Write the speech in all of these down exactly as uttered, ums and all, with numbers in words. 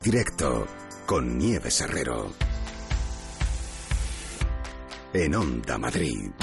Directo con Nieves Herrero en Onda Madrid.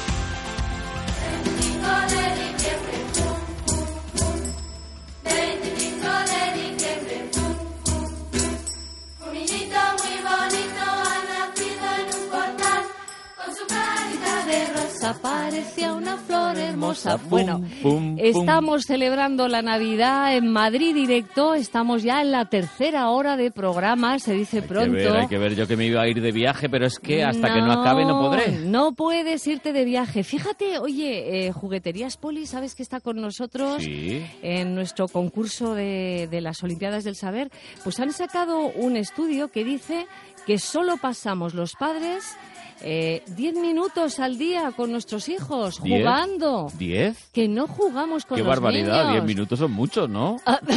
Parecía una flor hermosa. Bueno, pum, pum, estamos celebrando la Navidad en Madrid Directo. Estamos ya en la tercera hora de programa, se dice hay pronto. Que ver, hay que ver, yo que me iba a ir de viaje, pero es que hasta no, que no acabe no podré. No puedes irte de viaje. Fíjate, oye, eh, Jugueterías Poli, ¿sabes que está con nosotros? Sí. En nuestro concurso de, de las Olimpiadas del Saber? Pues han sacado un estudio que dice que solo pasamos los padres Eh, diez minutos al día con nuestros hijos, ¿Diez? jugando. ¿Diez? Que no jugamos con Qué los barbaridad, niños. diez minutos son muchos, ¿no?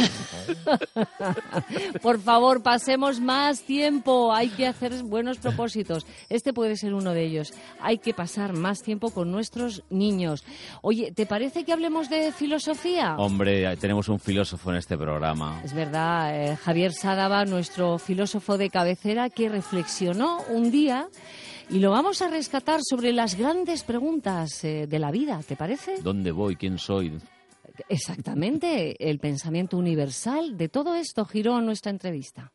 Por favor, pasemos más tiempo. Hay que hacer buenos propósitos. Este puede ser uno de ellos. Hay que pasar más tiempo con nuestros niños. Oye, ¿te parece que hablemos de filosofía? Hombre, tenemos un filósofo en este programa. Es verdad, eh, Javier Sádava, nuestro filósofo de cabecera, que reflexionó un día. Y lo vamos a rescatar sobre las grandes preguntas eh, de la vida, ¿te parece? ¿Dónde voy? ¿Quién soy? Exactamente, el pensamiento universal. De todo esto giró nuestra entrevista.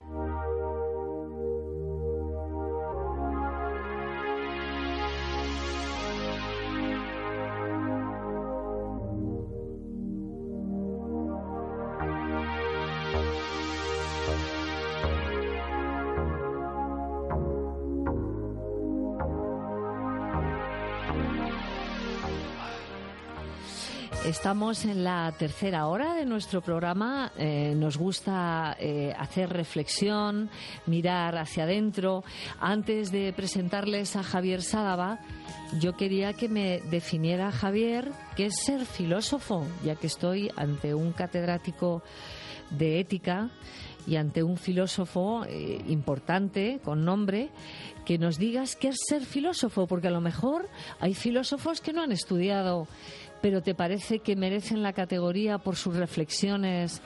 Estamos en la tercera hora de nuestro programa. Eh, nos gusta eh, hacer reflexión, mirar hacia adentro. Antes de presentarles a Javier Sádava, yo quería que me definiera, Javier, qué es ser filósofo, ya que estoy ante un catedrático de ética y ante un filósofo eh, importante, con nombre, que nos digas qué es ser filósofo, porque a lo mejor hay filósofos que no han estudiado, pero ¿te parece que merecen la categoría por sus reflexiones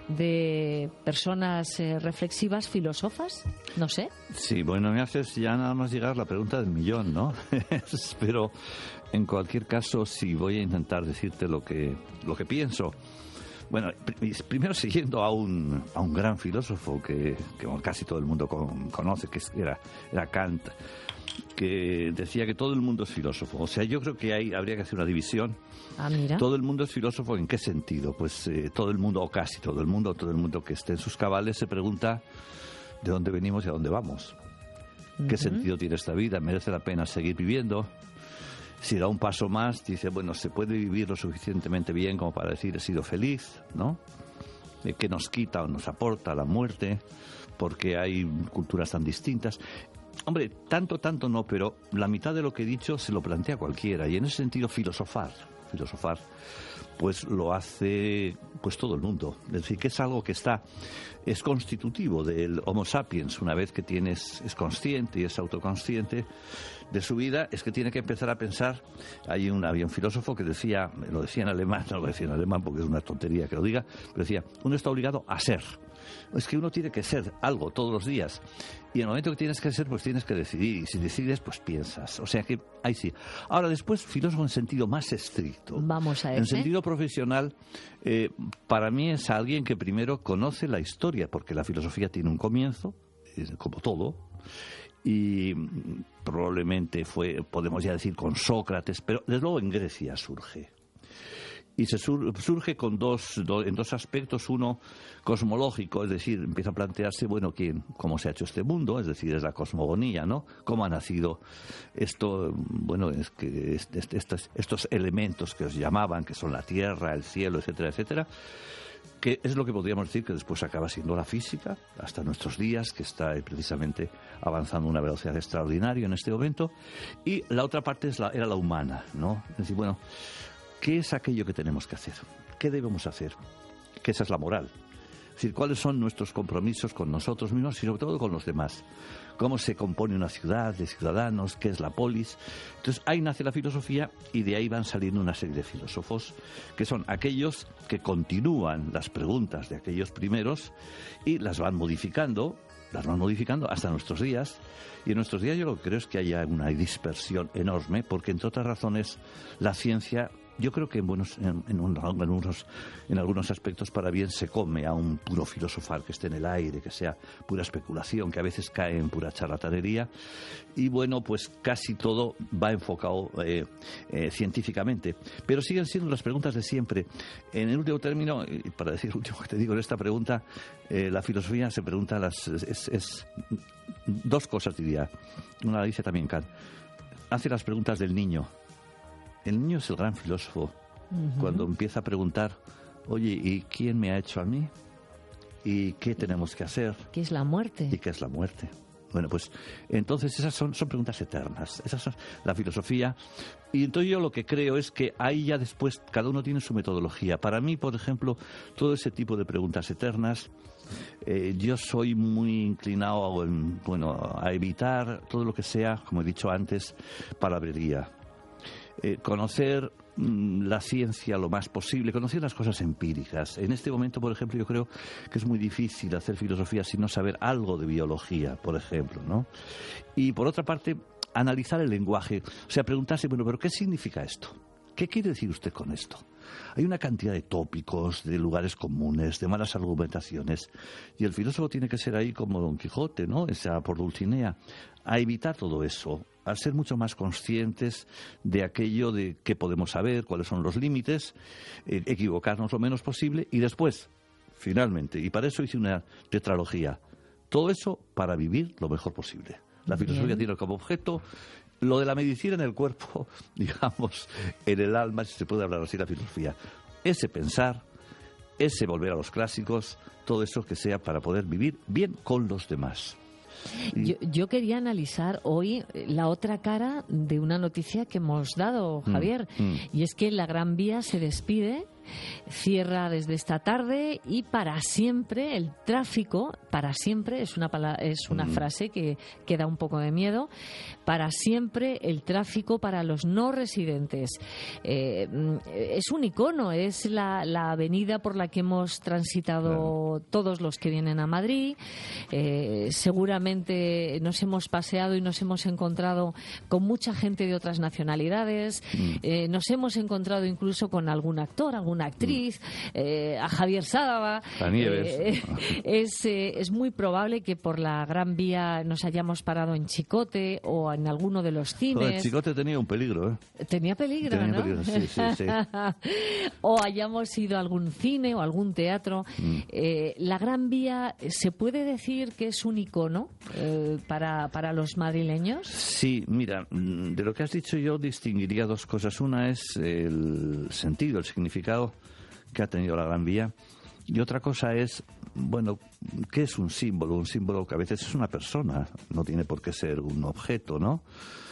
de personas eh, reflexivas, filósofas? No sé. Sí, bueno, me haces ya nada más llegar la pregunta del millón, ¿no? Pero en cualquier caso, sí, voy a intentar decirte lo que, lo que pienso. Bueno, pr- primero siguiendo a un, a un gran filósofo que, que casi todo el mundo con, conoce, que era, era Kant, que decía que todo el mundo es filósofo. O sea, yo creo que hay, habría que hacer una división. Ah, mira. Todo el mundo es filósofo, ¿en qué sentido? Pues eh, todo el mundo, o casi todo el mundo, todo el mundo que esté en sus cabales se pregunta de dónde venimos y a dónde vamos. ¿Qué uh-huh. sentido tiene esta vida? ¿Merece la pena seguir viviendo? Si da un paso más, dice, bueno, ¿se puede vivir lo suficientemente bien como para decir he sido feliz? ¿No? ¿Qué nos quita o nos aporta la muerte? Porque hay culturas tan distintas. Hombre, tanto, tanto no, pero la mitad de lo que he dicho se lo plantea cualquiera. Y en ese sentido, filosofar, filosofar, pues lo hace pues todo el mundo. Es decir, que es algo que está, es constitutivo del Homo sapiens. Una vez que tienes, es consciente y es autoconsciente de su vida, es que tiene que empezar a pensar. Hay un, había un filósofo que decía, lo decía en alemán, no lo decía en alemán porque es una tontería que lo diga, pero decía, uno está obligado a ser. Es que uno tiene que ser algo todos los días. Y en el momento que tienes que ser, pues tienes que decidir. Y si decides, pues piensas. O sea que ahí sí. Ahora, después, filósofo en sentido más estricto. Vamos a ese. En sentido profesional, eh, para mí es alguien que primero conoce la historia, porque la filosofía tiene un comienzo, como todo. Y probablemente fue, podemos ya decir, con Sócrates, pero desde luego en Grecia surge. Y se sur, surge con dos, do, en dos aspectos. Uno, cosmológico, es decir, empieza a plantearse, bueno, ¿quién, cómo se ha hecho este mundo? Es decir, es la cosmogonía, ¿no? ¿Cómo ha nacido esto? Bueno, es que es, es, estos, estos elementos que os llamaban, que son la tierra, el cielo, etcétera, etcétera, que es lo que podríamos decir que después acaba siendo la física, hasta nuestros días, que está precisamente avanzando a una velocidad extraordinaria en este momento. Y la otra parte es la, era la humana, ¿no? Es decir, bueno, ¿qué es aquello que tenemos que hacer? ¿Qué debemos hacer? Que esa es la moral. Es decir, cuáles son nuestros compromisos con nosotros mismos y sobre todo con los demás. Cómo se compone una ciudad de ciudadanos, qué es la polis. Entonces ahí nace la filosofía y de ahí van saliendo una serie de filósofos que son aquellos que continúan las preguntas de aquellos primeros y las van modificando, las van modificando hasta nuestros días. Y en nuestros días yo lo que creo es que haya una dispersión enorme porque, entre otras razones, la ciencia, yo creo que en, buenos, en, en, un, en, unos, en algunos aspectos para bien se come a un puro filosofar que esté en el aire, que sea pura especulación, que a veces cae en pura charlatanería. Y bueno, pues casi todo va enfocado eh, eh, científicamente. Pero siguen siendo las preguntas de siempre. En el último término, y para decir lo último que te digo en esta pregunta, eh, la filosofía se pregunta las... Es, es, dos cosas diría. Una la dice también Kant. Hace las preguntas del niño. El niño es el gran filósofo. Uh-huh. Cuando empieza a preguntar, oye, ¿y quién me ha hecho a mí? ¿Y qué tenemos que hacer? ¿Qué es la muerte? ¿Y qué es la muerte? Bueno, pues entonces esas son, son preguntas eternas. Esas son la filosofía. Y entonces yo lo que creo es que ahí ya después cada uno tiene su metodología. Para mí, por ejemplo, todo ese tipo de preguntas eternas, eh, yo soy muy inclinado a, bueno, a evitar todo lo que sea, como he dicho antes, palabrería. Eh, conocer mm, la ciencia lo más posible, conocer las cosas empíricas. En este momento, por ejemplo, yo creo que es muy difícil hacer filosofía sin no saber algo de biología, por ejemplo, ¿no? Y por otra parte, analizar el lenguaje, o sea, preguntarse, bueno, ¿pero qué significa esto? ¿Qué quiere decir usted con esto? Hay una cantidad de tópicos, de lugares comunes, de malas argumentaciones, y el filósofo tiene que ser ahí como Don Quijote, ¿no? Esa por Dulcinea, a evitar todo eso, a ser mucho más conscientes de aquello de qué podemos saber, cuáles son los límites, eh, equivocarnos lo menos posible, y después, finalmente, y para eso hice una tetralogía, todo eso para vivir lo mejor posible. La filosofía Bien. tiene como objeto lo de la medicina en el cuerpo, digamos, en el alma, si se puede hablar así, la filosofía. Ese pensar, ese volver a los clásicos, todo eso que sea para poder vivir bien con los demás. Y... Yo, yo quería analizar hoy la otra cara de una noticia que hemos dado, Javier, mm, mm. y es que la Gran Vía se despide, cierra desde esta tarde y para siempre el tráfico, para siempre, es una, palabra, es una mm. frase que, que da un poco de miedo, para siempre el tráfico para los no residentes. Eh, es un icono, es la, la avenida por la que hemos transitado claro. todos los que vienen a Madrid. Eh, seguramente nos hemos paseado y nos hemos encontrado con mucha gente de otras nacionalidades, mm. eh, nos hemos encontrado incluso con algún actor, alguna actriz, eh, a Javier Sádava. A Nieves. Eh, es, eh, es muy probable que por la Gran Vía nos hayamos parado en Chicote o en alguno de los cines. Joder, Chicote tenía un peligro, ¿eh? Tenía peligro, tenía ¿no? Peligro, sí, sí, sí. O hayamos ido a algún cine o algún teatro. Mm. Eh, la Gran Vía, ¿se puede decir que es un icono eh, para, para los madrileños? Sí, mira, de lo que has dicho yo distinguiría dos cosas. Una es el sentido, el significado que ha tenido la Gran Vía, y otra cosa es, bueno, ¿qué es un símbolo? Un símbolo que a veces es una persona, no tiene por qué ser un objeto, ¿no?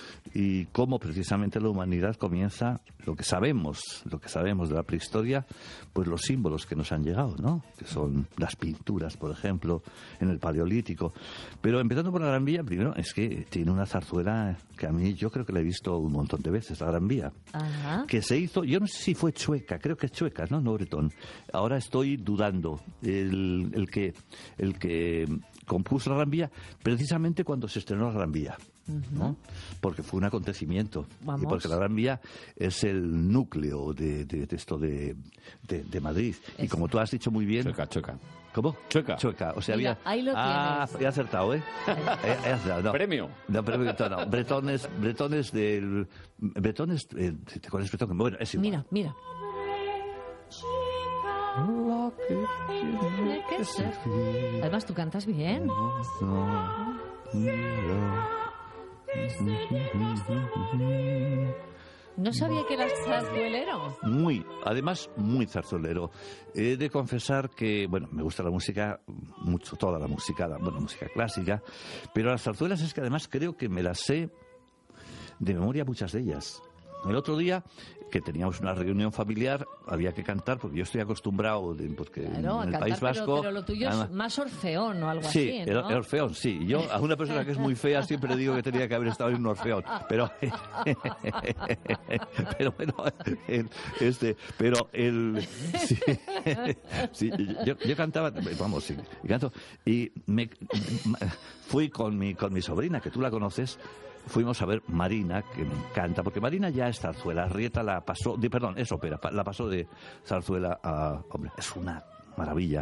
Y cómo precisamente la humanidad comienza, lo que sabemos, lo que sabemos de la prehistoria, pues los símbolos que nos han llegado, ¿no? Que son las pinturas, por ejemplo, en el Paleolítico. Pero empezando por la Gran Vía, primero es que tiene una zarzuela que a mí yo creo que la he visto un montón de veces, la Gran Vía. Ajá. Que se hizo, yo no sé si fue chueca, creo que es chueca, ¿no? No bretón. Ahora estoy dudando. El, el que el que compuso la Gran Vía, precisamente cuando se estrenó la Gran Vía. ¿No? Porque fue un acontecimiento. Vamos. Y porque la Gran Vía es el núcleo de, de, de esto de, de, de Madrid. Es... Y como tú has dicho muy bien... Chueca, chueca. ¿Cómo? Chueca. Chueca. O sea, Mira, había... ahí lo ah, tienes. he acertado, ¿eh? he, he acertado, no. Premio. No, premio, no. Bretones, bretones del... Bretones... Eh, ¿Cuál es bretón? Bueno, es igual. Mira, mira. Además, tú cantas bien. No sabía que eras zarzuelero. Muy, además muy zarzuelero. He de confesar que, bueno, me gusta la música, mucho, toda la música, bueno, música clásica, pero las zarzuelas es que además creo que me las sé de memoria muchas de ellas. El otro día, que teníamos una reunión familiar, había que cantar, porque yo estoy acostumbrado, de, porque Claro, en a el cantar, País Vasco... Pero, pero lo tuyo además, es más orfeón o algo sí, así, el, ¿no? el orfeón, sí. Yo a una persona que es muy fea siempre le digo que tenía que haber estado en un orfeón. Pero, pero bueno, el, este, pero el... Sí, sí, yo, yo cantaba, vamos, sí, canto, y me, fui con mi, con mi sobrina, que tú la conoces. Fuimos a ver Marina, que me encanta, porque Marina ya es zarzuela. Rieta la pasó, de, perdón, es ópera, la pasó de zarzuela a... Hombre, es una maravilla.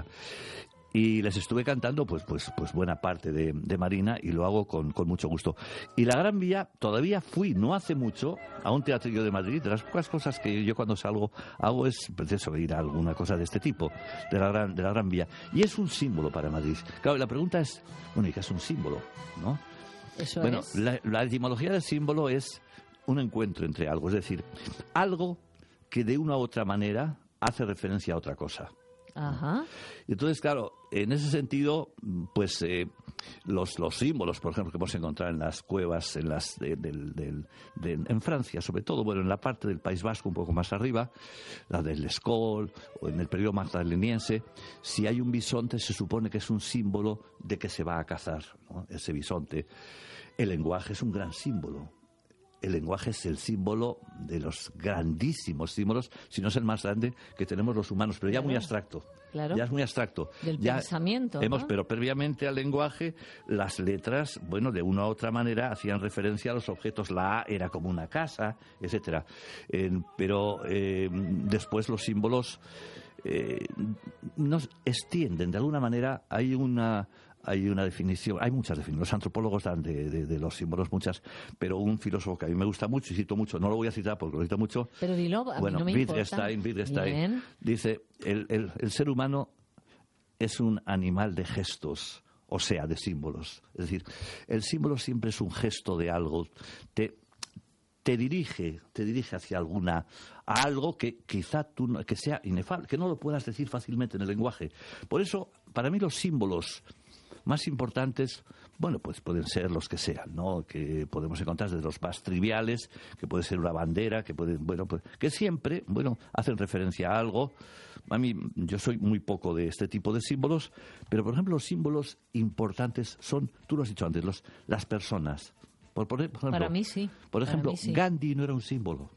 Y les estuve cantando pues pues pues buena parte de, de Marina, y lo hago con, con mucho gusto. Y la Gran Vía, todavía fui, no hace mucho, a un teatrillo de Madrid. De las pocas cosas que yo cuando salgo hago es preciso ir a alguna cosa de este tipo, de la Gran, de la Gran Vía. Y es un símbolo para Madrid. Claro, la pregunta es, bueno, ¿y qué es un símbolo? ¿No? Eso bueno, es. la, la etimología del símbolo es un encuentro entre algo, es decir, algo que de una u otra manera hace referencia a otra cosa. Ajá. Entonces, claro, en ese sentido, pues eh, los, los símbolos, por ejemplo, que hemos encontrado en las cuevas, en las de, del, del, de, en Francia, sobre todo, bueno, en la parte del País Vasco, un poco más arriba, la del Escol, o en el periodo magdaleniense, si hay un bisonte, se supone que es un símbolo de que se va a cazar, ¿no? Ese bisonte. El lenguaje es un gran símbolo. El lenguaje es el símbolo de los grandísimos símbolos, si no es el más grande que tenemos los humanos, pero ya Claro. muy abstracto. Claro. Ya es muy abstracto. Del ya pensamiento, hemos, ¿no? Pero previamente al lenguaje, las letras, bueno, de una u otra manera hacían referencia a los objetos. La A era como una casa, etcétera. Eh, pero eh, después los símbolos eh, nos extienden. De alguna manera hay una... Hay una definición, hay muchas definiciones, los antropólogos dan de, de, de los símbolos muchas, pero un filósofo que a mí me gusta mucho y cito mucho, no lo voy a citar porque lo cito mucho, Pero dilo, a bueno, mí no me Wittgenstein, importa. Wittgenstein, Bien. dice, el, el, el ser humano es un animal de gestos, o sea, de símbolos. Es decir, el símbolo siempre es un gesto de algo, te, te dirige, te dirige hacia alguna, a algo que quizá tú, no- que sea inefable, que no lo puedas decir fácilmente en el lenguaje. Por eso, para mí los símbolos más importantes, bueno, pues pueden ser los que sean, ¿no? Que podemos encontrar desde los más triviales, que puede ser una bandera, que pueden, bueno, pues, que siempre, bueno, hacen referencia a algo. A mí, yo soy muy poco de este tipo de símbolos, pero por ejemplo, los símbolos importantes son, tú lo has dicho antes, los, las personas. Por, por ejemplo, Para mí sí. Por Para ejemplo, mí sí. Gandhi no era un símbolo.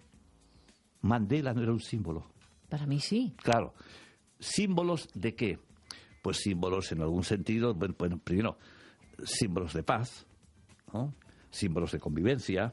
Mandela no era un símbolo. Para mí sí. Claro. ¿Símbolos de qué? Pues símbolos en algún sentido, bueno, bueno, primero, símbolos de paz, ¿no? Símbolos de convivencia,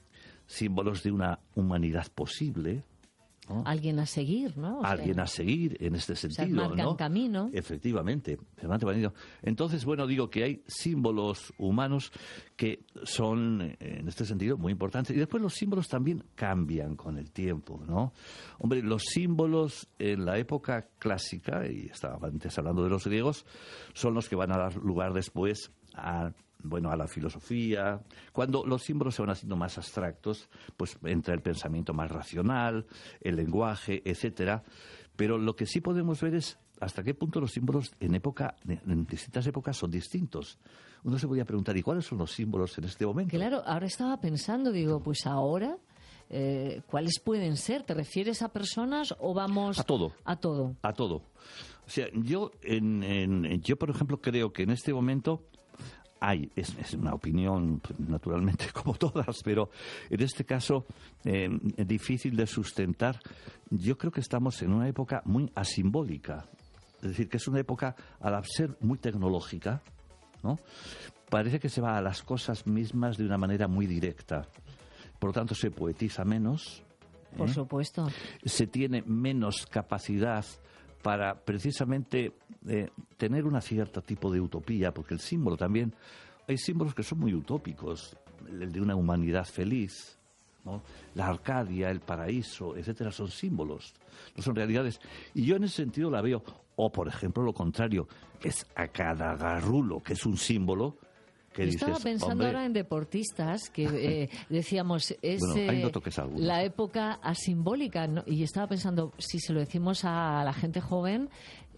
símbolos de una humanidad posible, ¿no? Alguien a seguir, ¿no? O sea, Alguien a seguir en este sea, sentido, marcan ¿no? camino. Efectivamente, Fernando Vanido. Entonces, bueno, digo que hay símbolos humanos que son, eh, en este sentido, muy importantes. Y después los símbolos también cambian con el tiempo, ¿no? Hombre, los símbolos en la época clásica, y estaba antes hablando de los griegos, son los que van a dar lugar después a... bueno, a la filosofía. Cuando los símbolos se van haciendo más abstractos, pues entra el pensamiento más racional, el lenguaje, etcétera. Pero lo que sí podemos ver es hasta qué punto los símbolos en época, en distintas épocas son distintos. Uno se podía preguntar, ¿y cuáles son los símbolos en este momento? Claro, ahora estaba pensando, digo, pues ahora, eh, ¿cuáles pueden ser? ¿Te refieres a personas o vamos A todo. A todo. A todo. O sea, yo, en, en- yo por ejemplo, creo que en este momento hay, es, es una opinión, pues, naturalmente, como todas, pero en este caso eh, difícil de sustentar. Yo creo que estamos en una época muy asimbólica. Es decir, que es una época, al ser muy tecnológica, ¿no? Parece que se va a las cosas mismas de una manera muy directa. Por lo tanto, se poetiza menos. Por ¿eh? supuesto. Se tiene menos capacidad para precisamente eh, tener un cierto tipo de utopía, porque el símbolo también, hay símbolos que son muy utópicos, el de una humanidad feliz, ¿no? La Arcadia, el paraíso, etcétera, son símbolos, no son realidades. Y yo en ese sentido la veo, o por ejemplo lo contrario, es a cada garrulo, que es un símbolo, que Yo dices, estaba pensando hombre, ahora en deportistas que eh, decíamos es Bueno, ahí no eh, toques algunos. la época asimbólica, ¿no? Y estaba pensando si se lo decimos a la gente joven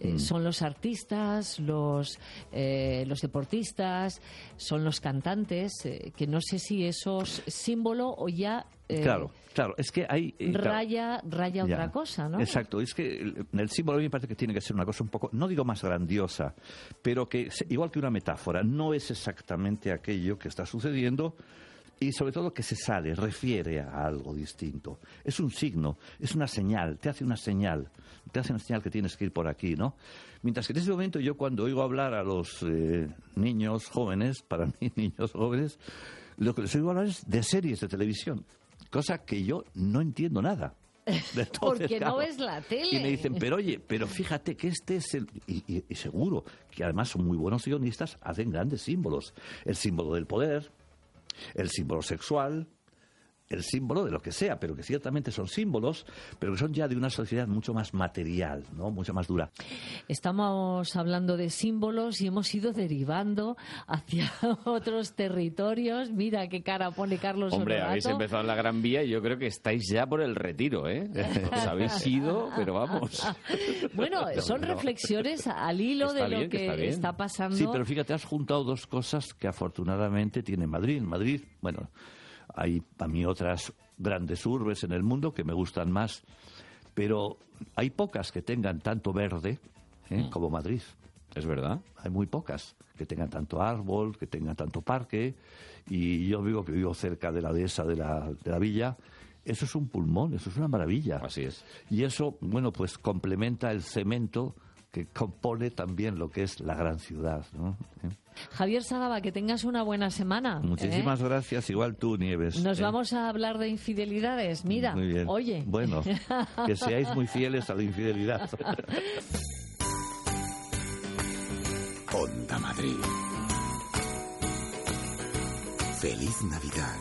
eh, Mm. son los artistas, los, eh, los deportistas, son los cantantes, eh, que no sé si eso es símbolo o ya... eh, Claro, claro, es que hay... eh, claro, raya, raya ya, otra cosa, ¿no? Exacto, es que el, el símbolo a mí me parece que tiene que ser una cosa un poco, no digo más grandiosa, pero que, se- igual que una metáfora, no es exactamente aquello que está sucediendo y sobre todo que se sale, refiere a algo distinto. Es un signo, es una señal, te hace una señal, te hace una señal que tienes que ir por aquí, ¿no? Mientras que en ese momento yo cuando oigo hablar a los eh, niños jóvenes, para mí niños jóvenes, lo que les oigo hablar es de series de televisión, cosa que yo no entiendo nada. Entonces, Porque claro, no ves la tele. y me dicen, pero oye, pero fíjate que este es el... Y, y- y seguro que además son muy buenos guionistas, hacen grandes símbolos. El símbolo del poder, el símbolo sexual, el símbolo de lo que sea, pero que ciertamente son símbolos, pero que son ya de una sociedad mucho más material, ¿no? Mucho más dura. Estamos hablando de símbolos y hemos ido derivando hacia otros territorios. Mira qué cara pone Carlos Hombre, Honorato. habéis empezado en la Gran Vía y yo creo que estáis ya por el retiro, ¿eh? Os habéis ido, pero vamos. Bueno, son pero- reflexiones al hilo Está de lo bien, que que está bien. está pasando. Sí, pero fíjate, has juntado dos cosas que afortunadamente tiene Madrid. En Madrid, bueno, hay a mí otras grandes urbes en el mundo que me gustan más, pero hay pocas que tengan tanto verde ¿eh? como Madrid. Es verdad. Hay muy pocas que tengan tanto árbol, que tengan tanto parque, y yo vivo que vivo cerca de la dehesa de la, de la villa. Eso es un pulmón, eso es una maravilla. Así es. Y eso, bueno, pues complementa el cemento que compone también lo que es la gran ciudad, ¿no? ¿Eh? Javier Sadaba, que tengas una buena semana. Muchísimas ¿eh? gracias, igual tú, Nieves. Nos ¿eh? vamos a hablar de infidelidades. Mira, Muy bien. oye. Bueno, que seáis muy fieles a la infidelidad. Onda Madrid. Feliz Navidad.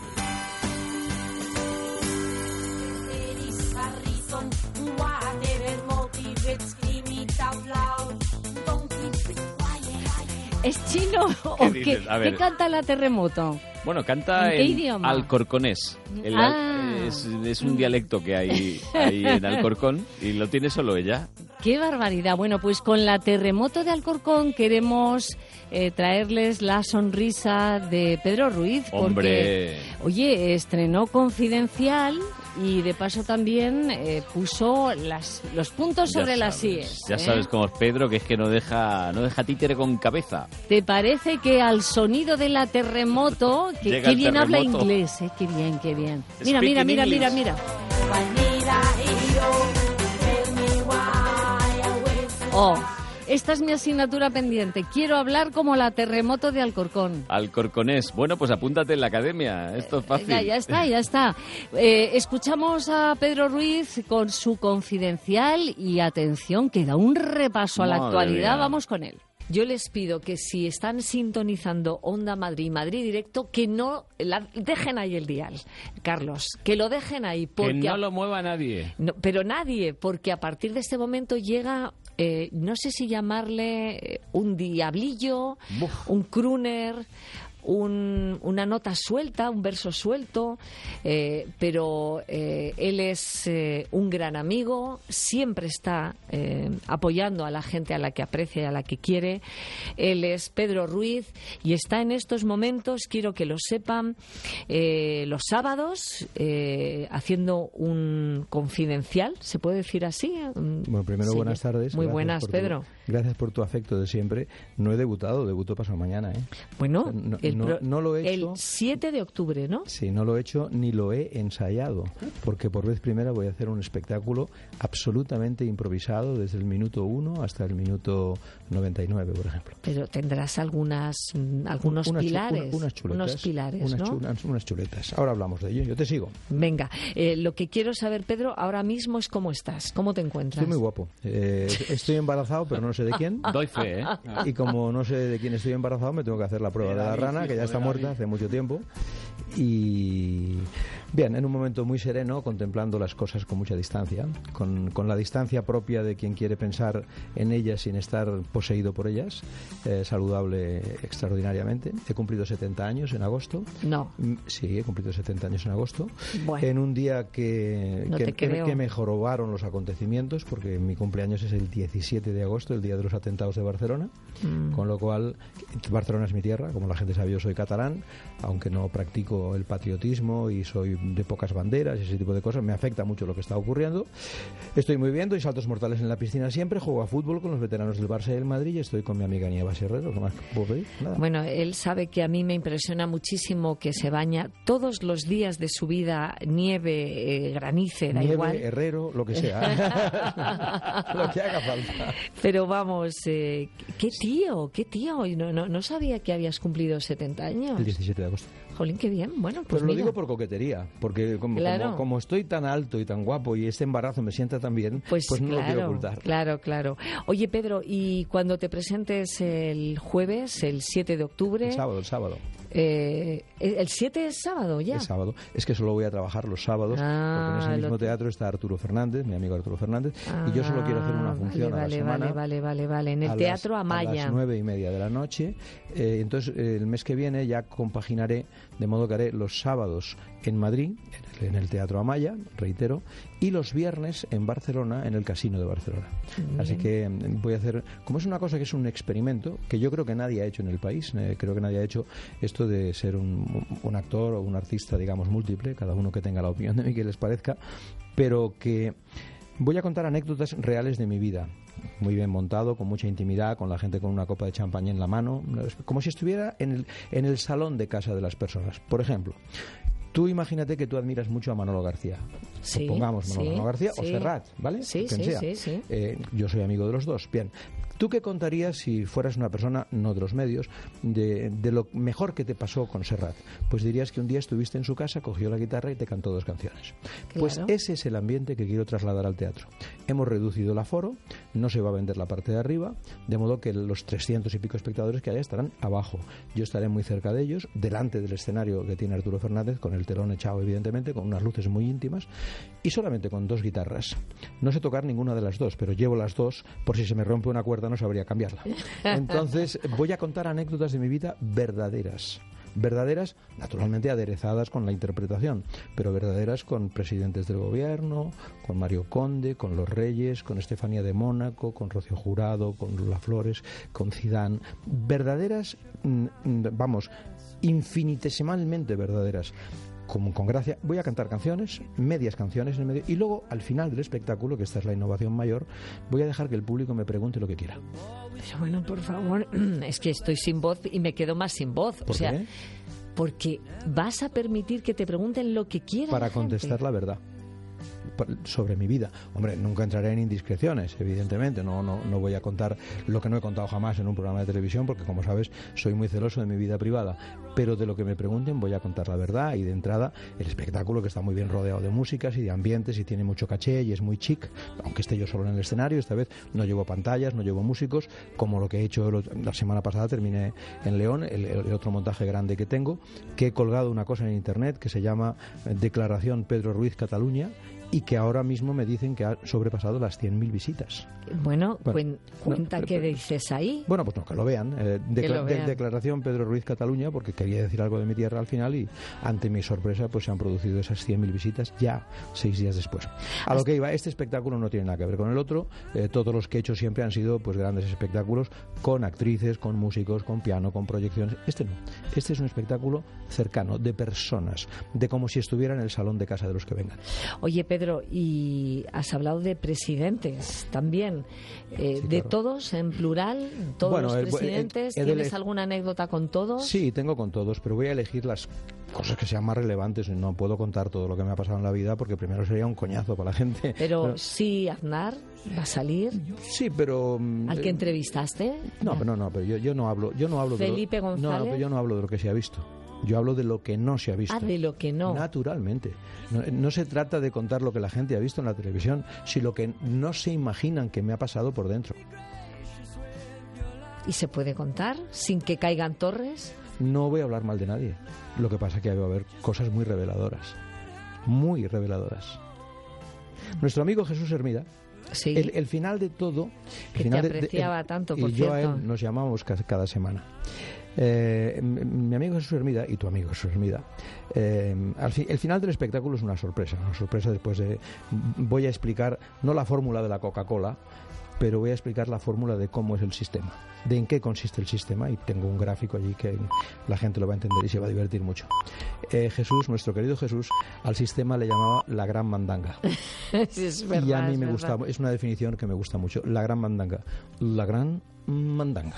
There is a reason, whatever motive, it's scream it out loud. Don't keep it quiet. ¿Es chino o ¿Qué qué? dices? A ver. ¿Qué canta la Terremoto? Bueno, canta ¿En qué en idioma? alcorconés. El Ah. al- es, es un dialecto que hay ahí en Alcorcón y lo tiene solo ella. ¡Qué barbaridad! Bueno, pues con la Terremoto de Alcorcón queremos eh, traerles la sonrisa de Pedro Ruiz. Porque, Hombre. oye, estrenó Confidencial y de paso también eh, puso las, los puntos Ya sobre las sabes, íes. Ya ¿eh? sabes cómo es Pedro, que es que no deja, no deja títere con cabeza. ¿Te parece que al sonido de la terremoto, que Llega qué el bien habla terremoto. inglés, eh? Qué bien, qué bien. Mira, Speak mira, in mira, mira, English. mira. I need a hero, tell me why I wait for Oh, esta es mi asignatura pendiente. Quiero hablar como la terremoto de Alcorcón. Alcorconés. Bueno, pues apúntate en la academia. Esto es fácil. Ya, ya está, ya está. Eh, escuchamos a Pedro Ruiz con su Confidencial y atención, que da un repaso a la Madre actualidad. mía. Vamos con él. Yo les pido que si están sintonizando Onda Madrid, Madrid Directo, que no la, dejen ahí el dial, Carlos, que lo dejen ahí. Porque Que no a- lo mueva nadie. no, pero nadie, porque a partir de este momento llega, eh, no sé si llamarle eh, un diablillo, Buf. un crooner, un- una nota suelta, un verso suelto, eh, pero eh, él es eh, un gran amigo, siempre está eh, apoyando a la gente a la que aprecia y a la que quiere. Él es Pedro Ruiz y está en estos momentos, quiero que lo sepan, eh, los sábados eh, haciendo un confidencial, ¿se puede decir así? Bueno, primero Sí. buenas tardes. Muy Gracias buenas, por tu- Pedro. gracias por tu afecto de siempre. No he debutado, debuto pasado mañana, ¿eh? Bueno, No, el, no- pro- no lo he el hecho. siete de octubre, ¿no? Sí, no lo he hecho ni lo he ensayado, porque por vez primera voy a hacer un espectáculo absolutamente improvisado desde el minuto uno hasta el minuto noventa y nueve, por ejemplo. Pero tendrás algunas mm, algunos Unas chu- pilares, una- unas chuletas, unos pilares, unas, ¿no? chu- unas- unas chuletas. Ahora hablamos de ello, yo te sigo. Venga, eh, lo que quiero saber, Pedro, ahora mismo es cómo estás, cómo te encuentras. Estoy muy guapo. Eh, estoy embarazado, pero no sé de quién. Doy fe, ¿eh? Y como no sé de quién estoy embarazado, me tengo que hacer la prueba de la rana. hermana, que ya está muerta hace mucho tiempo. Y bien, en un momento muy sereno, contemplando las cosas con mucha distancia, con, con la distancia propia de quien quiere pensar en ellas sin estar poseído por ellas, eh, saludable extraordinariamente. He cumplido setenta años en agosto. No. Sí, he cumplido setenta años en agosto. Bueno. En un día que, No que, te que, creo. que me jorobaron los acontecimientos, porque mi cumpleaños es el diecisiete de agosto, el día de los atentados de Barcelona, Mm. con lo cual Barcelona es mi tierra, como la gente sabe, yo soy catalán, aunque no practico el patriotismo y soy de pocas banderas y ese tipo de cosas, me afecta mucho lo que está ocurriendo. Estoy muy bien, doy saltos mortales en la piscina siempre, juego a fútbol con los veteranos del Barça y del Madrid y estoy con mi amiga Nieva Herrero. ¿Qué más puedo pedir? Nada. Bueno, él sabe que a mí me impresiona muchísimo que se baña todos los días de su vida, nieve, eh, granice, da Nieve, igual. Herrero, lo que sea. Lo que haga falta. Pero vamos, eh, qué tío, qué tío. Y no, no, no sabía que habías cumplido setenta años. El diecisiete de agosto. Jolín, qué bien. Bueno, pues Pero lo mira. digo por coquetería, porque como, Claro. como, como estoy tan alto y tan guapo y este embarazo me sienta tan bien, Pues, pues, no claro, lo quiero ocultar. Claro, claro. Oye, Pedro, y cuando te presentes el jueves, el siete de octubre... El sábado, el sábado. Eh, ¿El siete es sábado ya? El sábado. Es que solo voy a trabajar los sábados, Ah, porque en ese mismo lo- teatro está Arturo Fernández, mi amigo Arturo Fernández, y yo solo quiero hacer una Ah, función vale, a la semana. Vale, vale, vale, vale. En el a Teatro las, Amaya. A las nueve y media de la noche. Eh, entonces, eh, el mes que viene ya compaginaré, de modo que haré los sábados en Madrid, en el, en el Teatro Amaya, reitero, y los viernes en Barcelona, en el Casino de Barcelona. Así que mm, voy a hacer, como es una cosa que es un experimento, que yo creo que nadie ha hecho en el país, eh, creo que nadie ha hecho esto de ser un, un actor o un artista, digamos, múltiple, cada uno que tenga la opinión de mí que les parezca, pero que voy a contar anécdotas reales de mi vida, muy bien montado, con mucha intimidad, con la gente con una copa de champaña en la mano, como si estuviera en el, en el salón de casa de las personas. Por ejemplo, tú imagínate que tú admiras mucho a Manolo García. Sí, Pongamos Manolo sí, García o sí. Serrat, ¿vale? Sí, Quien sí, sea. sí, sí. Eh, yo soy amigo de los dos. Bien. ¿Tú qué contarías si fueras una persona, no de los medios, de, de lo mejor que te pasó con Serrat? Pues dirías que un día estuviste en su casa, cogió la guitarra y te cantó dos canciones. Pues Claro. ese es el ambiente que quiero trasladar al teatro. Hemos reducido el aforo, no se va a vender la parte de arriba, de modo que los trescientos y pico espectadores que haya estarán abajo. Yo estaré muy cerca de ellos, delante del escenario que tiene Arturo Fernández, con el telón echado evidentemente, con unas luces muy íntimas, y solamente con dos guitarras. No sé tocar ninguna de las dos, pero llevo las dos, por si se me rompe una cuerda no sabría cambiarla. Entonces voy a contar anécdotas de mi vida verdaderas. Verdaderas, naturalmente aderezadas con la interpretación, pero verdaderas con presidentes del gobierno, con Mario Conde, con los Reyes, con Estefanía de Mónaco, con Rocío Jurado, con Lola Flores, con Zidane. Verdaderas, mm, mm, vamos, infinitesimalmente verdaderas. Con, con gracia, voy a cantar canciones, medias canciones en el medio, y luego al final del espectáculo, que esta es la innovación mayor, voy a dejar que el público me pregunte lo que quiera. Pero bueno, por favor, es que estoy sin voz y me quedo más sin voz. ¿Por o sea, qué? porque vas a permitir que te pregunten lo que quieran. Para la gente. contestar la verdad sobre mi vida. Hombre, nunca entraré en indiscreciones, evidentemente, no, no, no voy a contar lo que no he contado jamás en un programa de televisión, porque como sabes, soy muy celoso de mi vida privada, pero de lo que me pregunten voy a contar la verdad, y de entrada el espectáculo, que está muy bien rodeado de músicas y de ambientes y tiene mucho caché y es muy chic, aunque esté yo solo en el escenario, esta vez no llevo pantallas, no llevo músicos, como lo que he hecho la semana pasada, terminé en León, el, el otro montaje grande que tengo, que he colgado una cosa en internet que se llama Declaración Pedro Ruiz Cataluña, y que ahora mismo me dicen que ha sobrepasado las cien mil visitas. Bueno, Bueno, cuen- cuenta no, qué pero- dices ahí. Bueno, pues no, que lo vean. Eh, Que decla- lo de- vean. declaración Pedro Ruiz Cataluña, porque quería decir algo de mi tierra al final, y ante mi sorpresa pues se han producido esas cien mil visitas ya seis días después. A lo que iba, este espectáculo no tiene nada que ver con el otro. Eh, todos los que he hecho siempre han sido pues grandes espectáculos con actrices, con músicos, con piano, con proyecciones. Este no. Este es un espectáculo cercano, de personas, de como si estuviera en el salón de casa de los que vengan. Oye, Pedro, y has hablado de presidentes también. Eh, Sí, ¿De claro. todos, en plural? ¿Todos Bueno, los el- el- presidentes? he de ¿Tienes ele- alguna anécdota con todos? Sí, tengo con todos, pero voy a elegir las cosas que sean más relevantes. No puedo contar todo lo que me ha pasado en la vida porque primero sería un coñazo para la gente. Pero sí, Aznar va a salir. sí, pero mm, ¿Al que eh, entrevistaste? no, pero no, no, pero yo, yo no hablo, yo no hablo Felipe de lo, no, González. pero yo no hablo de lo que se ha visto. Yo hablo de lo que no se ha visto. Ah, de lo que no. Naturalmente. No, no se trata de contar lo que la gente ha visto en la televisión, sino lo que no se imaginan que me ha pasado por dentro. ¿Y se puede contar sin que caigan torres? No voy a hablar mal de nadie. Lo que pasa es que va a haber cosas muy reveladoras. Muy reveladoras. Nuestro amigo Jesús Hermida, Sí. el, el final de todo... el Que final te de- de- apreciaba el- tanto, por y yo a cierto. él nos llamamos ca- cada semana. Eh, m- mi amigo Jesús Hermida y tu amigo Jesús Hermida, eh, al fi- el final del espectáculo es una sorpresa. Una sorpresa después de... Voy a explicar, no la fórmula de la Coca-Cola, pero voy a explicar la fórmula de cómo es el sistema, de en qué consiste el sistema, y tengo un gráfico allí que la gente lo va a entender y se va a divertir mucho. Eh, Jesús, nuestro querido Jesús, al sistema le llamaba la gran mandanga. Sí, es verdad, y a mí es me verdad. gusta, es una definición que me gusta mucho, la gran mandanga. La gran mandanga.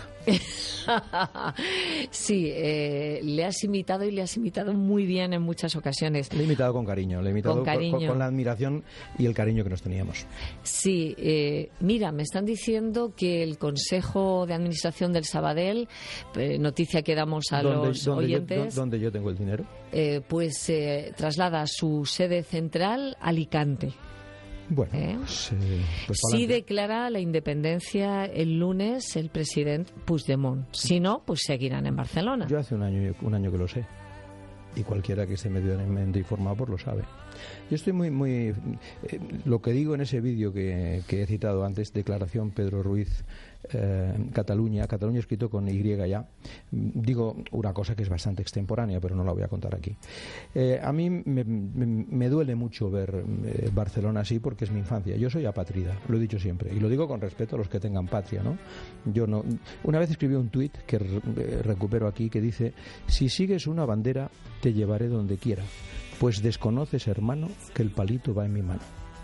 Sí, eh, le has imitado y le has imitado muy bien en muchas ocasiones. Le he imitado con cariño, le he imitado Con cariño. con la admiración y el cariño que nos teníamos. Sí, eh, mira, me están diciendo que el Consejo de Administración del Sabadell, eh, noticia que damos a ¿Dónde- los dónde yo- oyentes, dó- ¿Dónde yo tengo el dinero? eh, pues eh, traslada su sede central a Alicante. Bueno, ¿Eh? pues, eh, pues Si pa'lante. declara la independencia el lunes el presidente Puigdemont. Si no, pues seguirán en Barcelona. Yo hace un año, un año que lo sé. Y cualquiera que esté medianamente informado pues lo sabe. Yo estoy muy... muy eh, lo que digo en ese vídeo que, que he citado antes, declaración Pedro Ruiz, eh, Cataluña, Cataluña escrito con Y ya, digo una cosa que es bastante extemporánea, pero no la voy a contar aquí. Eh, a mí me, me, me duele mucho ver eh, Barcelona así porque es mi infancia. Yo soy apátrida, lo he dicho siempre, y lo digo con respeto a los que tengan patria, ¿no? Yo no... Una vez escribí un tuit que re- eh, recupero aquí que dice: si sigues una bandera, te llevaré donde quiera, pues desconoces, hermano, que el palito va en mi mano.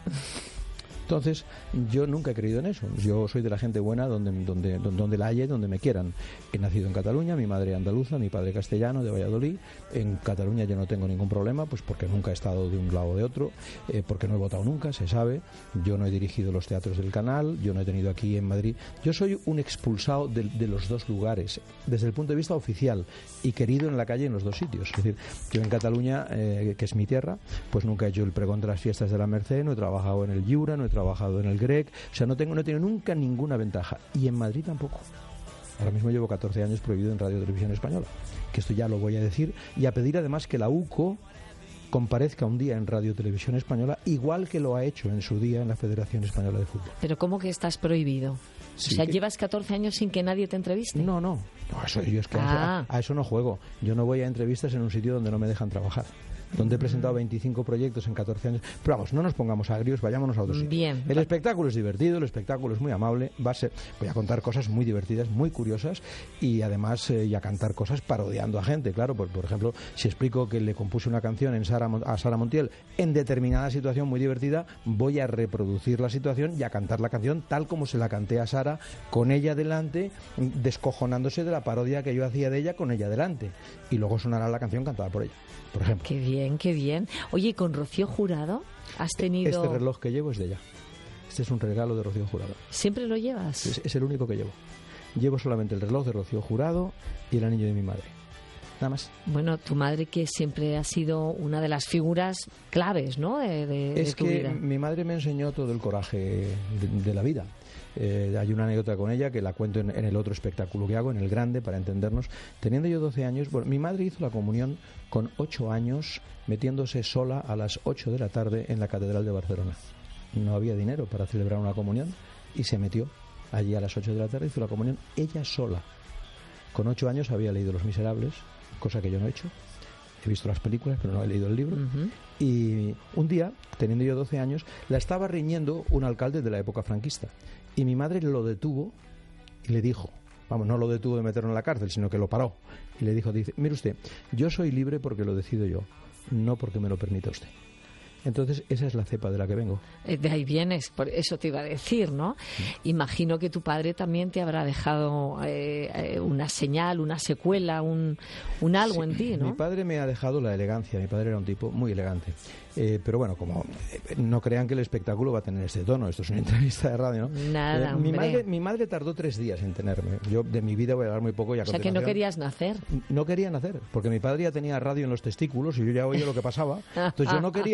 Entonces, yo nunca he creído en eso. Yo soy de la gente buena donde, donde, donde, donde la haya y donde me quieran. He nacido en Cataluña, mi madre andaluza, mi padre castellano, de Valladolid. En Cataluña yo no tengo ningún problema, pues porque nunca he estado de un lado o de otro, eh, porque no he votado nunca, se sabe. Yo no he dirigido los teatros del Canal, yo no he tenido aquí en Madrid. Yo soy un expulsado de, de los dos lugares, desde el punto de vista oficial, y querido en la calle en los dos sitios. Es decir, yo en Cataluña, eh, que es mi tierra, pues nunca he hecho el pregón de las fiestas de la Merced, no he trabajado en el Lliura, no he trabajado en el Grec, o sea, no tengo, no he tenido nunca ninguna ventaja. Y en Madrid tampoco. Ahora mismo llevo catorce años prohibido en Radio Televisión Española, que esto ya lo voy a decir, y a pedir además que la U C O comparezca un día en Radio Televisión Española, igual que lo ha hecho en su día en la Federación Española de Fútbol. Pero ¿cómo que estás prohibido? Sí, o sea, que- ¿llevas catorce años sin que nadie te entreviste? No, no, no, eso, yo es que a eso- Ah. a, a eso no juego. Yo no voy a entrevistas en un sitio donde no me dejan trabajar, donde he presentado veinticinco proyectos en catorce años. Pero vamos, no nos pongamos agrios, vayámonos a otro sitio. Bien. El espectáculo es divertido, el espectáculo es muy amable. Va a ser, voy a contar cosas muy divertidas, muy curiosas, y además eh, y a cantar cosas parodiando a gente, claro. Por, por ejemplo, si explico que le compuse una canción en Sara, Mon- a Sara Montiel en determinada situación muy divertida, voy a reproducir la situación y a cantar la canción tal como se la canté a Sara, con ella delante, descojonándose de la parodia que yo hacía de ella con ella delante. Y luego sonará la canción cantada por ella, por ejemplo. Qué bien, qué bien. Oye, ¿y con Rocío Jurado has tenido...? Este reloj que llevo es de ella. Este es un regalo de Rocío Jurado. ¿Siempre lo llevas? Es, es el único que llevo. Llevo solamente el reloj de Rocío Jurado y el anillo de mi madre. Nada más. Bueno, tu madre, que siempre ha sido una de las figuras claves, ¿no?, de, de- de Es tu que vida. mi madre me enseñó todo el coraje de, de la vida. Eh, hay una anécdota con ella que la cuento en, en el otro espectáculo que hago, en el grande, para entendernos. Teniendo yo doce años, bueno, mi madre hizo la comunión con ocho años, metiéndose sola a las ocho de la tarde en la Catedral de Barcelona. No había dinero para celebrar una comunión y se metió allí a las ocho de la tarde, hizo la comunión ella sola. Con ocho años había leído Los Miserables, cosa que yo no he hecho. He visto las películas, pero no he leído el libro. Ujú. Y un día, teniendo yo doce años, la estaba riñendo un alcalde de la época franquista. Y mi madre lo detuvo y le dijo, vamos, no lo detuvo de meterlo en la cárcel, sino que lo paró. Y le dijo, dice, mire usted, yo soy libre porque lo decido yo, no porque me lo permita usted. Entonces, esa es la cepa de la que vengo. Eh, De ahí vienes, por eso te iba a decir, ¿no? Imagino que tu padre también te habrá dejado eh, eh, una señal, una secuela, un, un algo Sí, en ti, ¿no? Mi padre me ha dejado la elegancia. Mi padre era un tipo muy elegante. Eh, pero bueno, como eh, no crean que el espectáculo va a tener este tono. Esto es una entrevista de radio, ¿no? Nada, Eh, mi, hombre. madre, mi madre tardó tres días en tenerme. Yo de mi vida voy a hablar muy poco. Y a O sea, que no continuación- querías nacer. No quería nacer, porque mi padre ya tenía radio en los testículos y yo ya oía lo que pasaba. Entonces yo no quería venir a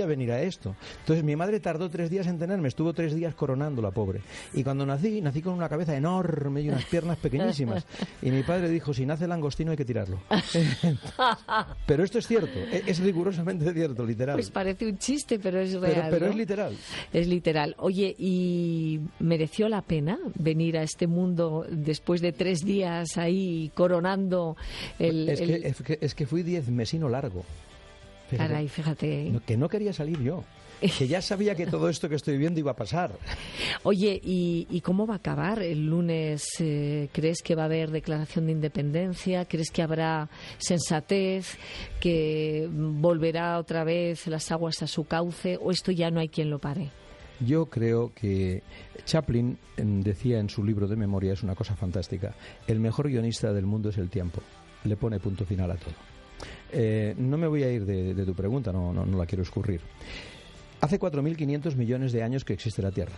esto. Entonces mi madre tardó tres días en tenerme, estuvo tres días coronando la pobre. Y cuando nací, nací con una cabeza enorme y unas piernas pequeñísimas. Y mi padre dijo, si nace langostino hay que tirarlo. Pero esto es cierto, es rigurosamente cierto, literal. Pues parece un chiste, pero es real. Pero, pero ¿no? es literal. Es literal. Oye, ¿y mereció la pena venir a este mundo después de tres días ahí coronando el... Es, el... Que, es, que, es que fui diezmesino largo. Fíjate. Caray, fíjate. No, que no quería salir yo. Que ya sabía que todo esto que estoy viendo iba a pasar. Oye, ¿y, y cómo va a acabar el lunes? Eh, ¿Crees que va a haber declaración de independencia? ¿Crees que habrá sensatez? ¿Que volverá otra vez las aguas a su cauce? ¿O esto ya no hay quien lo pare? Yo creo que Chaplin decía en su libro de memoria, es una cosa fantástica, el mejor guionista del mundo es el tiempo. Le pone punto final a todo. Eh, no me voy a ir de, de tu pregunta, no, no, no la quiero escurrir. Hace cuatro mil quinientos millones de años que existe la Tierra.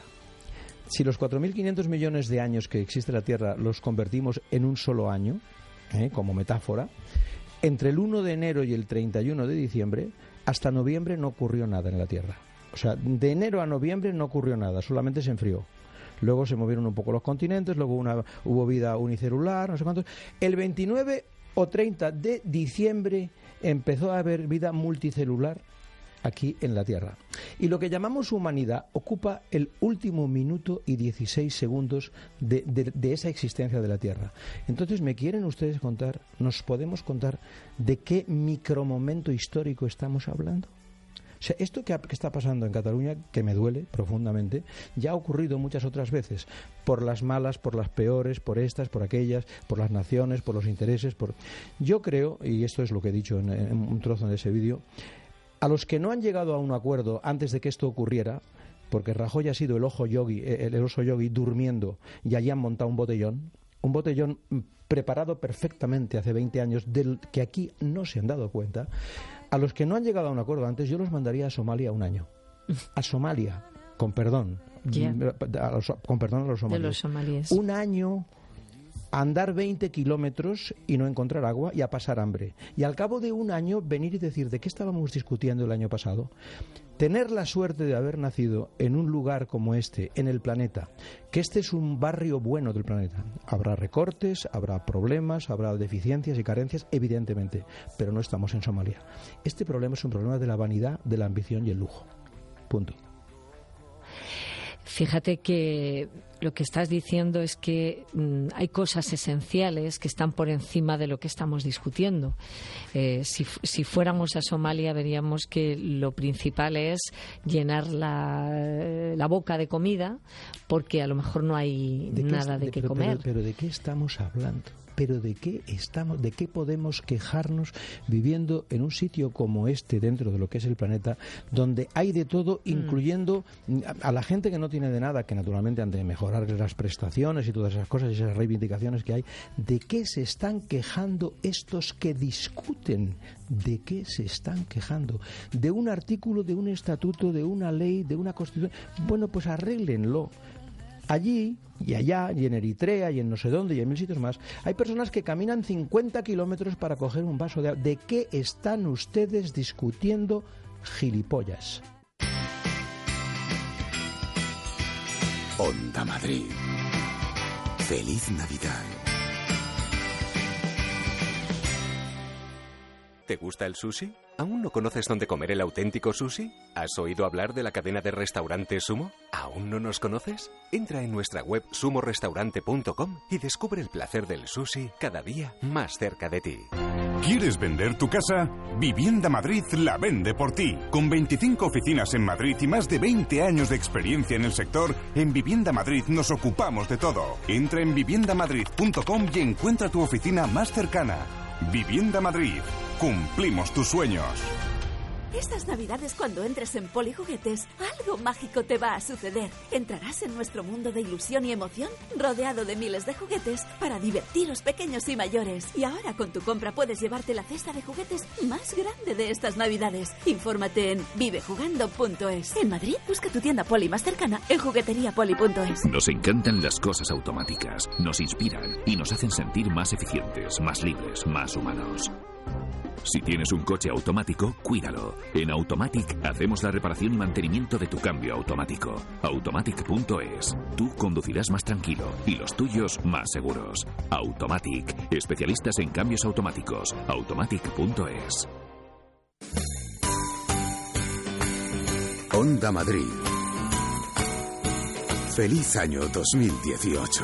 Si los cuatro mil quinientos millones de años que existe la Tierra los convertimos en un solo año, ¿eh? como metáfora, entre el uno de enero y el treinta y uno de diciembre, hasta noviembre no ocurrió nada en la Tierra. O sea, de enero a noviembre no ocurrió nada, solamente se enfrió. Luego se movieron un poco los continentes, luego una, hubo vida unicelular, no sé cuántos. El veintinueve o treinta de diciembre empezó a haber vida multicelular aquí en la Tierra. Y lo que llamamos humanidad ocupa el último minuto y dieciséis segundos de, de, de esa existencia de la Tierra. Entonces, ¿me quieren ustedes contar, nos podemos contar de qué micromomento histórico estamos hablando? O sea, esto que, que está pasando en Cataluña, que me duele profundamente, ya ha ocurrido muchas otras veces, por las malas, por las peores, por estas, por aquellas, por las naciones, por los intereses. Por... Yo creo, y esto es lo que he dicho en, en un trozo de ese vídeo, a los que no han llegado a un acuerdo antes de que esto ocurriera, porque Rajoy ha sido el ojo yogi, el, el oso yogi durmiendo, y allí han montado un botellón, un botellón preparado perfectamente hace veinte años, del que aquí no se han dado cuenta. A los que no han llegado a un acuerdo antes, yo los mandaría a Somalia un año. A Somalia, con perdón. Yeah. A los, con perdón a los somalíes. De los somalíes. Un año a andar veinte kilómetros y no encontrar agua y a pasar hambre. Y al cabo de un año venir y decir, ¿de qué estábamos discutiendo el año pasado? Tener la suerte de haber nacido en un lugar como este, en el planeta, que este es un barrio bueno del planeta. Habrá recortes, habrá problemas, habrá deficiencias y carencias, evidentemente, pero no estamos en Somalia. Este problema es un problema de la vanidad, de la ambición y el lujo. Punto. Fíjate que lo que estás diciendo es que mmm, hay cosas esenciales que están por encima de lo que estamos discutiendo. Eh, si, si fuéramos a Somalia veríamos que lo principal es llenar la, la boca de comida, porque a lo mejor no hay ¿De nada qué, de, de qué pero, comer. Pero, pero ¿de qué estamos hablando? Pero ¿de qué estamos, de qué podemos quejarnos viviendo en un sitio como este, dentro de lo que es el planeta, donde hay de todo, incluyendo a, a la gente que no tiene de nada, que naturalmente han de mejorar las prestaciones y todas esas cosas y esas reivindicaciones que hay? ¿De qué se están quejando estos que discuten? ¿De qué se están quejando? ¿De un artículo, de un estatuto, de una ley, de una constitución? Bueno, pues arréglenlo. Allí y allá, y en Eritrea, y en no sé dónde, y en mil sitios más, hay personas que caminan cincuenta kilómetros para coger un vaso de agua. ¿De qué están ustedes discutiendo, gilipollas? Onda Madrid. Feliz Navidad. ¿Te gusta el sushi? ¿Aún no conoces dónde comer el auténtico sushi? ¿Has oído hablar de la cadena de restaurantes Sumo? ¿Aún no nos conoces? Entra en nuestra web sumo restaurante punto com y descubre el placer del sushi cada día más cerca de ti. ¿Quieres vender tu casa? Vivienda Madrid la vende por ti. Con veinticinco oficinas en Madrid y más de veinte años de experiencia en el sector, en Vivienda Madrid nos ocupamos de todo. Entra en vivienda madrid punto com y encuentra tu oficina más cercana. Vivienda Madrid. Cumplimos tus sueños. Estas navidades, cuando entres en Polijuguetes, algo mágico te va a suceder. Entrarás en nuestro mundo de ilusión y emoción, rodeado de miles de juguetes para divertiros pequeños y mayores. Y ahora con tu compra puedes llevarte la cesta de juguetes más grande de estas navidades. Infórmate en vive jugando punto es. En Madrid, busca tu tienda Poli más cercana en juguetería poli punto es. Nos encantan las cosas automáticas, nos inspiran y nos hacen sentir más eficientes, más libres, más humanos. Si tienes un coche automático, cuídalo. En Automatic hacemos la reparación y mantenimiento de tu cambio automático. Automatic punto es. Tú conducirás más tranquilo y los tuyos más seguros. Automatic, especialistas en cambios automáticos. Automatic punto es. Onda Madrid. Feliz año dos mil dieciocho.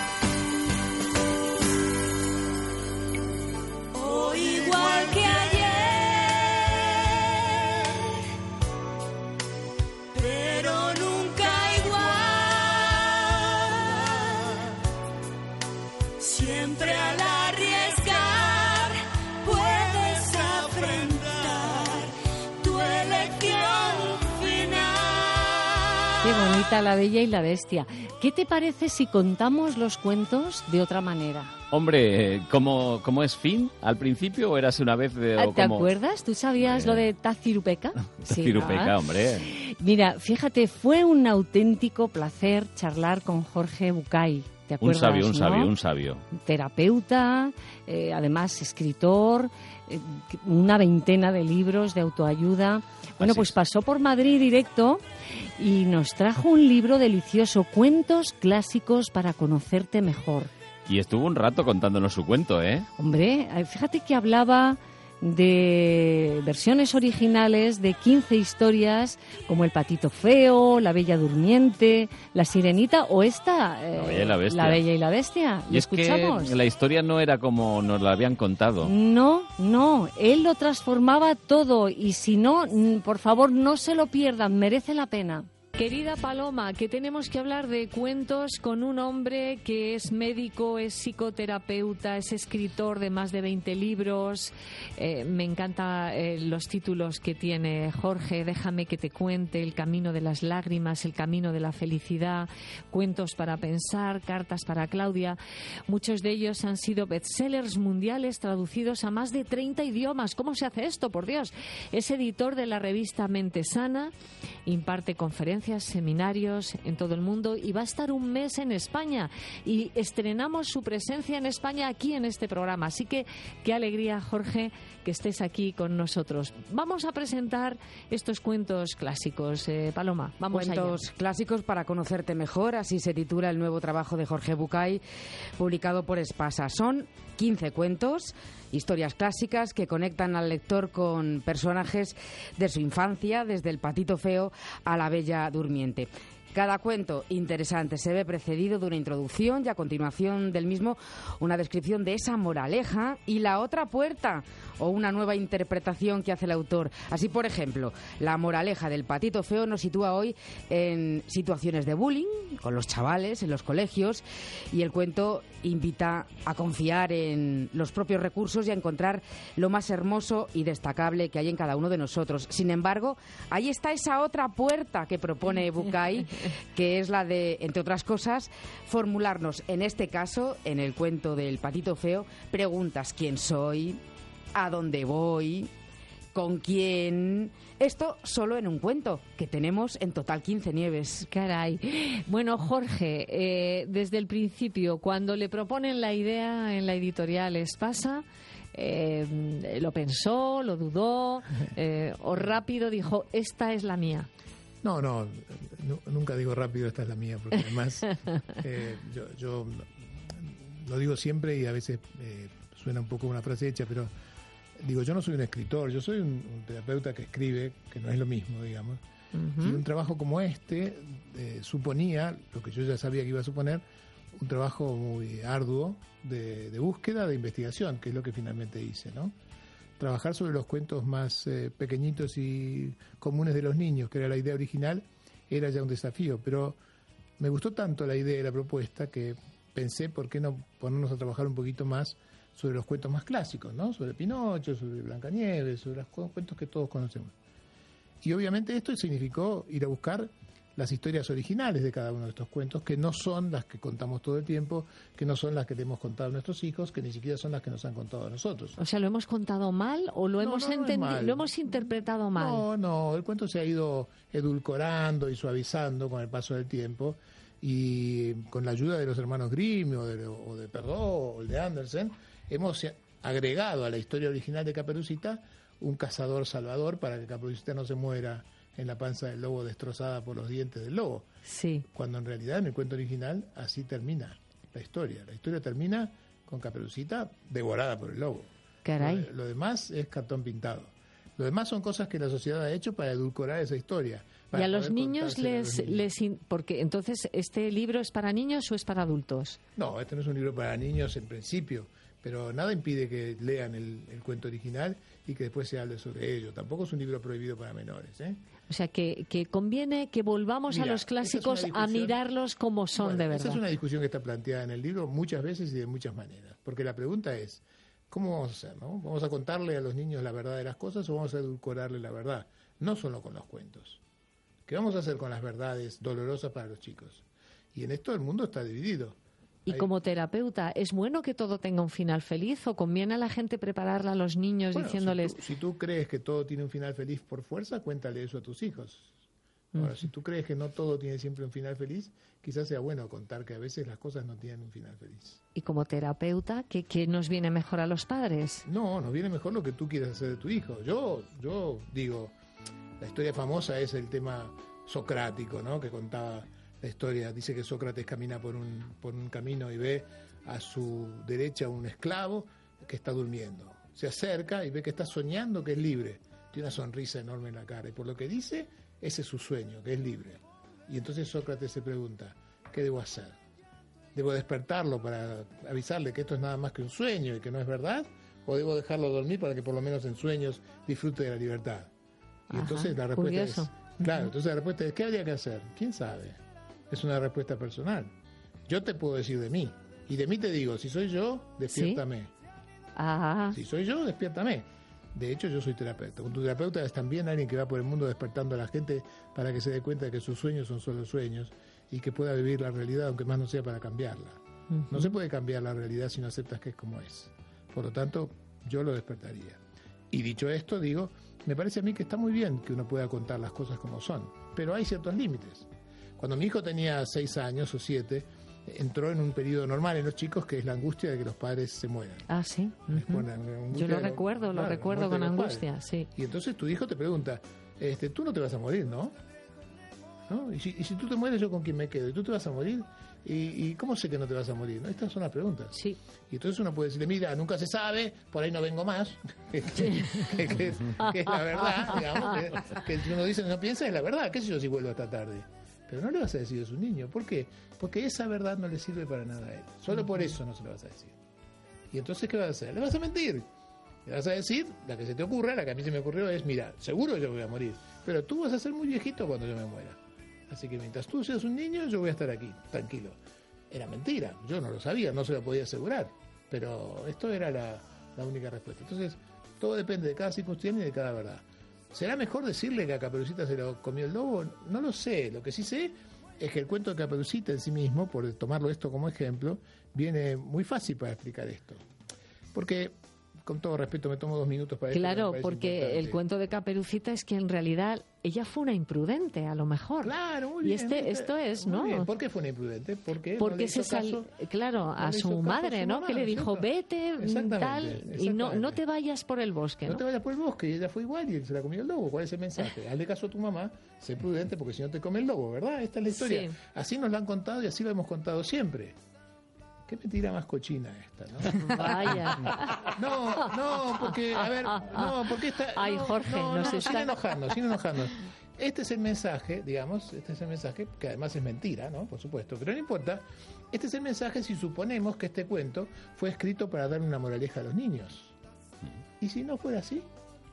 Hoy igual que ayer, pero nunca igual. Siempre al arriesgar puedes afrontar tu elección final. Qué bonita La Bella y la Bestia. ¿Qué te parece si contamos los cuentos de otra manera? Hombre, ¿cómo, cómo es fin? ¿Al principio o eras una vez de...? O ¿Te como... acuerdas? ¿Tú sabías eh... lo de Tazirupeca? Tazirupeca, sí, ¿no? Hombre. Mira, fíjate, fue un auténtico placer charlar con Jorge Bucay. ¿Te acuerdas? Un sabio, un ¿no? sabio, un sabio. Terapeuta, eh, además escritor, eh, una veintena de libros de autoayuda. Bueno, Así pues es. Pasó por Madrid directo y nos trajo un libro delicioso, Cuentos clásicos para conocerte mejor. Y estuvo un rato contándonos su cuento, ¿eh? Hombre, fíjate que hablaba de versiones originales de quince historias como El Patito Feo, La Bella Durmiente, La Sirenita o esta, eh, La Bella y la Bestia. La Bella y la Bestia. Y es escuchamos? que la historia no era como nos la habían contado. No, no, él lo transformaba todo y si no, por favor, no se lo pierdan, merece la pena. Querida Paloma, que tenemos que hablar de cuentos con un hombre que es médico, es psicoterapeuta, es escritor de más de veinte libros. Eh, me encantan eh, los títulos que tiene Jorge. Déjame que te cuente, El camino de las lágrimas, El camino de la felicidad, Cuentos para pensar, Cartas para Claudia. Muchos de ellos han sido bestsellers mundiales traducidos a más de treinta idiomas. ¿Cómo se hace esto, por Dios? Es editor de la revista Mente Sana, imparte conferencias, seminarios en todo el mundo y va a estar un mes en España y estrenamos su presencia en España aquí en este programa, así que qué alegría, Jorge, que estés aquí con nosotros. Vamos a presentar estos cuentos clásicos, eh, Paloma, vamos allá. Cuentos clásicos para conocerte mejor, así se titula el nuevo trabajo de Jorge Bucay, publicado por Espasa. Son quince cuentos, historias clásicas que conectan al lector con personajes de su infancia, desde El Patito Feo a La Bella Durmiente. Cada cuento interesante se ve precedido de una introducción y a continuación del mismo una descripción de esa moraleja y la otra puerta o una nueva interpretación que hace el autor. Así, por ejemplo, la moraleja del Patito Feo nos sitúa hoy en situaciones de bullying con los chavales en los colegios y el cuento invita a confiar en los propios recursos y a encontrar lo más hermoso y destacable que hay en cada uno de nosotros. Sin embargo, ahí está esa otra puerta que propone Bucay, que es la de, entre otras cosas, formularnos, en este caso, en el cuento del Patito Feo, preguntas: ¿quién soy? ¿A dónde voy? ¿Con quién? Esto solo en un cuento, que tenemos en total quince, Nieves. Caray. Bueno, Jorge, eh, desde el principio, cuando le proponen la idea en la editorial Espasa, eh, lo pensó, lo dudó, eh, o rápido dijo, esta es la mía. No, no, no, nunca digo rápido, esta es la mía, porque además eh, yo, yo lo digo siempre y a veces eh, suena un poco una frase hecha, pero digo, yo no soy un escritor, yo soy un, un terapeuta que escribe, que no es lo mismo, digamos. Uh-huh. Y un trabajo como este eh, suponía, lo que yo ya sabía que iba a suponer, un trabajo muy arduo de, de búsqueda, de investigación, que es lo que finalmente hice, ¿no? Trabajar sobre los cuentos más eh, pequeñitos y comunes de los niños, que era la idea original, era ya un desafío, pero me gustó tanto la idea y la propuesta que pensé, ¿por qué no ponernos a trabajar un poquito más sobre los cuentos más clásicos, ¿no? Sobre Pinocho, sobre Blancanieves, sobre los cuentos que todos conocemos? Y obviamente esto significó ir a buscar las historias originales de cada uno de estos cuentos, que no son las que contamos todo el tiempo, que no son las que le hemos contado a nuestros hijos, que ni siquiera son las que nos han contado a nosotros. O sea, ¿lo hemos contado mal o lo, no, hemos, no, no entendi- lo hemos interpretado mal? No, no, el cuento se ha ido edulcorando y suavizando con el paso del tiempo, y con la ayuda de los hermanos Grimm o de, o de Perrault o de Andersen, hemos agregado a la historia original de Caperucita un cazador salvador para que Caperucita no se muera en la panza del lobo destrozada por los dientes del lobo. Sí. Cuando en realidad en el cuento original así termina la historia. La historia termina con Caperucita devorada por el lobo. Caray. Lo, lo demás es cartón pintado. Lo demás son cosas que la sociedad ha hecho para edulcorar esa historia. Y a los niños les, a los niños. les... Porque entonces, ¿este libro es para niños o es para adultos? No, este no es un libro para niños en principio, pero nada impide que lean el, el cuento original y que después se hable sobre ello. Tampoco es un libro prohibido para menores, ¿eh? O sea, que, que conviene que volvamos Mira, a los clásicos a mirarlos como son bueno, de verdad. Esa es una discusión que está planteada en el libro muchas veces y de muchas maneras. Porque la pregunta es, ¿cómo vamos a hacer, no? ¿Vamos a contarle a los niños la verdad de las cosas o vamos a edulcorarle la verdad? No solo con los cuentos. ¿Qué vamos a hacer con las verdades dolorosas para los chicos? Y en esto el mundo está dividido. Y Hay... como terapeuta, ¿es bueno que todo tenga un final feliz o conviene a la gente prepararla a los niños bueno, diciéndoles... Si tú, si tú crees que todo tiene un final feliz por fuerza, cuéntale eso a tus hijos. Ahora, mm. si tú crees que no todo tiene siempre un final feliz, quizás sea bueno contar que a veces las cosas no tienen un final feliz. Y como terapeuta, ¿qué, qué nos viene mejor a los padres? No, nos viene mejor lo que tú quieras hacer de tu hijo. Yo, yo digo, la historia famosa es el tema socrático, ¿no? Que contaba la historia. Dice que Sócrates camina por un, por un camino y ve a su derecha un esclavo que está durmiendo. Se acerca y ve que está soñando que es libre. Tiene una sonrisa enorme en la cara. Y por lo que dice, ese es su sueño, que es libre. Y entonces Sócrates se pregunta, ¿qué debo hacer? ¿Debo despertarlo para avisarle que esto es nada más que un sueño y que no es verdad? ¿O debo dejarlo dormir para que por lo menos en sueños disfrute de la libertad? Y Ajá, entonces la respuesta curioso. es... Claro, entonces la respuesta es, ¿qué habría que hacer? ¿Quién sabe? Es una respuesta personal. Yo te puedo decir de mí. Y de mí te digo, si soy yo, despiértame. ¿Sí? Ah. Si soy yo, despiértame. De hecho, yo soy terapeuta. Un terapeuta es también alguien que va por el mundo despertando a la gente para que se dé cuenta de que sus sueños son solo sueños y que pueda vivir la realidad, aunque más no sea para cambiarla. Uh-huh. No se puede cambiar la realidad si no aceptas que es como es. Por lo tanto, yo lo despertaría. Y dicho esto, digo, me parece a mí que está muy bien que uno pueda contar las cosas como son, pero hay ciertos límites. Cuando mi hijo tenía seis años o siete, entró en un periodo normal en los chicos que es la angustia de que los padres se mueran. Ah, sí. Uh-huh. Yo lo recuerdo, lo claro, recuerdo con angustia, sí. Y entonces tu hijo te pregunta, este, tú no te vas a morir, ¿no? ¿No? ¿Y, si, y si tú te mueres, ¿yo con quién me quedo? ¿Y tú te vas a morir? ¿Y, y cómo sé que no te vas a morir? ¿No? Estas son las preguntas. Sí. Y entonces uno puede decirle, mira, nunca se sabe, por ahí no vengo más. que, que, que, que, es, que es la verdad, digamos. Que, que uno dice, no piensa en la verdad. ¿Qué sé yo si vuelvo esta tarde? Pero no le vas a decir a su niño. ¿Por qué? Porque esa verdad no le sirve para nada a él. Solo por eso no se lo vas a decir. Y entonces, ¿qué vas a hacer? Le vas a mentir. Le vas a decir, la que se te ocurra, la que a mí se me ocurrió es, mira, seguro yo voy a morir. Pero tú vas a ser muy viejito cuando yo me muera. Así que mientras tú seas un niño, yo voy a estar aquí, tranquilo. Era mentira, yo no lo sabía, no se lo podía asegurar. Pero esto era la, la única respuesta. Entonces, todo depende de cada circunstancia y de cada verdad. ¿Será mejor decirle que a Caperucita se lo comió el lobo? No lo sé. Lo que sí sé es que el cuento de Caperucita en sí mismo, por tomarlo esto como ejemplo, viene muy fácil para explicar esto. Porque, con todo respeto, me tomo dos minutos para Claro, esto, porque importante. El cuento de Caperucita es que en realidad ella fue una imprudente, a lo mejor. Claro, muy y bien. este, esto es, muy ¿no? Bien. ¿Por qué fue una imprudente? Porque, porque no le hizo se sal... caso, claro, no a le su hizo madre, caso a su ¿no? mamá, que le dijo, ¿cierto? vete, Exactamente, tal, exactamente. y no, no te vayas por el bosque, ¿no? No te vayas por el bosque, y ella fue igual y él se la comió el lobo. ¿Cuál es el mensaje? Hazle caso a tu mamá, sé prudente porque si no te come el lobo, ¿verdad? Esta es la historia. Sí. Así nos la han contado y así lo hemos contado siempre. Qué mentira más cochina esta, ¿no? Vaya. No, no, porque, a ver, no, porque esta... Ay, no, Jorge, no, nos no, está... sin enojarnos, sin enojarnos. Este es el mensaje, digamos, este es el mensaje, que además es mentira, ¿no? Por supuesto, pero no importa. Este es el mensaje si suponemos que este cuento fue escrito para dar una moraleja a los niños. ¿Y si no fuera así?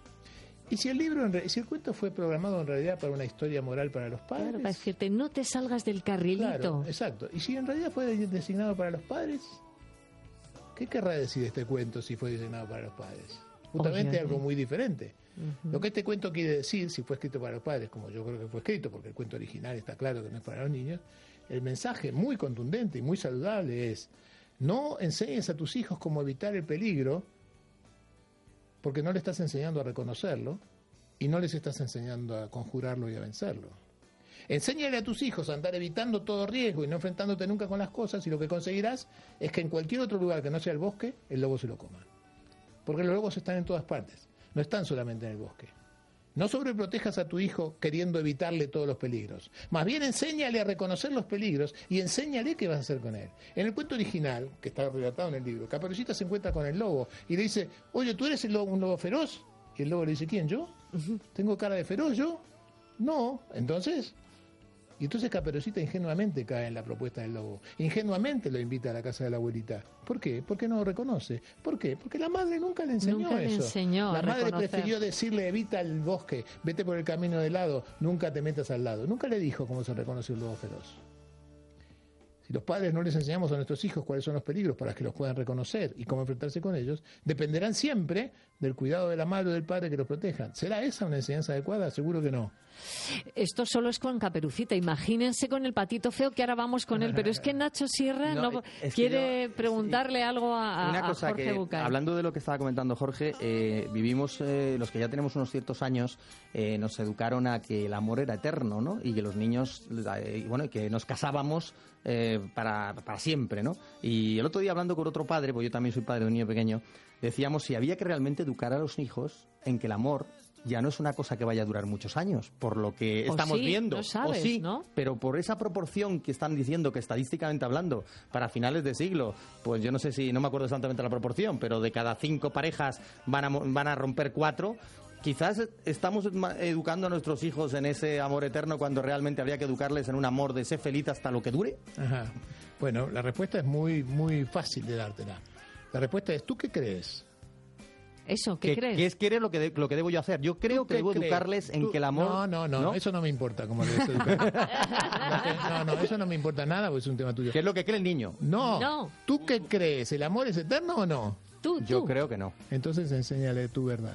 ¿Y si el libro, si el cuento fue programado en realidad para una historia moral para los padres? Claro, para decirte, no te salgas del carrilito. Claro, exacto. ¿Y si en realidad fue designado para los padres? ¿Qué querrá decir este cuento si fue designado para los padres? Justamente Oye, algo muy diferente. Uh-huh. Lo que este cuento quiere decir, si fue escrito para los padres, como yo creo que fue escrito, porque el cuento original está claro que no es para los niños, el mensaje muy contundente y muy saludable es: no enseñes a tus hijos cómo evitar el peligro, porque no le estás enseñando a reconocerlo y no les estás enseñando a conjurarlo y a vencerlo. Enséñale a tus hijos a andar evitando todo riesgo y no enfrentándote nunca con las cosas, y lo que conseguirás es que en cualquier otro lugar que no sea el bosque, el lobo se lo coma. porque los lobos están en todas partes, no están solamente en el bosque. No sobreprotejas a tu hijo queriendo evitarle todos los peligros. Más bien enséñale a reconocer los peligros y enséñale qué vas a hacer con él. En el cuento original, que está relatado en el libro, Caperucita se encuentra con el lobo y le dice, oye, ¿tú eres el lobo, un lobo feroz? Y el lobo le dice, ¿quién, yo? ¿Tengo cara de feroz yo? No, entonces... Y entonces Caperucita ingenuamente cae en la propuesta del lobo. Ingenuamente lo invita a la casa de la abuelita. ¿Por qué? Porque no lo reconoce. ¿Por qué? Porque la madre nunca le enseñó nunca eso. Le enseñó la a madre reconocer. prefirió decirle, evita el bosque, vete por el camino de lado, nunca te metas al lado. Nunca le dijo cómo se reconoce un lobo feroz. Si los padres no les enseñamos a nuestros hijos cuáles son los peligros para que los puedan reconocer y cómo enfrentarse con ellos, dependerán siempre del cuidado de la madre o del padre que los protejan. ¿Será esa una enseñanza adecuada? Seguro que no. Esto solo es con Caperucita. Imagínense con el Patito Feo, que ahora vamos con él. Pero es que Nacho Sierra no, No, es que quiere yo- preguntarle algo a, Una a cosa Jorge que, Bucay. hablando de lo que estaba comentando Jorge, eh, vivimos, eh, los que ya tenemos unos ciertos años, eh, nos educaron a que el amor era eterno, ¿no? Y que los niños, eh, y bueno, y que nos casábamos eh, para, para siempre, ¿no? Y el otro día hablando con otro padre, pues yo también soy padre de un niño pequeño, decíamos si había que realmente educar a los hijos en que el amor ya no es una cosa que vaya a durar muchos años, por lo que O estamos sí, viendo. no sabes, o sí, ¿no? pero por esa proporción que están diciendo que estadísticamente hablando, para finales de siglo, pues yo no sé si, no me acuerdo exactamente la proporción, pero de cada cinco parejas van a, mo- van a romper cuatro. Quizás estamos ma- educando a nuestros hijos en ese amor eterno cuando realmente habría que educarles en un amor de ser feliz hasta lo que dure. Ajá. Bueno, la respuesta es muy, muy fácil de dártela. La respuesta es, ¿tú qué crees? Eso, ¿qué ¿Qué, crees? qué es, qué es lo, que de- lo que debo yo hacer? Yo creo que ¿Qué debo crees? educarles en Tú- que el amor... No, no, no, ¿no? eso no me importa cómo debes educar. No, no, eso no me importa nada porque es un tema tuyo. ¿Qué es lo que cree el niño? No. No. ¿Tú qué crees? ¿El amor es eterno o no? Tú, Yo tú. creo que no. Entonces enséñale tu verdad.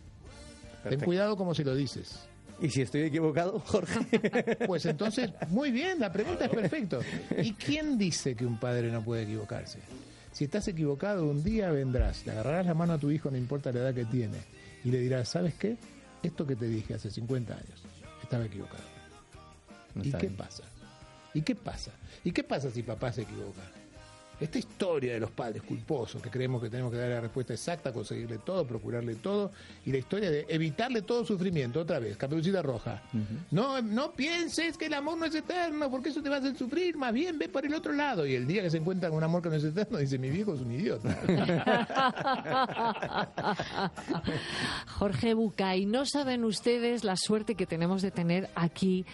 Ten Perfecto. cuidado como si lo dices. ¿Y si estoy equivocado, Jorge? Pues entonces, muy bien, la pregunta es perfecta. ¿Y quién dice que un padre no puede equivocarse? Si estás equivocado, un día vendrás, le agarrarás la mano a tu hijo, no importa la edad que tiene, y le dirás, ¿sabes qué? Esto que te dije hace cincuenta años, estaba equivocado. No ¿Y está qué bien. pasa? ¿Y qué pasa? ¿Y qué pasa si papá se equivoca? Esta historia de los padres culposos, que creemos que tenemos que dar la respuesta exacta, conseguirle todo, procurarle todo, y la historia de evitarle todo sufrimiento, otra vez, Caperucita Roja. No, no pienses que el amor no es eterno, porque eso te va a hacer sufrir, más bien ve por el otro lado. Y el día que se encuentra con un amor que no es eterno, dice, mi viejo es un idiota. Jorge Bucay, no saben ustedes la suerte que tenemos de tener aquí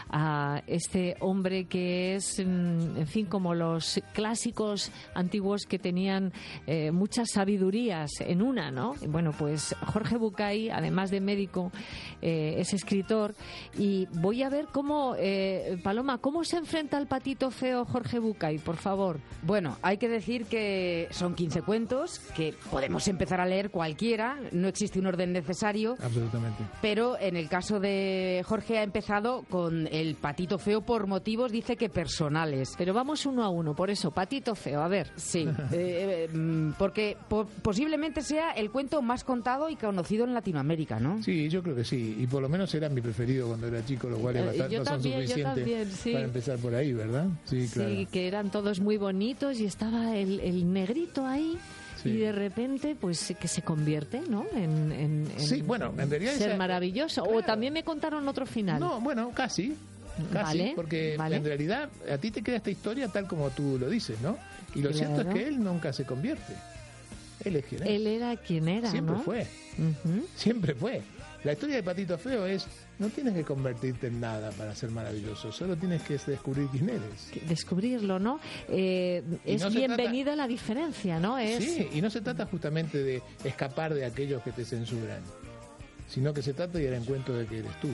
a este hombre que es, mm, en fin, como los clásicos antiguos que tenían eh, muchas sabidurías en una, ¿no? Y bueno, pues Jorge Bucay, además de médico, eh, es escritor y voy a ver cómo, eh, Paloma, ¿cómo se enfrenta al Patito Feo Jorge Bucay, por favor? Bueno, hay que decir que son quince cuentos, que podemos empezar a leer cualquiera, no existe un orden necesario, Absolutamente. pero en el caso de Jorge ha empezado con el Patito Feo por motivos, dice que personales. Pero vamos uno a uno, por eso, Patito Feo, a ver. Sí, eh, eh, porque po- posiblemente sea el cuento más contado y conocido en Latinoamérica, ¿no? Sí, yo creo que sí. Y por lo menos era mi preferido cuando era chico, lo cual es Eh, bastante yo razón también, yo suficiente también, sí. para empezar por ahí, ¿verdad? Sí, claro. Sí, que eran todos muy bonitos y estaba el, el negrito ahí. Sí. Y de repente, pues que se convierte, ¿no? En, en- en Sí, bueno, en realidad ser esa- maravilloso. O también me contaron otro final. No, bueno, casi. Casi, Vale, porque vale. en realidad a ti te queda esta historia tal como tú lo dices, ¿no? Y lo cierto es Claro. que él nunca se convierte. Él es quien es. Él era quien era, Siempre ¿no? fue. Ujú. Siempre fue. La historia de Patito Feo es, no tienes que convertirte en nada para ser maravilloso, solo tienes que descubrir quién eres. Que descubrirlo, ¿no? Eh, Y es no se bienvenida la diferencia, ¿no? Es Sí, y no se trata justamente de escapar de aquellos que te censuran, sino que se trata de ir al encuentro de que eres tú.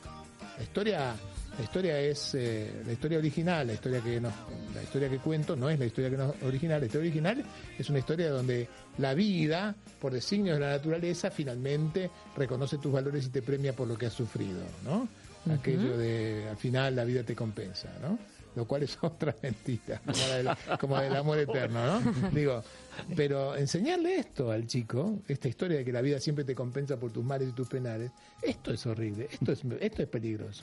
La historia, la historia es eh, la historia original, la historia que nos, la historia que cuento no es la historia que nos original. La historia original es una historia donde la vida, por designios de la naturaleza, finalmente reconoce tus valores y te premia por lo que has sufrido, ¿no? Ujú. Aquello de al final la vida te compensa, ¿no? Lo cual es otra mentira, como, la del, como del amor eterno, ¿no? Digo, pero enseñarle esto al chico, esta historia de que la vida siempre te compensa por tus males y tus penales, esto es horrible, esto es, esto es peligroso.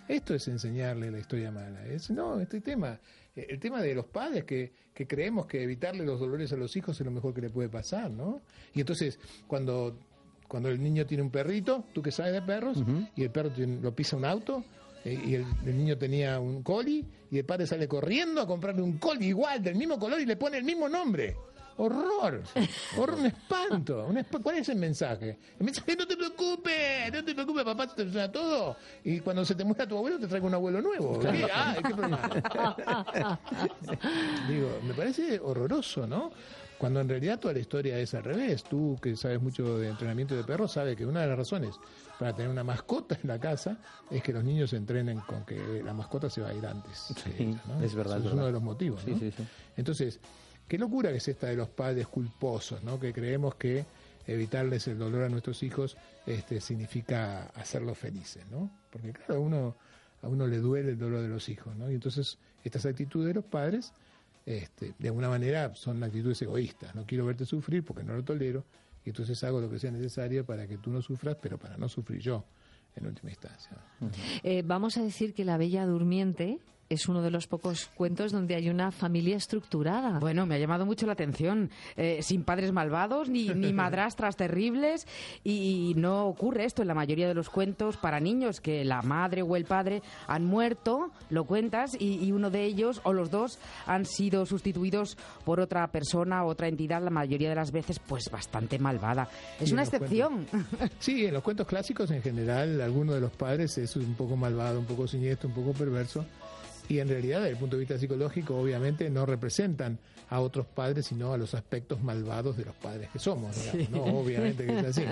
Esto es enseñarle la historia mala. Es, no, este tema, el tema de los padres que, que creemos que evitarle los dolores a los hijos es lo mejor que le puede pasar, ¿no? Y entonces, cuando, cuando el niño tiene un perrito, tú que sabes de perros, uh-huh. y el perro tiene, lo pisa un auto, eh, y el, el niño tenía un collie, y el padre sale corriendo a comprarle un collie igual, del mismo color, y le pone el mismo nombre. Horror, horror, un espanto, un esp- ¿cuál es el mensaje? El mensaje es: no te preocupes, no te preocupes, papá te soluciona todo, y cuando se te muera tu abuelo te traigo un abuelo nuevo. ¿Qué? Ah, ¿qué problema? Digo, me parece horroroso, ¿no? Cuando en realidad toda la historia es al revés. Tú, que sabes mucho de entrenamiento de perros, sabes que una de las razones para tener una mascota en la casa es que los niños se entrenen con que la mascota se va a ir antes. Sí, ella, ¿no? es verdad. Eso es, es uno verdad. de los motivos, ¿no? Sí, sí, sí. Entonces, qué locura que es esta de los padres culposos, ¿no? Que creemos que evitarles el dolor a nuestros hijos este, significa hacerlos felices, ¿no? Porque claro, a uno, a uno le duele el dolor de los hijos, ¿no? Y entonces estas actitudes de los padres, este, de alguna manera, son actitudes egoístas. No quiero verte sufrir porque no lo tolero, y entonces hago lo que sea necesario para que tú no sufras, pero para no sufrir yo, en última instancia. Uh-huh. Eh, vamos a decir que La Bella Durmiente es uno de los pocos cuentos donde hay una familia estructurada. Bueno, me ha llamado mucho la atención. Eh, sin padres malvados, ni, ni madrastras terribles. Y no ocurre esto en la mayoría de los cuentos para niños, que la madre o el padre han muerto, lo cuentas, y, y uno de ellos, o los dos, han sido sustituidos por otra persona, otra entidad, la mayoría de las veces, pues bastante malvada. Es Sí, una en los excepción. cuentos. Sí, en los cuentos clásicos en general, alguno de los padres es un poco malvado, un poco siniestro, un poco perverso. Y en realidad, desde el punto de vista psicológico, obviamente no representan a otros padres, sino a los aspectos malvados de los padres que somos, digamos, ¿no? Obviamente que es así.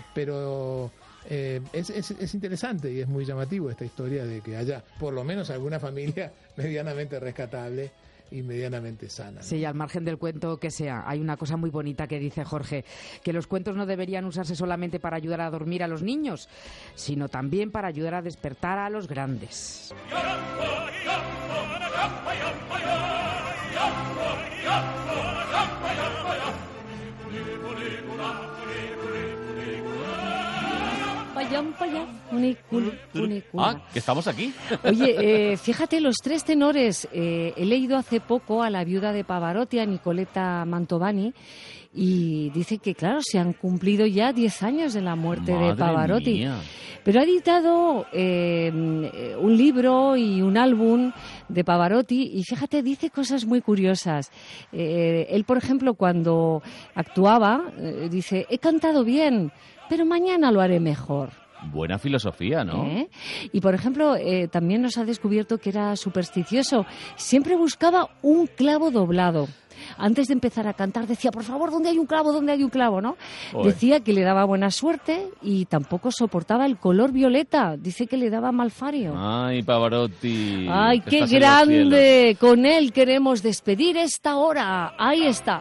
Pero eh, es, es, es interesante y es muy llamativo esta historia de que haya por lo menos alguna familia medianamente rescatable y medianamente sana, ¿no? Sí, al margen del cuento que sea, hay una cosa muy bonita que dice Jorge, que los cuentos no deberían usarse solamente para ayudar a dormir a los niños, sino también para ayudar a despertar a los grandes. Ah, que estamos aquí. Oye, eh, fíjate, los tres tenores. Eh, he leído hace poco a la viuda de Pavarotti, a Nicoletta Mantovani, y dice que, claro, se han cumplido ya diez años de la muerte Madre de Pavarotti. mía. Pero ha editado eh, un libro y un álbum de Pavarotti y fíjate, dice cosas muy curiosas. Eh, él, por ejemplo, cuando actuaba, eh, dice, he cantado bien, pero mañana lo haré mejor. Buena filosofía, ¿no? ¿Eh? Y, por ejemplo, eh, también nos ha descubierto que era supersticioso. Siempre buscaba un clavo doblado. Antes de empezar a cantar decía, por favor, ¿dónde hay un clavo? ¿Dónde hay un clavo? ¿No? Oye. Decía que le daba buena suerte y tampoco soportaba el color violeta. Dice que le daba malfario. Ay, Pavarotti. ¡Ay, que qué estás en los grande! Con él queremos despedir esta hora. Ahí está.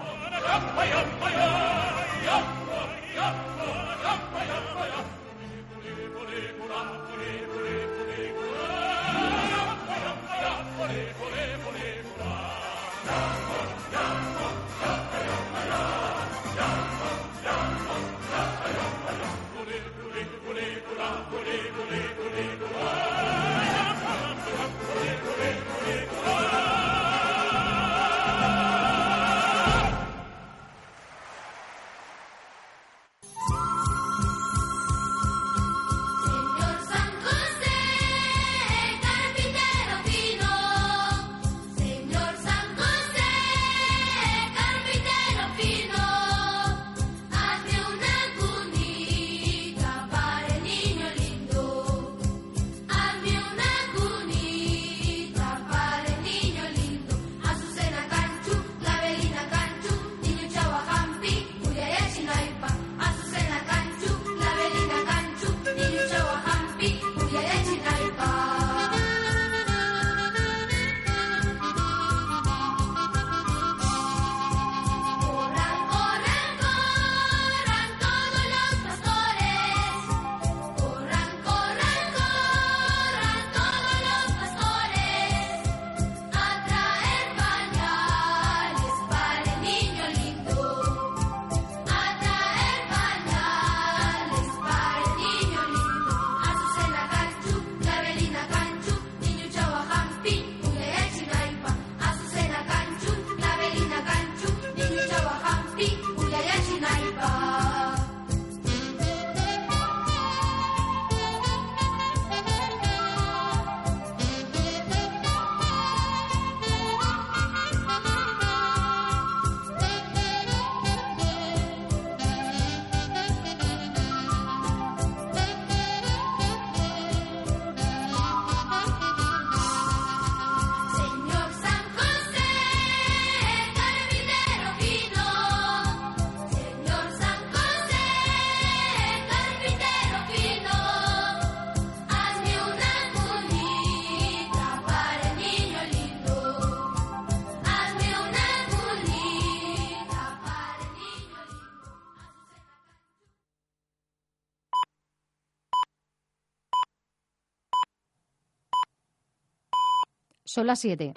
Son las siete.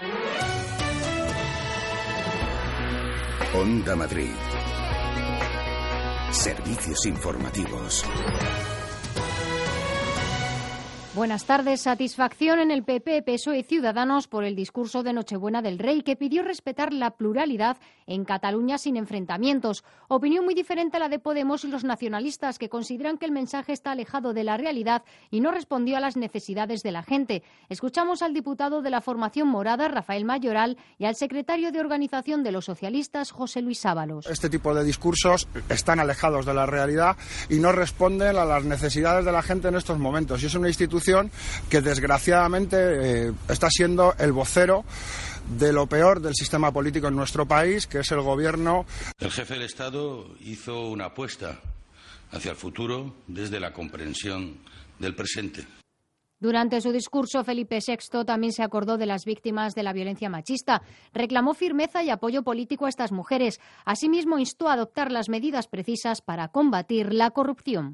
Onda Madrid. Servicios informativos. Buenas tardes. Satisfacción en el P P, P S O E y Ciudadanos por el discurso de Nochebuena del Rey, que pidió respetar la pluralidad en Cataluña sin enfrentamientos. Opinión muy diferente a la de Podemos y los nacionalistas, que consideran que el mensaje está alejado de la realidad y no respondió a las necesidades de la gente. Escuchamos al diputado de la formación morada, Rafael Mayoral, y al secretario de Organización de los Socialistas, José Luis Ábalos. Este tipo de discursos están alejados de la realidad y no responden a las necesidades de la gente en estos momentos. Y es una institución que desgraciadamente eh, está siendo el vocero de lo peor del sistema político en nuestro país, que es el gobierno. El jefe del Estado hizo una apuesta hacia el futuro desde la comprensión del presente. Durante su discurso, Felipe sexto también se acordó de las víctimas de la violencia machista. Reclamó firmeza y apoyo político a estas mujeres. Asimismo, instó a adoptar las medidas precisas para combatir la corrupción.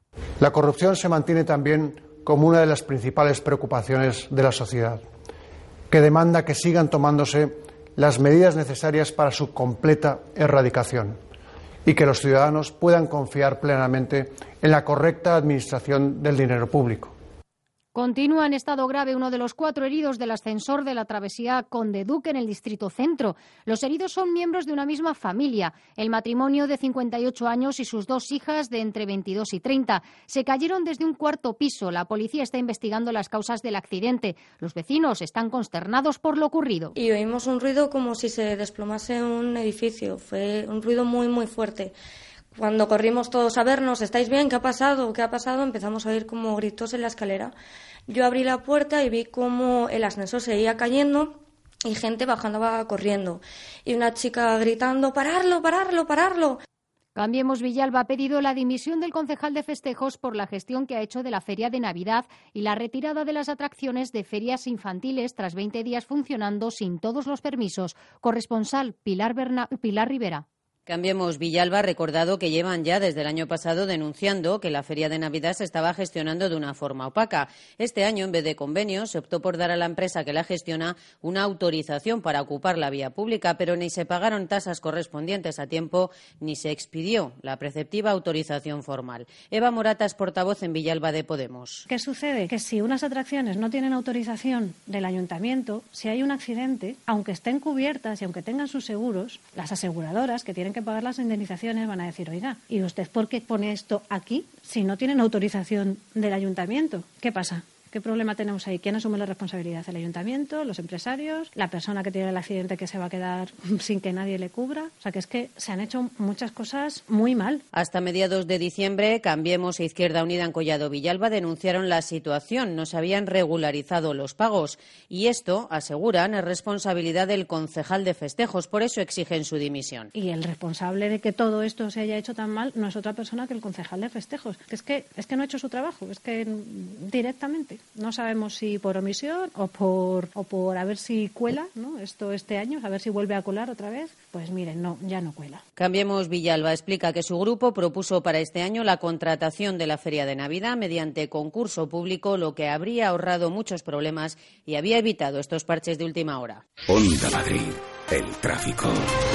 La corrupción se mantiene también como una de las principales preocupaciones de la sociedad, que demanda que sigan tomándose las medidas necesarias para su completa erradicación y que los ciudadanos puedan confiar plenamente en la correcta administración del dinero público. Continúa en estado grave uno de los cuatro heridos del ascensor de la travesía Conde Duque en el Distrito Centro. Los heridos son miembros de una misma familia. El matrimonio de cincuenta y ocho años y sus dos hijas de entre veintidós y treinta. Se cayeron desde un cuarto piso. La policía está investigando las causas del accidente. Los vecinos están consternados por lo ocurrido. Y oímos un ruido como si se desplomase un edificio. Fue un ruido muy, muy fuerte. Cuando corrimos todos a vernos, ¿estáis bien? ¿Qué ha pasado? ¿Qué ha pasado? Empezamos a oír como gritos en la escalera. Yo abrí la puerta y vi como el ascensor seguía cayendo y gente bajando, corriendo. Y una chica gritando, ¡pararlo, pararlo, pararlo! Cambiemos Villalba ha pedido la dimisión del concejal de festejos por la gestión que ha hecho de la Feria de Navidad y la retirada de las atracciones de ferias infantiles tras veinte días funcionando sin todos los permisos. Corresponsal Pilar, Berna- Pilar Rivera. Cambiemos Villalba ha recordado que llevan ya desde el año pasado denunciando que la Feria de Navidad se estaba gestionando de una forma opaca. Este año, en vez de convenios, se optó por dar a la empresa que la gestiona una autorización para ocupar la vía pública, pero ni se pagaron tasas correspondientes a tiempo ni se expidió la preceptiva autorización formal. Eva Morata es portavoz en Villalba de Podemos. ¿Qué sucede? Que si unas atracciones no tienen autorización del ayuntamiento, si hay un accidente, aunque estén cubiertas y aunque tengan sus seguros, las aseguradoras que tienen que pagar las indemnizaciones van a decir, oiga, ¿y usted por qué pone esto aquí si no tienen autorización del ayuntamiento? ¿Qué pasa? ¿Qué problema tenemos ahí? ¿Quién asume la responsabilidad? ¿El ayuntamiento? ¿Los empresarios? ¿La persona que tiene el accidente que se va a quedar sin que nadie le cubra? O sea, que es que se han hecho muchas cosas muy mal. Hasta mediados de diciembre, Cambiemos e Izquierda Unida en Collado Villalba denunciaron la situación. No se habían regularizado los pagos. Y esto, aseguran, es responsabilidad del concejal de festejos. Por eso exigen su dimisión. Y el responsable de que todo esto se haya hecho tan mal no es otra persona que el concejal de festejos. Es que, es que no ha hecho su trabajo. Es que directamente. No sabemos si por omisión o por o por a ver si cuela, ¿no? Esto este año, a ver si vuelve a colar otra vez. Pues miren, no, ya no cuela. Cambiemos Villalba explica que su grupo propuso para este año la contratación de la Feria de Navidad mediante concurso público, lo que habría ahorrado muchos problemas y había evitado estos parches de última hora. Onda Madrid, el tráfico.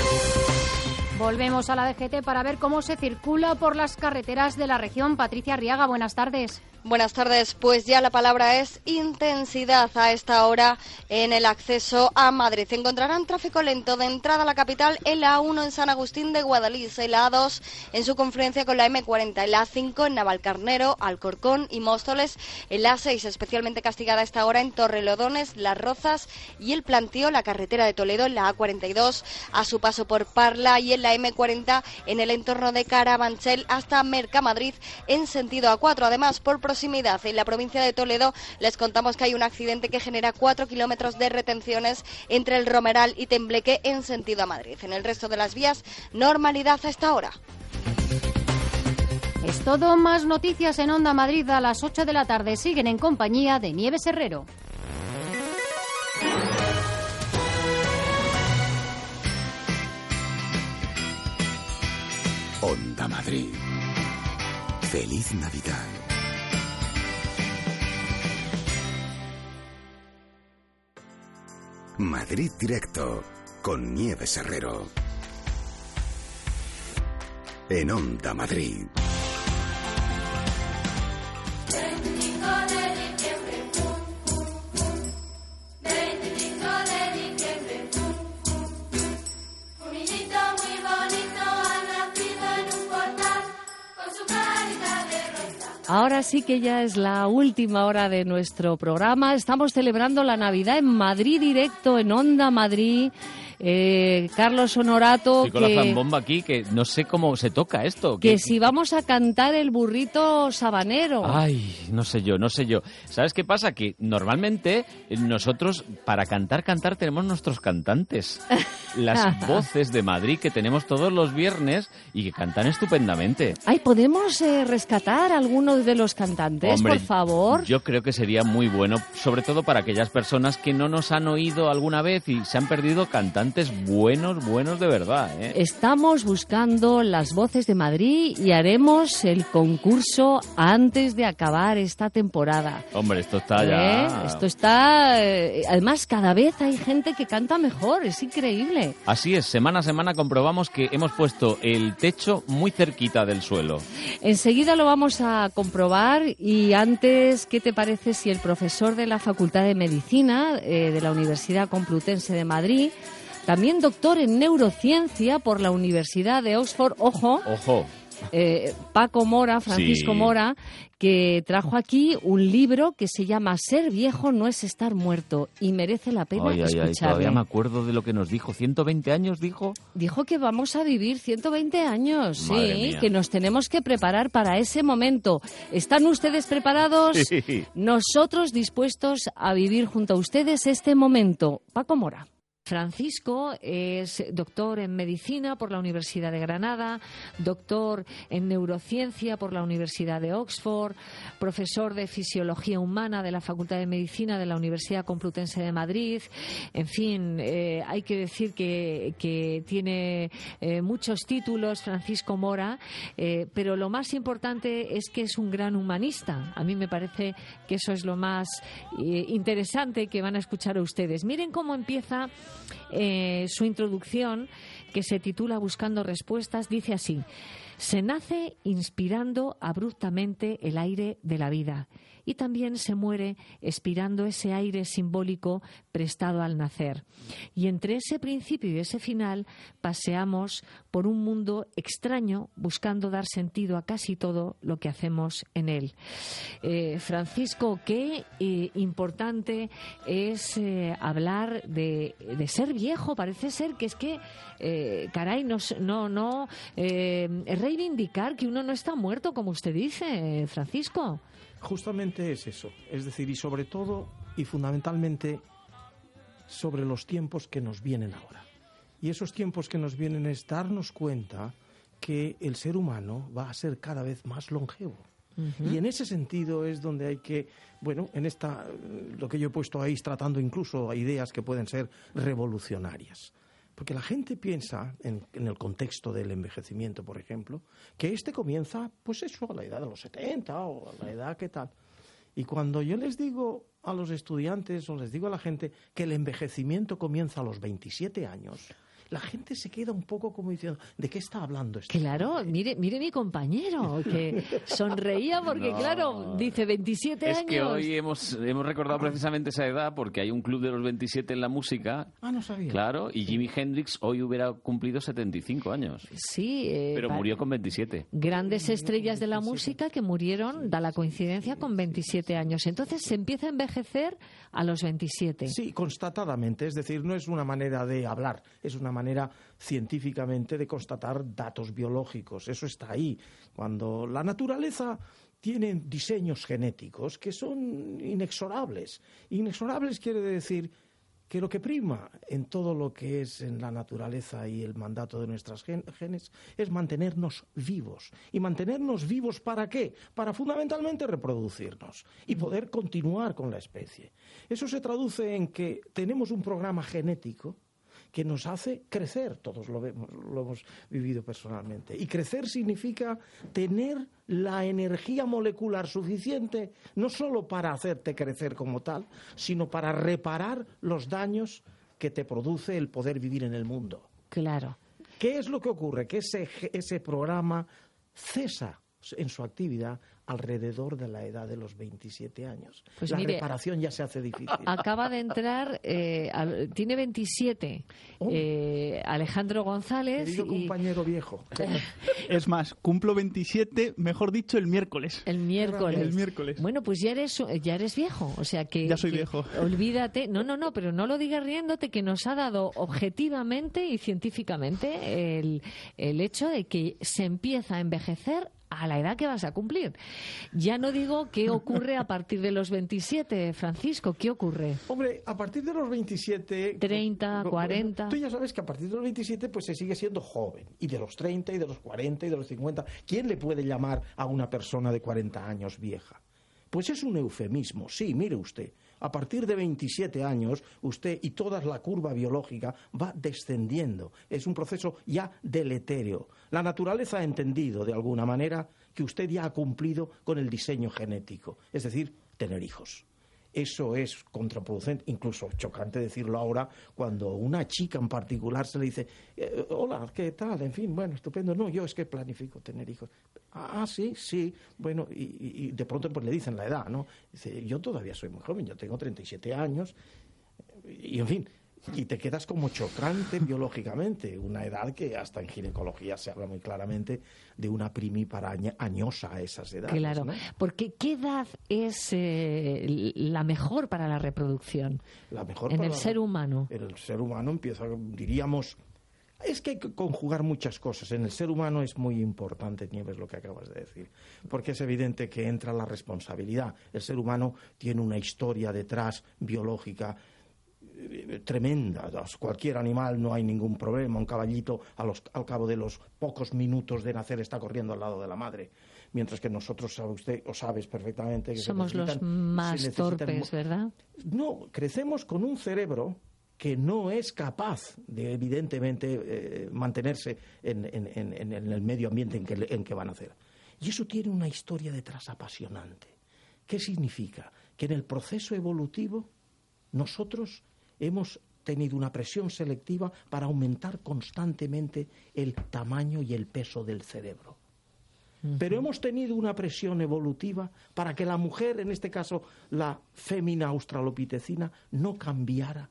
Volvemos a la D G T para ver cómo se circula por las carreteras de la región. Patricia Arriaga, buenas tardes. Buenas tardes. Pues ya la palabra es intensidad a esta hora en el acceso a Madrid. Encontrarán tráfico lento de entrada a la capital en la A uno en San Agustín de Guadalís, en la A dos en su confluencia con la eme cuarenta, en la A cinco en Navalcarnero, Alcorcón y Móstoles, en la A seis especialmente castigada a esta hora en Torrelodones, Las Rozas y El Plantío, la carretera de Toledo en la A cuarenta y dos a su paso por Parla y en la eme cuarenta en el entorno de Carabanchel hasta Mercamadrid en sentido A cuatro. Además, por proximidad en la provincia de Toledo les contamos que hay un accidente que genera cuatro kilómetros de retenciones entre el Romeral y Tembleque en sentido a Madrid. En el resto de las vías, normalidad a esta hora. Es todo, más noticias en Onda Madrid a las ocho de la tarde. Siguen en compañía de Nieves Herrero. Onda Madrid. Feliz Navidad. Madrid Directo, con Nieves Herrero. En Onda Madrid. Ahora sí que ya es la última hora de nuestro programa. Estamos celebrando la Navidad en Madrid Directo, en Onda Madrid. Eh, Carlos Honorato, Estoy con que, la zambomba aquí, que no sé cómo se toca esto. que si vamos a cantar el burrito sabanero. Ay, no sé yo, no sé yo. ¿Sabes qué pasa? Que normalmente nosotros, para cantar, cantar, tenemos nuestros cantantes. Las voces de Madrid que tenemos todos los viernes y que cantan estupendamente. Ay, ¿podemos eh, rescatar a algunos de los cantantes, Hombre, por favor? Yo creo que sería muy bueno, sobre todo para aquellas personas que no nos han oído alguna vez y se han perdido cantantes buenos, buenos de verdad, ¿eh? Estamos buscando las voces de Madrid y haremos el concurso antes de acabar esta temporada. Hombre, esto está ¿Eh? ya... Esto está... eh, además, cada vez hay gente que canta mejor, es increíble. Así es, semana a semana comprobamos que hemos puesto el techo muy cerquita del suelo. Enseguida lo vamos a comprobar y antes, ¿qué te parece si el profesor de la Facultad de Medicina eh, de la Universidad Complutense de Madrid, también doctor en neurociencia por la Universidad de Oxford, ojo, Ojo. eh, Paco Mora, Francisco Sí. Mora, que trajo aquí un libro que se llama Ser viejo no es estar muerto y merece la pena Ay, ay, ay, escucharle. todavía me acuerdo de lo que nos dijo. ¿ciento veinte años dijo? Dijo que vamos a vivir ciento veinte años, Madre sí, mía. que nos tenemos que preparar para ese momento. ¿Están ustedes preparados? Sí. Nosotros dispuestos a vivir junto a ustedes este momento. Paco Mora. Francisco es doctor en medicina por la Universidad de Granada, doctor en neurociencia por la Universidad de Oxford, profesor de fisiología humana de la Facultad de Medicina de la Universidad Complutense de Madrid. En fin, eh, hay que decir que, que tiene eh, muchos títulos, Francisco Mora, eh, pero lo más importante es que es un gran humanista. A mí me parece que eso es lo más eh, interesante que van a escuchar ustedes. Miren cómo empieza Eh, su introducción, que se titula Buscando respuestas. Dice así: se nace inspirando abruptamente el aire de la vida y también se muere expirando ese aire simbólico prestado al nacer. Y entre ese principio y ese final paseamos por un mundo extraño buscando dar sentido a casi todo lo que hacemos en él. Eh, Francisco, qué eh, importante es eh, hablar de, de ser viejo. Parece ser que es que, eh, caray, no, no, no eh, reivindicar que uno no está muerto, como usted dice, Francisco. Justamente es eso, es decir, y sobre todo y fundamentalmente sobre los tiempos que nos vienen ahora. Y esos tiempos que nos vienen es darnos cuenta que el ser humano va a ser cada vez más longevo. Uh-huh. Y en ese sentido es donde hay que, bueno, en esta, lo que yo he puesto ahí, tratando incluso a ideas que pueden ser revolucionarias. Porque la gente piensa, en, en el contexto del envejecimiento, por ejemplo, que este comienza, pues eso, a la edad de los setenta o a la edad que tal. Y cuando yo les digo a los estudiantes o les digo a la gente que el envejecimiento comienza a los veintisiete años, la gente se queda un poco como diciendo, ¿de qué está hablando este? Claro, mire, mire mi compañero, que sonreía porque, No. claro, dice veintisiete Es años. que hoy hemos, hemos recordado precisamente esa edad porque hay un club de los veintisiete en la música. Ah, no sabía. Claro, y Jimi Hendrix hoy hubiera cumplido setenta y cinco años. Sí. Eh, Pero pa- murió con veintisiete. Grandes estrellas de la música que murieron, da la coincidencia, con veintisiete años. Entonces se empieza a envejecer a los veintisiete. Sí, constatadamente, es decir, no es una manera de hablar, es una manera científicamente de constatar datos biológicos. Eso está ahí. Cuando la naturaleza tiene diseños genéticos que son inexorables. Inexorables quiere decir que lo que prima en todo lo que es en la naturaleza y el mandato de nuestras gen- genes es mantenernos vivos. ¿Y mantenernos vivos para qué? Para fundamentalmente reproducirnos y poder continuar con la especie. Eso se traduce en que tenemos un programa genético que nos hace crecer, todos lo vemos, lo hemos vivido personalmente. Y crecer significa tener la energía molecular suficiente, no solo para hacerte crecer como tal, sino para reparar los daños que te produce el poder vivir en el mundo. Claro. ¿Qué es lo que ocurre? Que ese, ese programa cesa en su actividad alrededor de la edad de los veintisiete años. Pues la mire, reparación ya se hace difícil. Acaba de entrar, eh, al- tiene veintisiete, eh, Alejandro González. Querido y- compañero viejo. Es más, cumplo veintisiete, mejor dicho, el miércoles. El miércoles. El miércoles. Bueno, pues ya eres, ya eres viejo, o sea que... Ya soy que viejo. Olvídate, no, no, no, pero no lo digas riéndote, que nos ha dado objetivamente y científicamente el, el hecho de que se empieza a envejecer a la edad que vas a cumplir. Ya no digo qué ocurre a partir de los veintisiete, Francisco, ¿qué ocurre? Hombre, a partir de los veintisiete... treinta, cuarenta... Tú ya sabes que a partir de los veintisiete pues se sigue siendo joven. Y de los treinta, y de los cuarenta, y de los cincuenta. ¿Quién le puede llamar a una persona de cuarenta años vieja? Pues es un eufemismo, sí, mire usted. A partir de veintisiete años, usted y toda la curva biológica va descendiendo. Es un proceso ya deletéreo. La naturaleza ha entendido, de alguna manera, que usted ya ha cumplido con el diseño genético, es decir, tener hijos. Eso es contraproducente, incluso chocante decirlo ahora, cuando una chica en particular se le dice, eh, hola, ¿qué tal? En fin, bueno, estupendo. No, yo es que planifico tener hijos. Ah, sí, sí. Bueno, y, y de pronto pues le dicen la edad, ¿no? Dice, yo todavía soy muy joven, yo tengo treinta y siete años. Y en fin, y te quedas como chocante biológicamente, una edad que hasta en ginecología se habla muy claramente de una primípara aña- añosa a esas edades. Claro, ¿no? porque ¿qué edad es eh, la mejor para la reproducción La mejor en para el la- ser humano? El ser humano empieza, diríamos... Es que hay que conjugar muchas cosas. En el ser humano es muy importante, Nieves, lo que acabas de decir, porque es evidente que entra la responsabilidad. El ser humano tiene una historia detrás biológica eh, tremenda. Cualquier animal no hay ningún problema. Un caballito a los- al cabo de los pocos minutos de nacer está corriendo al lado de la madre. Mientras que nosotros, sabe usted, o sabes perfectamente que se Somos los necesitan- más se necesitan torpes, mu- ¿verdad? No, crecemos con un cerebro que no es capaz de, evidentemente, eh, mantenerse en, en- en- en- en el medio ambiente en que, le- en que va a nacer. Y eso tiene una historia detrás apasionante. ¿Qué significa? Que en el proceso evolutivo nosotros hemos tenido una presión selectiva para aumentar constantemente el tamaño y el peso del cerebro. Pero hemos tenido una presión evolutiva para que la mujer, en este caso la fémina australopitecina, no cambiara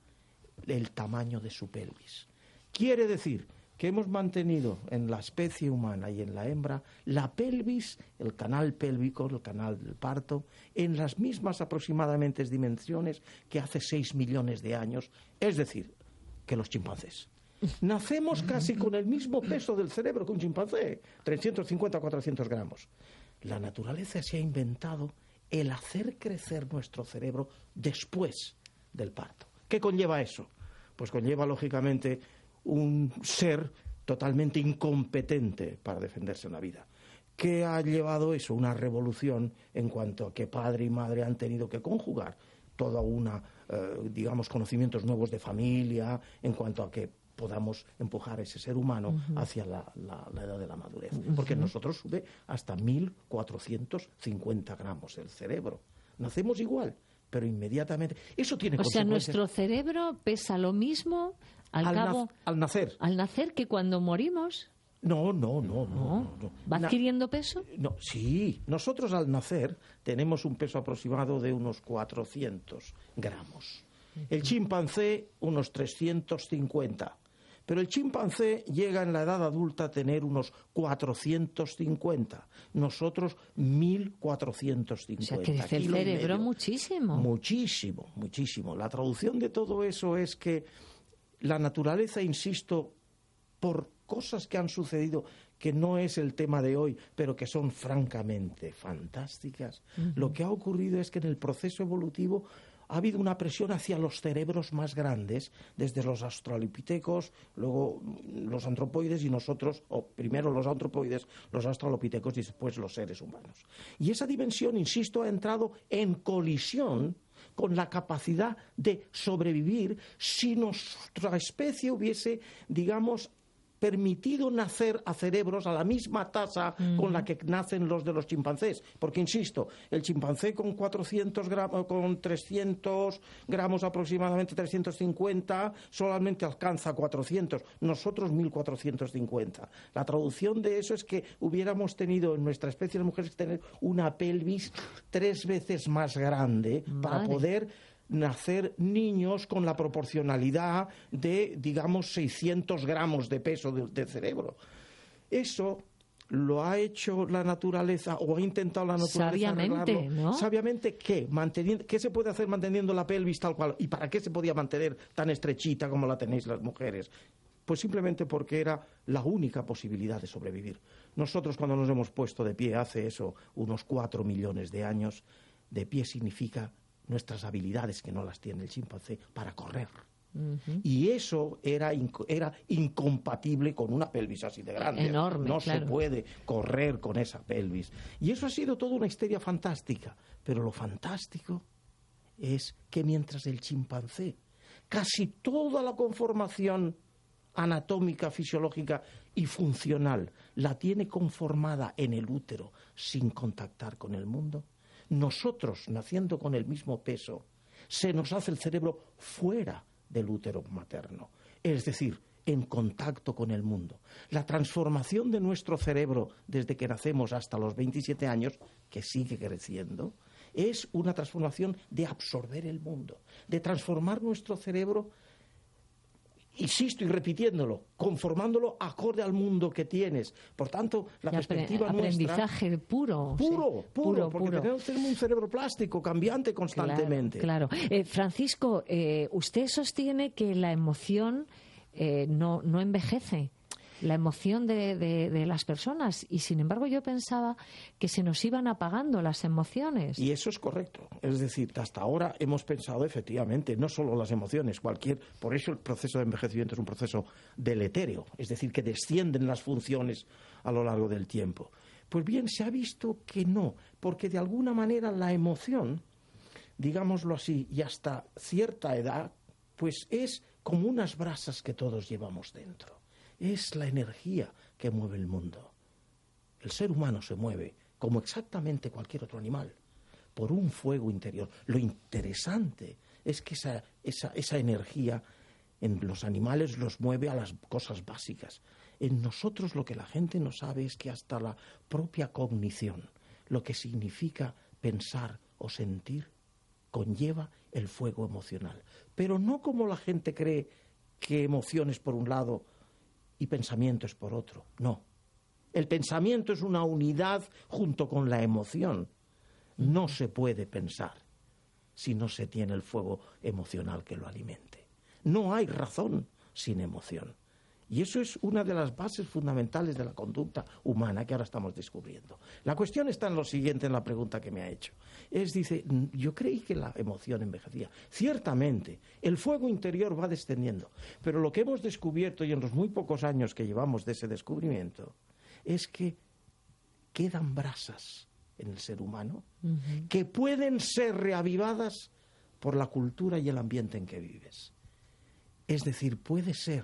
el tamaño de su pelvis. Quiere decir que hemos mantenido en la especie humana y en la hembra la pelvis, el canal pélvico, el canal del parto, en las mismas aproximadamente dimensiones que hace seis millones de años, es decir, que los chimpancés. Nacemos casi con el mismo peso del cerebro que un chimpancé, trescientos cincuenta a cuatrocientos gramos. La naturaleza se ha inventado el hacer crecer nuestro cerebro después del parto. ¿Qué conlleva eso? Pues conlleva, lógicamente, un ser totalmente incompetente para defenderse en la vida. ¿Qué ha llevado eso? Una revolución en cuanto a que padre y madre han tenido que conjugar toda una, eh, digamos, conocimientos nuevos de familia, en cuanto a que podamos empujar a ese ser humano Ujú. hacia la, la- la edad de la madurez. Ujú. Porque en nosotros sube hasta mil cuatrocientos cincuenta gramos el cerebro. Nacemos igual, pero inmediatamente... Eso tiene O sea, consecuencias. nuestro cerebro pesa lo mismo al, Al cabo... naz- al nacer. Al nacer que cuando morimos. No, no, no, no. no, no. ¿Va Na- adquiriendo peso? No, sí, nosotros al nacer tenemos un peso aproximado de unos cuatrocientos gramos. El chimpancé unos trescientos cincuenta. Pero el chimpancé llega en la edad adulta a tener unos cuatrocientos cincuenta. Nosotros mil cuatrocientos O cincuenta. sea, crece el kilo y cerebro medio. muchísimo. Muchísimo, muchísimo. La traducción de todo eso es que la naturaleza, insisto, por cosas que han sucedido que no es el tema de hoy, pero que son francamente fantásticas, Ujú. lo que ha ocurrido es que en el proceso evolutivo ha habido una presión hacia los cerebros más grandes, desde los australopitecos, luego los antropoides y nosotros, o primero los antropoides, los australopitecos y después los seres humanos. Y esa dimensión, insisto, ha entrado en colisión con la capacidad de sobrevivir si nuestra especie hubiese, digamos, permitido nacer a cerebros a la misma tasa uh-huh. con la que nacen los de los chimpancés. Porque, insisto, el chimpancé con cuatrocientos gramos, con trescientos gramos aproximadamente, trescientos cincuenta, solamente alcanza cuatrocientos. Nosotros mil cuatrocientos cincuenta. La traducción de eso es que hubiéramos tenido en nuestra especie de mujeres que tener una pelvis tres veces más grande Madre. para poder nacer niños con la proporcionalidad de, digamos, seiscientos gramos de peso de, de cerebro. Eso lo ha hecho la naturaleza, o ha intentado la naturaleza sabiamente, arreglarlo. ¿no? Sabiamente, ¿qué? Manteniendo, ¿qué se puede hacer manteniendo la pelvis tal cual? ¿Y para qué se podía mantener tan estrechita como la tenéis las mujeres? Pues simplemente porque era la única posibilidad de sobrevivir. Nosotros, cuando nos hemos puesto de pie hace eso, unos cuatro millones de años, de pie significa nuestras habilidades, que no las tiene el chimpancé, para correr. Uh-huh. Y eso era, inc- era incompatible con una pelvis así de grande. Enorme, no claro. se puede correr con esa pelvis. Y eso ha sido toda una histeria fantástica. Pero lo fantástico es que mientras el chimpancé, casi toda la conformación anatómica, fisiológica y funcional la tiene conformada en el útero sin contactar con el mundo, nosotros, naciendo con el mismo peso, se nos hace el cerebro fuera del útero materno, es decir, en contacto con el mundo. La transformación de nuestro cerebro desde que nacemos hasta los veintisiete años, que sigue creciendo, es una transformación de absorber el mundo, de transformar nuestro cerebro, insisto y repitiéndolo, conformándolo acorde al mundo que tienes. Por tanto, la y perspectiva apre- aprendizaje nuestra... puro. Puro, sí. puro, puro, porque puro. tenemos un cerebro plástico, cambiante constantemente. Claro, claro. Eh, Francisco, eh, usted sostiene que la emoción eh, no, no envejece. La emoción de, de, de las personas, y sin embargo yo pensaba que se nos iban apagando las emociones. Y eso es correcto, es decir, hasta ahora hemos pensado efectivamente, no solo las emociones, cualquier, por eso el proceso de envejecimiento es un proceso deletéreo, es decir, que descienden las funciones a lo largo del tiempo. Pues bien, se ha visto que no, porque de alguna manera la emoción, digámoslo así, y hasta cierta edad, pues es como unas brasas que todos llevamos dentro. Es la energía que mueve el mundo. El ser humano se mueve, como exactamente cualquier otro animal, por un fuego interior. Lo interesante es que esa, esa, esa energía en los animales los mueve a las cosas básicas. En nosotros lo que la gente no sabe es que hasta la propia cognición, lo que significa pensar o sentir, conlleva el fuego emocional. Pero no como la gente cree que emociones por un lado y pensamiento es por otro. No. El pensamiento es una unidad junto con la emoción. No se puede pensar si no se tiene el fuego emocional que lo alimente. No hay razón sin emoción. Y eso es una de las bases fundamentales de la conducta humana que ahora estamos descubriendo. La cuestión está en lo siguiente, en la pregunta que me ha hecho. Es, dice, yo creí que la emoción envejecía. Ciertamente, el fuego interior va descendiendo. Pero lo que hemos descubierto, y en los muy pocos años que llevamos de ese descubrimiento, es que quedan brasas en el ser humano uh-huh. que pueden ser reavivadas por la cultura y el ambiente en que vives. Es decir, puede ser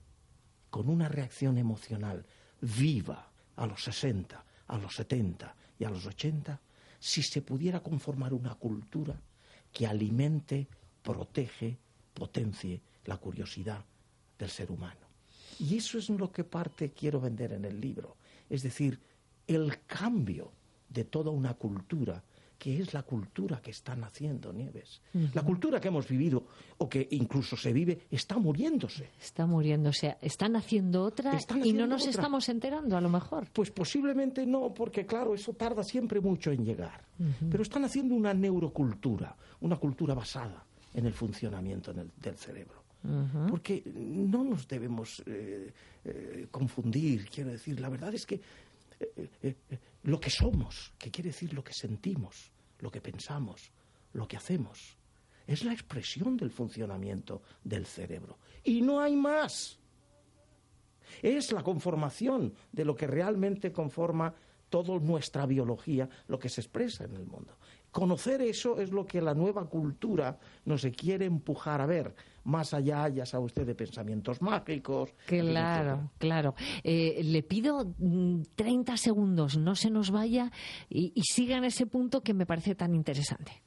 con una reacción emocional viva a los sesenta, a los setenta y a los ochenta, si se pudiera conformar una cultura que alimente, protege, potencie la curiosidad del ser humano. Y eso es lo que parte quiero vender en el libro. Es decir, el cambio de toda una cultura, que es la cultura que está naciendo, Nieves. Uh-huh. La cultura que hemos vivido, o que incluso se vive, está muriéndose. Está muriéndose. Está naciendo otra está naciendo y no nos otra. estamos enterando, a lo mejor. Pues posiblemente no, porque claro, eso tarda siempre mucho en llegar. Uh-huh. Pero están haciendo una neurocultura, una cultura basada en el funcionamiento del, del cerebro. Uh-huh. Porque no nos debemos eh, eh, confundir, quiero decir, la verdad es que Eh, eh, eh, lo que somos, que quiere decir lo que sentimos, lo que pensamos, lo que hacemos, es la expresión del funcionamiento del cerebro. Y no hay más. Es la conformación de lo que realmente conforma toda nuestra biología, lo que se expresa en el mundo. Conocer eso es lo que la nueva cultura nos quiere empujar a ver, más allá, ya sabe usted, de pensamientos mágicos. Claro, claro. Eh, le pido treinta segundos, no se nos vaya y, y siga en ese punto que me parece tan interesante.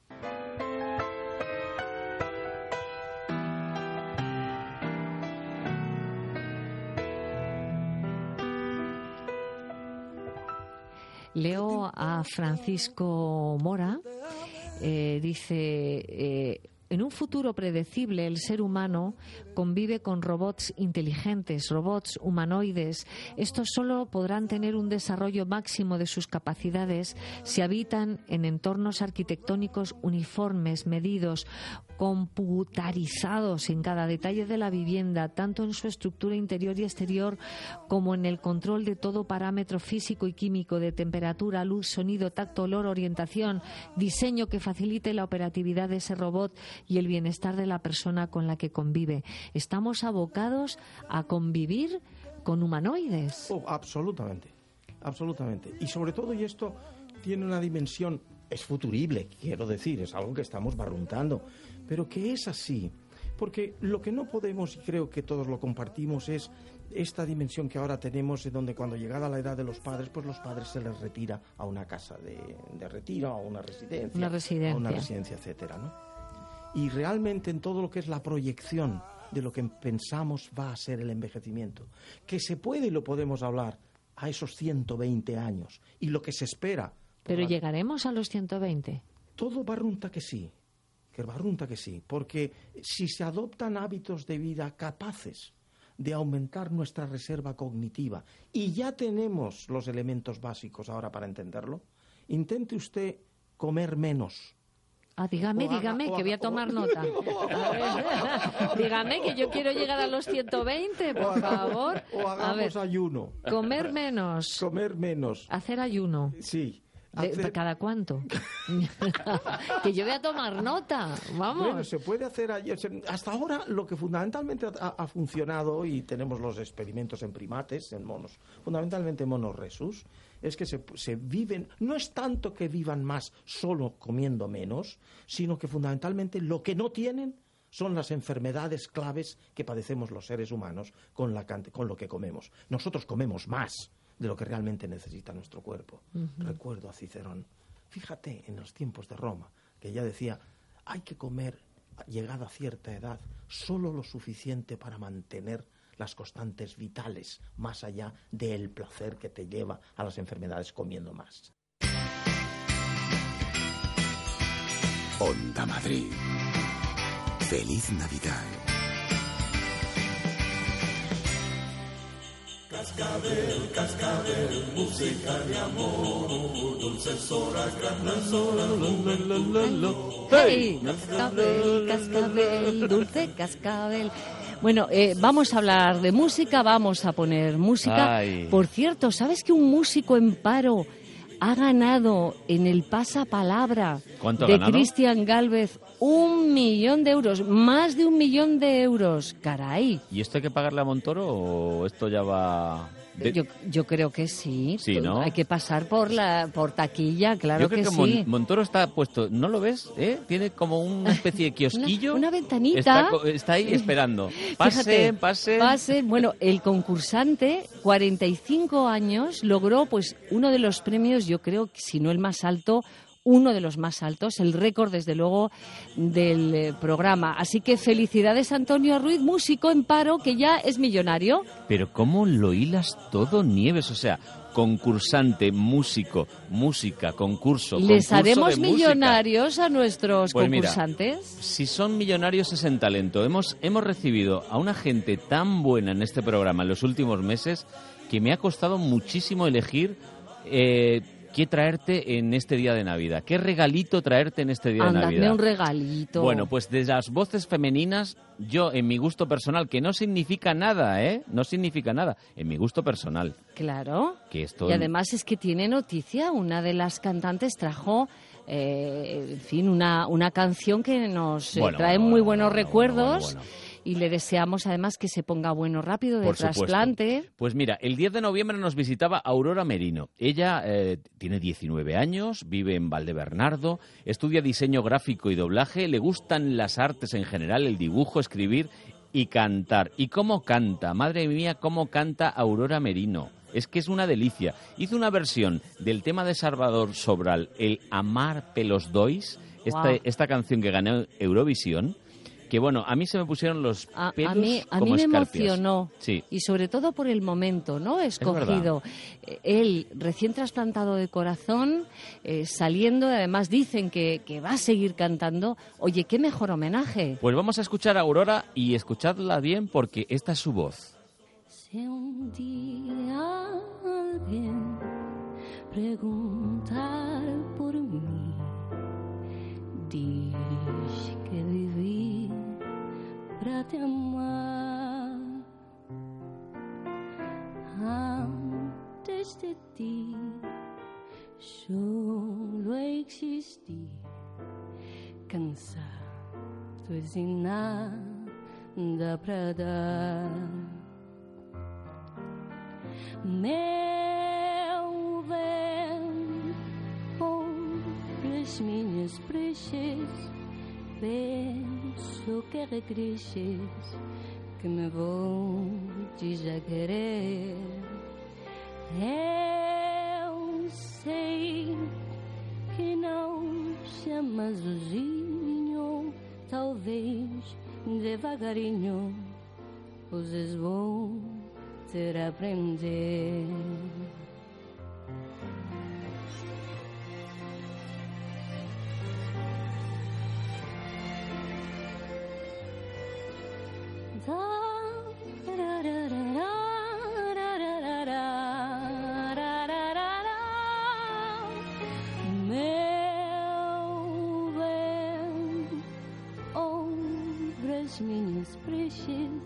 Leo a Francisco Mora, eh, dice, eh, en un futuro predecible el ser humano convive con robots inteligentes, robots humanoides. Estos solo podrán tener un desarrollo máximo de sus capacidades si habitan en entornos arquitectónicos uniformes, medidos, computarizados en cada detalle de la vivienda, tanto en su estructura interior y exterior como en el control de todo parámetro físico y químico, de temperatura, luz, sonido, tacto, olor, orientación, diseño que facilite la operatividad de ese robot y el bienestar de la persona con la que convive. ¿Estamos abocados a convivir con humanoides? Oh, absolutamente, absolutamente. Y sobre todo, y esto tiene una dimensión, es futurible, quiero decir, es algo que estamos barruntando, pero que es así. Porque lo que no podemos, y creo que todos lo compartimos, es esta dimensión que ahora tenemos, en donde cuando llegada la edad de los padres, pues los padres se les retira a una casa de, de retiro, a una residencia, una residencia, a una residencia, etcétera, ¿no? Y realmente en todo lo que es la proyección de lo que pensamos va a ser el envejecimiento, que se puede y lo podemos hablar a esos ciento veinte años, y lo que se espera. ¿Pero llegaremos a los ciento veinte? Todo barrunta que sí, que barrunta que sí, porque si se adoptan hábitos de vida capaces de aumentar nuestra reserva cognitiva, y ya tenemos los elementos básicos ahora para entenderlo, intente usted comer menos. Ah, dígame, haga, dígame, que haga, voy a tomar o... nota. A ver, dígame que yo quiero llegar a los ciento veinte, por favor. O hagamos a ver, ayuno. Comer menos. Comer menos. Hacer ayuno. Sí. Hacer... ¿Cada cuánto? Que yo voy a tomar nota, vamos. Bueno, se puede hacer... Hasta ahora lo que fundamentalmente ha, ha funcionado, y tenemos los experimentos en primates, en monos, fundamentalmente en monos rhesus, es que se, se viven... No es tanto que vivan más solo comiendo menos, sino que fundamentalmente lo que no tienen son las enfermedades claves que padecemos los seres humanos con, la, con lo que comemos. Nosotros comemos más de lo que realmente necesita nuestro cuerpo. Uh-huh. Recuerdo a Cicerón, fíjate en los tiempos de Roma, que ya decía, hay que comer, llegada a cierta edad, solo lo suficiente para mantener las constantes vitales, más allá del placer que te lleva a las enfermedades comiendo más. Onda Madrid. Feliz Navidad. Cascabel, cascabel, música de amor, dulces horas, grandes horas, lo, lo, lo, lo. ¡Hey! Cascabel, cascabel, dulce cascabel. Bueno, eh, vamos a hablar de música, vamos a poner música. Ay. Por cierto, ¿sabes que un músico en paro ha ganado en el pasapalabra ¿Cuánto ha de ganado? Cristian Gálvez un millón de euros? Más de un millón de euros, caray. ¿Y esto hay que pagarle a Montoro o esto ya va...? De... Yo, yo creo que sí. Sí, ¿no? Hay que pasar por la por taquilla, claro Yo creo que, que, sí. Mon- Montoro está puesto, ¿no lo ves? ¿Eh? Tiene como una especie de kiosquillo. Una, una ventanita. Está, está ahí esperando. Pase, Fíjate, pase. Pase. Bueno, el concursante, cuarenta y cinco años, logró pues uno de los premios, yo creo, si no el más alto, uno de los más altos, el récord, desde luego, del eh, programa. Así que felicidades, Antonio Ruiz, músico en paro, que ya es millonario. Pero ¿cómo lo hilas todo, Nieves? O sea, concursante, músico, música, concurso, ¿Les concurso haremos de música. millonarios a nuestros Pues mira, concursantes? si son millonarios es en talento. Hemos, hemos recibido a una gente tan buena en este programa en los últimos meses que me ha costado muchísimo elegir... Eh, ¿Qué traerte en este día de Navidad? ¿Qué regalito traerte en este día Andadme de Navidad? un regalito. Bueno, pues de las voces femeninas, yo en mi gusto personal, que no significa nada, ¿eh? No significa nada, en mi gusto personal. Claro. Que esto... Y además es que tiene noticia, una de las cantantes trajo... Eh, en fin, una, una canción que nos eh, Bueno, trae bueno, muy bueno, buenos bueno, recuerdos bueno, bueno, bueno. y le deseamos además que se ponga bueno rápido de Por supuesto. trasplante. Pues mira, el diez de noviembre nos visitaba Aurora Merino. Ella eh, tiene diecinueve años, vive en Valdebernardo, estudia diseño gráfico y doblaje, le gustan las artes en general, el dibujo, escribir y cantar. ¿Y cómo canta? Madre mía, cómo canta Aurora Merino. Es que es una delicia. Hizo una versión del tema de Salvador Sobral, el Amar pelos dois, esta, Wow. esta canción que ganó Eurovisión, que bueno, a mí se me pusieron los A, pelos a mí, a como mí me escarpias. emocionó. Sí. Y sobre todo por el momento, ¿no? Escogido. Eh, Él, recién trasplantado de corazón, eh, saliendo, además dicen que, que va a seguir cantando. Oye, qué mejor homenaje. Pues vamos a escuchar a Aurora y escuchadla bien porque esta es su voz. Se um dia alguém perguntar por mim, diz que vivi pra te amar. Antes de ti, solo existi, cansado e sem nada pra dar. Meu bem, ouves minhas prexes, penso que regresses, que me voltes a querer. Eu sei que não chamas sozinho, talvez devagarinho, pois és bom ter a aprender. Meu bem, ouve as minhas prexes,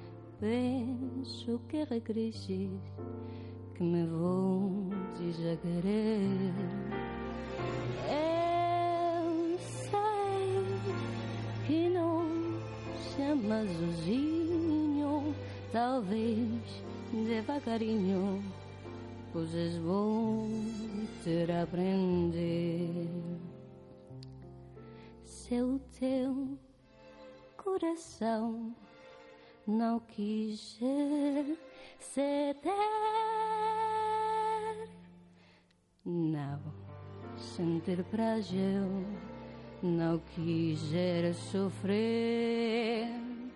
penso que regresses, que me voltes a querer. Eu sei que não chamas sozinho, talvez devagarinho, pois és bom ter a aprender. Se o teu coração não quiser ceder, não sentir prazer, não quiser sofrer,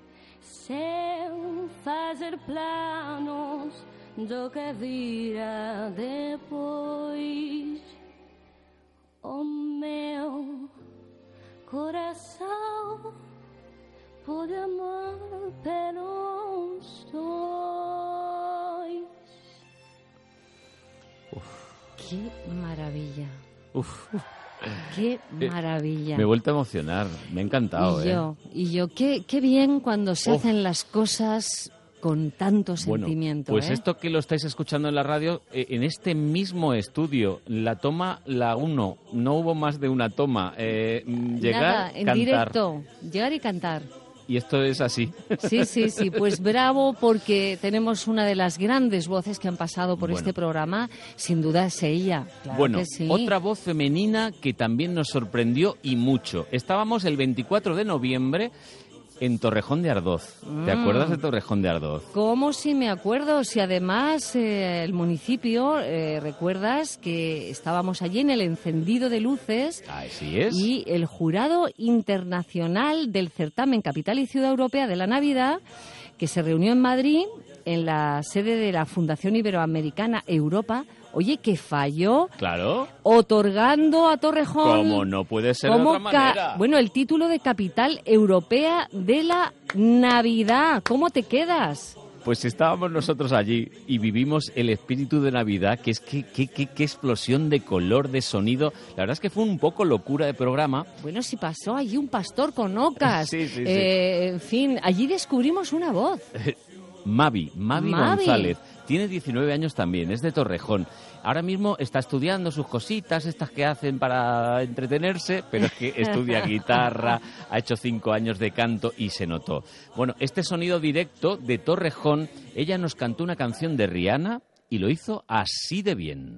sem fazer planos do que virá depois. O meu coração pode amar pelos dois. Qué maravilla. Uf. Qué maravilla. Me he vuelto a emocionar, me ha encantado. Y yo, ¿eh? y yo, qué, qué bien cuando se Uf. hacen las cosas con tanto Bueno, sentimiento. pues ¿eh? esto que lo estáis escuchando en la radio, eh, en este mismo estudio, la toma, la uno, no hubo más de una toma. Eh, llegar, Nada, en cantar. directo, llegar y cantar. Y esto es así. Sí, sí, sí, pues bravo porque tenemos una de las grandes voces que han pasado por Bueno. este programa, sin duda es ella. Claro Bueno, que sí. otra voz femenina que también nos sorprendió y mucho. Estábamos el veinticuatro de noviembre en Torrejón de Ardoz. ¿Te Mm. acuerdas de Torrejón de Ardoz? ¿Cómo si me acuerdo? Si además eh, el municipio, eh, recuerdas que estábamos allí en el encendido de luces Así es. y el jurado internacional del certamen Capital y Ciudad Europea de la Navidad, que se reunió en Madrid, en la sede de la Fundación Iberoamericana Europa, oye, que falló Claro. otorgando a Torrejón Como no puede ser de como otra ca- manera. bueno, el título de Capital Europea de la Navidad. ¿Cómo te quedas? Pues estábamos nosotros allí y vivimos el espíritu de Navidad, que es que qué qué- qué explosión de color, de sonido. La verdad es que fue un poco locura de programa. Bueno, si pasó allí un pastor con ocas. Sí, sí, sí. Eh, en fin, allí descubrimos una voz. Mavi, Mavi, Mavi. González. Tiene diecinueve años también, es de Torrejón. Ahora mismo está estudiando sus cositas, estas que hacen para entretenerse, pero es que estudia guitarra, ha hecho cinco años de canto y se notó. Bueno, este sonido directo de Torrejón, ella nos cantó una canción de Rihanna y lo hizo así de bien.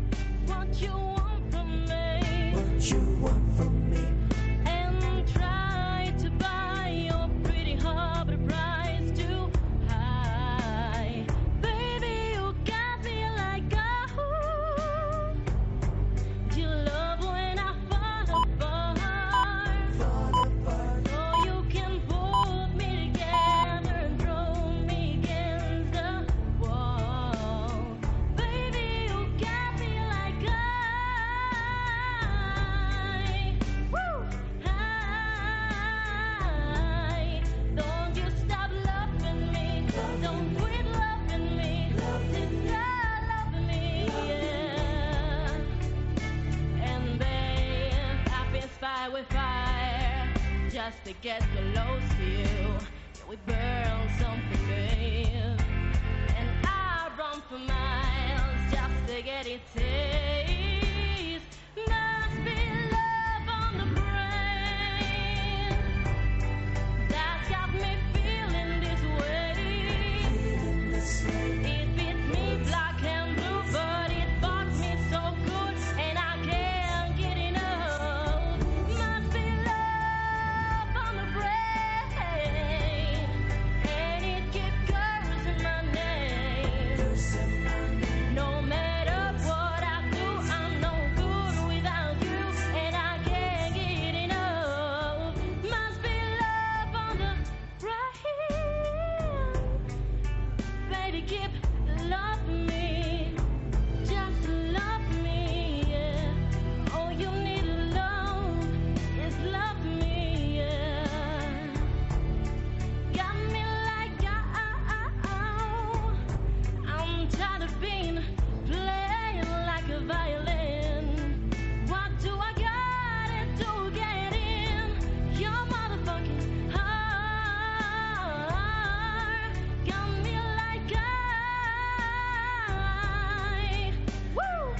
Just to get close to you, we burn something, babe. And I run for miles just to get it taste. Must be love on the brain that's got me feeling this way. It beats me black and blue, but it bugs me so good, and I can't get enough. Must be love on the brain, and it keeps cursing my name. No matter what I do, I'm no good without you, and I can't get enough. Must be love on the brain. Baby, keep loving me, just love me, yeah. All you need love is love me, yeah. Got me like oh, I'm tired of being playing like a violin. What do I gotta do to get in your motherfucking heart? Got me like I, woo,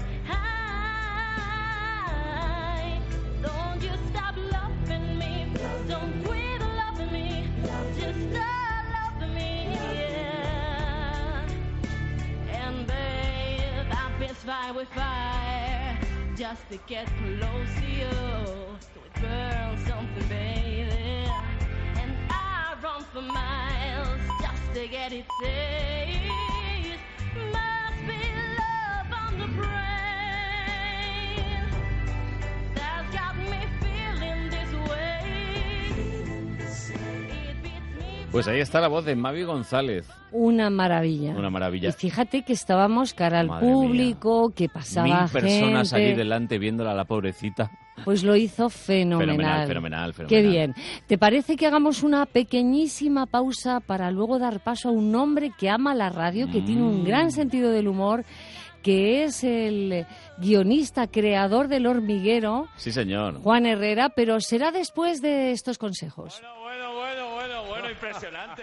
I. Don't you stop loving me, don't quit loving me, just stop loving me, yeah. And babe, I've been fight with fire just to get close to you, so it burns something, baby. And I run for miles just to get it taste. Must be love on the brain that's got me feeling this way. It beats me. Pues ahí está la voz de Mavi González. Una maravilla. Una maravilla. Y fíjate que estábamos cara al Madre público, que pasaba Mil personas gente. allí delante viéndola, la pobrecita. Pues lo hizo fenomenal. Fenomenal, fenomenal, fenomenal. Qué bien. ¿Te parece que hagamos una pequeñísima pausa para luego dar paso a un hombre que ama la radio, que Mm. tiene un gran sentido del humor, que es el guionista, creador del Hormiguero, Sí, señor. Juan Herrera, pero será después de estos consejos? Bueno, bueno, bueno, bueno, impresionante.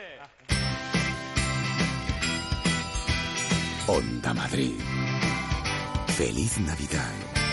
Onda Madrid. Feliz Navidad.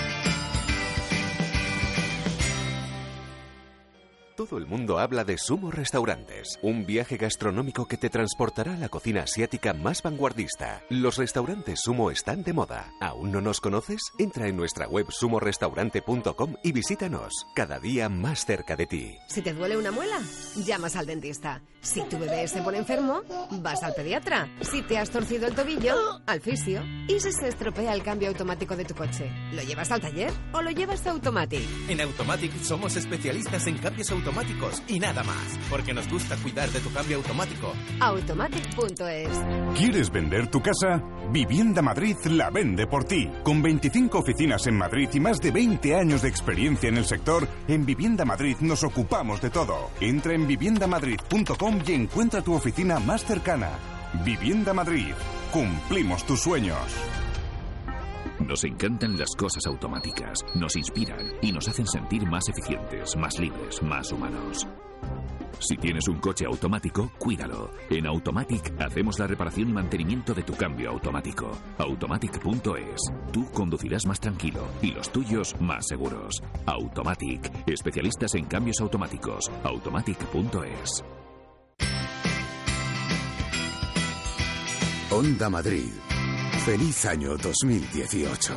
Todo el mundo habla de Sumo Restaurantes, un viaje gastronómico que te transportará a la cocina asiática más vanguardista. Los restaurantes Sumo están de moda. ¿Aún no nos conoces? Entra en nuestra web sumo restaurante punto com y visítanos, cada día más cerca de ti. Si te duele una muela, llamas al dentista. Si tu bebé se pone enfermo, vas al pediatra. Si te has torcido el tobillo, al fisio. Y si se estropea el cambio automático de tu coche, ¿lo llevas al taller o lo llevas a Automatic? En Automatic somos especialistas en cambios automáticos y nada más, porque nos gusta cuidar de tu cambio automático. Automatic punto es. ¿Quieres vender tu casa? Vivienda Madrid la vende por ti. Con veinticinco oficinas en Madrid y más de veinte años de experiencia en el sector, en Vivienda Madrid nos ocupamos de todo. Entra en vivienda madrid punto com y encuentra tu oficina más cercana. Vivienda Madrid. Cumplimos tus sueños. Nos encantan las cosas automáticas, nos inspiran y nos hacen sentir más eficientes, más libres, más humanos. Si tienes un coche automático, cuídalo. En Automatic hacemos la reparación y mantenimiento de tu cambio automático. Automatic punto es. Tú conducirás más tranquilo y los tuyos más seguros. Automatic, especialistas en cambios automáticos. Automatic punto es. Onda Madrid. Feliz año dos mil dieciocho.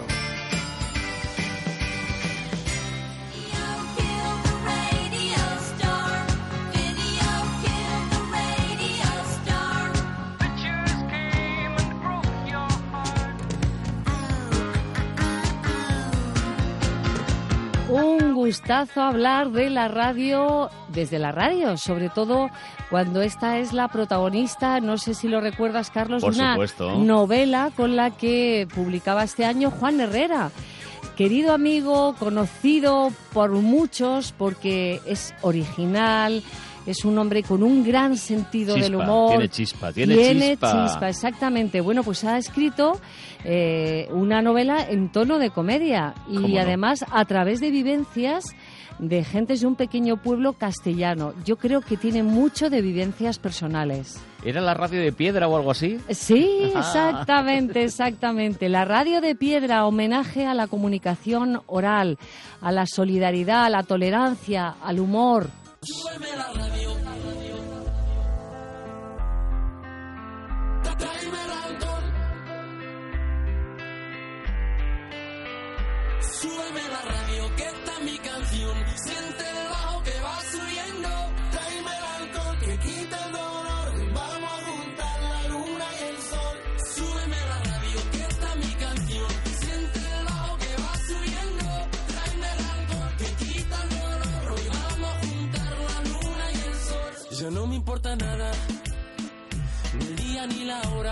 Un gustazo hablar de la radio, desde la radio, sobre todo cuando esta es la protagonista, no sé si lo recuerdas, Carlos, Por de una supuesto. novela con la que publicaba este año Juan Herrera. Querido amigo, conocido por muchos porque es original, es un hombre con un gran sentido Chispa, del humor. tiene chispa, tiene chispa. chispa. Exactamente. Bueno, pues ha escrito eh, una novela en tono de comedia y ¿Cómo no? además a través de vivencias de gentes de un pequeño pueblo castellano. Yo creo que tiene mucho de vivencias personales. ¿Era la radio de piedra o algo así? Sí, exactamente, exactamente. La radio de piedra, homenaje a la comunicación oral, a la solidaridad, a la tolerancia, al humor. Súbeme la radio. Tráeme el alcohol. Súbeme la radio, que esta es mi canción. Siente el bajo que va subiendo. Tráeme el alcohol que quita el dolor. Vamos a juntar la luna y el sol. Súbeme la radio, que esta es mi canción. Siente el bajo que va subiendo. Tráeme el alcohol que quita el dolor. Hoy vamos a juntar la luna y el sol. Ya no me importa nada, ni el día ni la hora.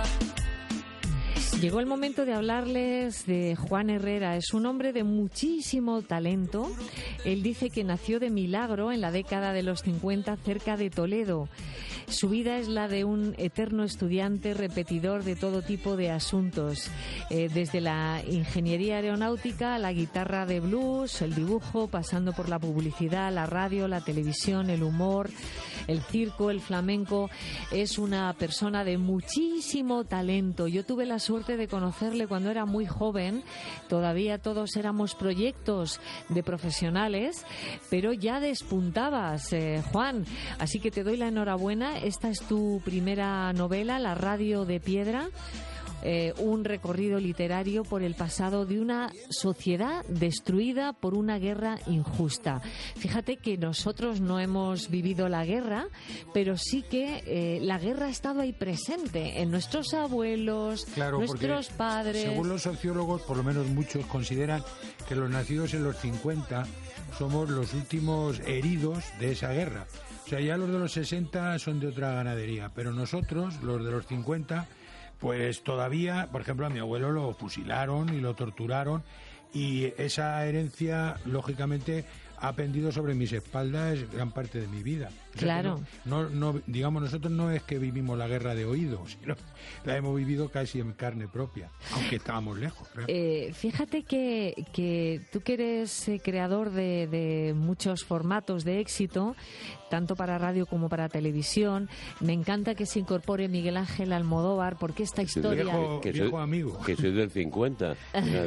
Llegó el momento de hablarles de Juan Herrera. Es un hombre de muchísimo talento. Él dice que nació de milagro en la década de los cincuenta cerca de Toledo. Su vida es la de un eterno estudiante repetidor de todo tipo de asuntos, eh, desde la ingeniería aeronáutica a la guitarra de blues, el dibujo, pasando por la publicidad, la radio, la televisión, el humor, el circo, el flamenco. Es una persona de muchísimo talento. Yo tuve la suerte de conocerle cuando era muy joven. Todavía todos éramos proyectos de profesionales, pero ya despuntabas, eh, Juan. Así que te doy la enhorabuena. Esta es tu primera novela, La radio de piedra. Eh, un recorrido literario por el pasado de una sociedad destruida por una guerra injusta. Fíjate que nosotros no hemos vivido la guerra, pero sí que eh, la guerra ha estado ahí presente en nuestros abuelos, Claro, nuestros porque, padres. Según los sociólogos, por lo menos muchos consideran que los nacidos en los cincuenta somos los últimos heridos de esa guerra. O sea, ya los de los sesenta son de otra ganadería, pero nosotros, los de los cincuenta, pues todavía, por ejemplo, a mi abuelo lo fusilaron y lo torturaron y esa herencia, lógicamente, ha pendido sobre mis espaldas gran parte de mi vida. O sea, Claro. No, no, no, digamos, nosotros no es que vivimos la guerra de oído, sino la hemos vivido casi en carne propia, aunque estábamos lejos. Claro. Eh, fíjate que, que tú que eres eh, creador de, de muchos formatos de éxito, tanto para radio como para televisión, me encanta que se incorpore Miguel Ángel Almodóvar, porque esta historia... Viejo, que viejo soy, amigo. Que soy del cincuenta.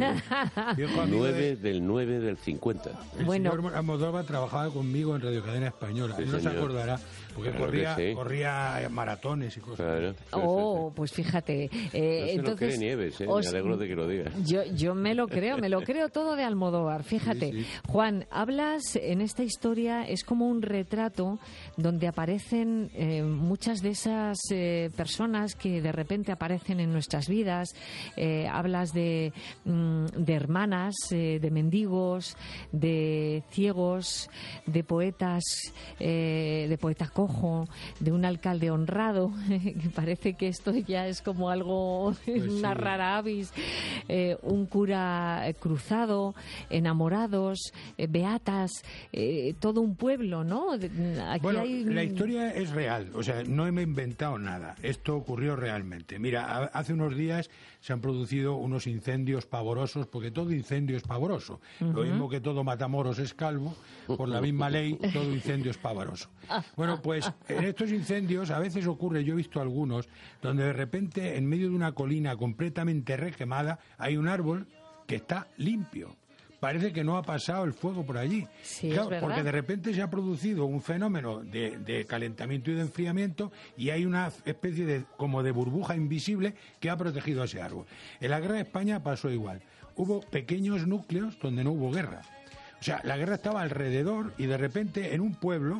Viejo amigo nueve de- del nueve del cincuenta. El Bueno. señor Almodóvar trabajaba conmigo en Radio Cadena Española. Sí, Él no se señor. acordará, porque Claro corría, que sí. corría maratones y cosas. Claro. Oh, pues fíjate. eh, No se lo entonces, cree Nieves, ¿eh? os- Me alegro de que lo digas. Yo, yo me lo creo, me lo creo todo de Almodóvar. Fíjate, Sí, sí. Juan, hablas en esta historia, es como un retrato donde aparecen eh, muchas de esas eh, personas que de repente aparecen en nuestras vidas. Eh, hablas de, mm, de hermanas, eh, de mendigos, de ciegos, de poetas, eh, de poeta cojo, de un alcalde honrado. Que parece que esto ya es como algo, una sí. rara avis. Eh, un cura eh, cruzado, enamorados, eh, beatas, eh, todo un pueblo, ¿no? De- Aquí Bueno, hay... la historia es real, o sea, no me he inventado nada. Esto ocurrió realmente. Mira, a- hace unos días se han producido unos incendios pavorosos, porque todo incendio es pavoroso. Lo Ujú. mismo que todo matamoros es calvo, salvo por la misma ley, todo incendio es pavoroso. Bueno, pues en estos incendios a veces ocurre, yo he visto algunos, donde de repente en medio de una colina completamente requemada hay un árbol que está limpio. Parece que no ha pasado el fuego por allí. Sí, claro, es verdad. porque de repente se ha producido un fenómeno de, de calentamiento y de enfriamiento y hay una especie de como de burbuja invisible que ha protegido a ese árbol. En la guerra de España pasó igual. Hubo pequeños núcleos donde no hubo guerra. O sea, la guerra estaba alrededor y de repente en un pueblo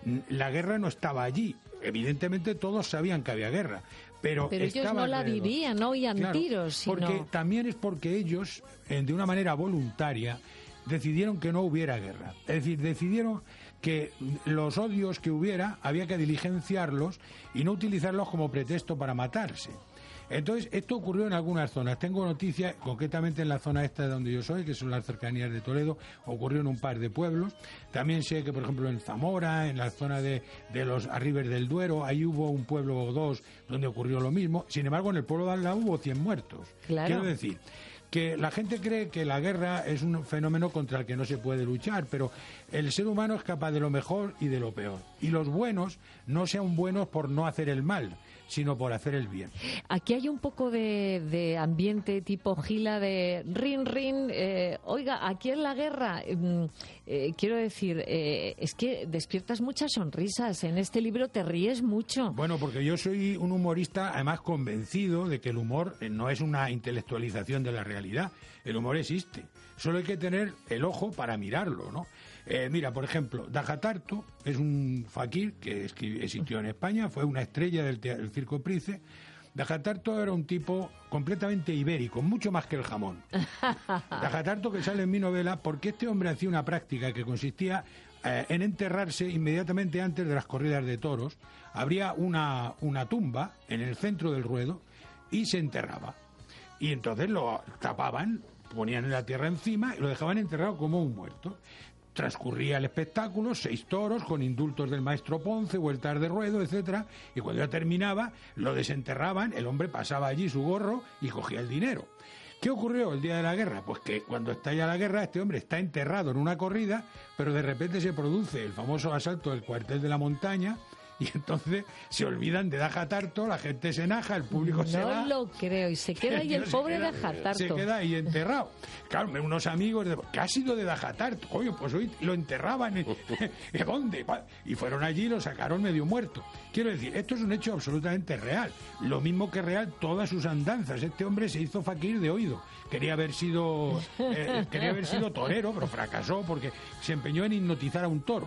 la guerra no estaba allí. Evidentemente todos sabían que había guerra, pero, Pero ellos estaba no la alrededor. vivían, no oían Claro, tiros, sino... porque también es porque ellos, eh, de una manera voluntaria, decidieron que no hubiera guerra. Es decir, decidieron que los odios que hubiera había que diligenciarlos y no utilizarlos como pretexto para matarse. Entonces, esto ocurrió en algunas zonas. Tengo noticias, concretamente en la zona esta de donde yo soy, que son las cercanías de Toledo, ocurrió en un par de pueblos. También sé que, por ejemplo, en Zamora, en la zona de, de los Arribes del Duero, ahí hubo un pueblo o dos donde ocurrió lo mismo. Sin embargo, en el pueblo de al lado hubo cien muertos. Claro. Quiero decir que la gente cree que la guerra es un fenómeno contra el que no se puede luchar, pero el ser humano es capaz de lo mejor y de lo peor. Y los buenos no sean buenos por no hacer el mal, sino por hacer el bien. Aquí hay un poco de, de ambiente tipo Gila de rin, rin, eh, oiga, aquí en la guerra, mm, eh, quiero decir, eh, es que despiertas muchas sonrisas, en este libro te ríes mucho. Bueno, porque yo soy un humorista, además convencido de que el humor no es una intelectualización de la realidad, el humor existe, solo hay que tener el ojo para mirarlo, ¿no? Eh, mira, por ejemplo, Dajatarto es un fakir que escribió, existió en España, fue una estrella del, te- del Circo Price. Dajatarto era un tipo completamente ibérico, mucho más que el jamón. Dajatarto, que sale en mi novela, porque este hombre hacía una práctica que consistía eh, en enterrarse inmediatamente antes de las corridas de toros. Habría una, una tumba en el centro del ruedo y se enterraba. Y entonces lo tapaban, ponían la tierra encima y lo dejaban enterrado como un muerto. Transcurría el espectáculo, seis toros con indultos del maestro Ponce, vueltas de ruedo, etcétera, y cuando ya terminaba, lo desenterraban, el hombre pasaba allí su gorro y cogía el dinero. ¿Qué ocurrió el día de la guerra? Pues que cuando estalla la guerra, este hombre está enterrado en una corrida, pero de repente se produce el famoso asalto del cuartel de la montaña, y entonces se olvidan de Dajatarto, la gente se enaja, el público se va. No lo creo, y se queda ahí el Se pobre queda- Dajatarto. Se queda ahí enterrado. Claro, unos amigos, de, ¿qué ha sido de Dajatarto? Oye, pues hoy lo enterraban. ¿En, ¿en dónde? Y fueron allí y lo sacaron medio muerto. Quiero decir, esto es un hecho absolutamente real. Lo mismo que real todas sus andanzas. Este hombre se hizo fakir de oído. Quería haber sido, eh, quería haber sido torero, pero fracasó porque se empeñó en hipnotizar a un toro.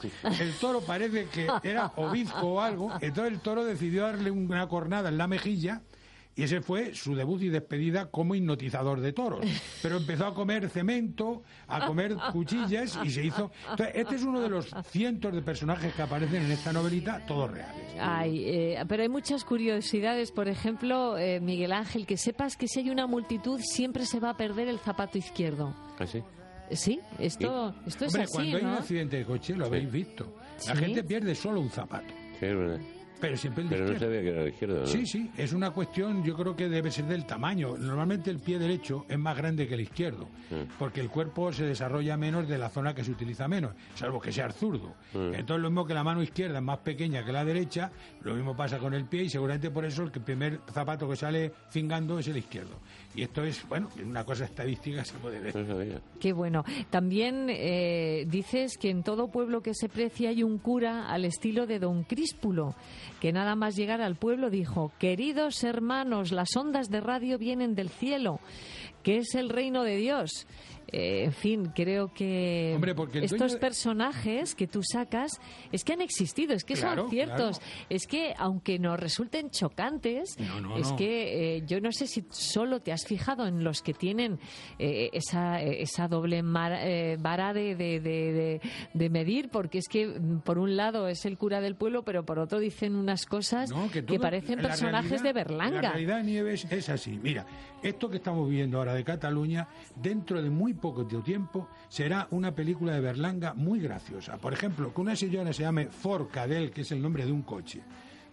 El toro parece que era obispo o algo, entonces el toro decidió darle una cornada en la mejilla y ese fue su debut y despedida como hipnotizador de toros. Pero empezó a comer cemento, a comer cuchillas y se hizo... Entonces, este es uno de los cientos de personajes que aparecen en esta novelita, todos reales. Ay, eh, pero hay muchas curiosidades. Por ejemplo, eh, Miguel Ángel, que sepas que si hay una multitud siempre se va a perder el zapato izquierdo. ¿Ah, sí? Sí, esto, esto es Hombre, así, cuando hay un ¿no? accidente de coche, lo habéis visto. La Sí. gente pierde solo un zapato. Sí, es verdad. Pero siempre el de Pero no izquierda. sabía que era el izquierdo, ¿no? Sí, sí, es una cuestión, yo creo que debe ser del tamaño. Normalmente el pie derecho es más grande que el izquierdo, Mm. porque el cuerpo se desarrolla menos de la zona que se utiliza menos, salvo que sea zurdo. Mm. Entonces lo mismo que la mano izquierda es más pequeña que la derecha, lo mismo pasa con el pie y seguramente por eso el que- primer zapato que sale cingando es el izquierdo. Y esto es, bueno, es una cosa estadística, se puede ver. No sabía. Qué bueno. También eh, dices que en todo pueblo que se precie hay un cura al estilo de Don Críspulo, que nada más llegar al pueblo dijo: queridos hermanos, las ondas de radio vienen del cielo, que es el reino de Dios. Eh, en fin, creo que Hombre, porque el estos dueño de- personajes que tú sacas es que han existido, es que Claro, son ciertos, claro. es que aunque nos resulten chocantes, No, no, es no. que eh, yo no sé si solo te has fijado en los que tienen eh, esa, eh, esa doble mar- eh, vara de, de, de, de- de medir, porque es que mm, por un lado es el cura del pueblo, pero por otro dicen unas cosas No, que, todo- parecen la personajes realidad- de Berlanga. La realidad, Nieves, es así. Mira, esto que estamos viviendo ahora de Cataluña, dentro de muy poco tiempo, será una película de Berlanga muy graciosa. Por ejemplo, que una señora se llame Ford Cadell, que es el nombre de un coche.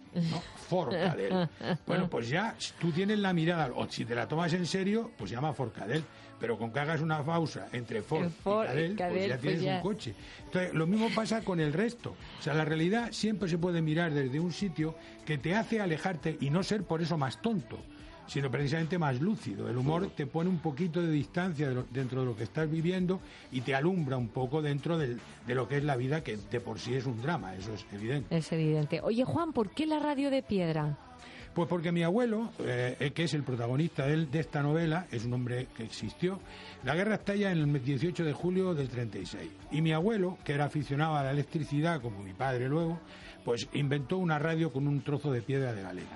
¿no? Forcadell. Bueno, pues ya tú tienes la mirada, o si te la tomas en serio, pues se llama Forcadell. Pero con que hagas una pausa entre Ford, Ford y Cadell, y Cadell, pues ya pues tienes ya. un coche. Entonces, lo mismo pasa con el resto. O sea, la realidad siempre se puede mirar desde un sitio que te hace alejarte y no ser por eso más tonto, sino precisamente más lúcido. El humor te pone un poquito de distancia de lo- dentro de lo que estás viviendo y te alumbra un poco dentro del- de lo que es la vida, que de por sí es un drama, eso es evidente. Es evidente. Oye, Juan, ¿por qué la radio de piedra? Pues porque mi abuelo, eh, que es el protagonista de, de esta novela, es un hombre que existió. La guerra estalla en el dieciocho de julio del treinta y seis. Y mi abuelo, que era aficionado a la electricidad, como mi padre luego, pues inventó una radio con un trozo de piedra de galena.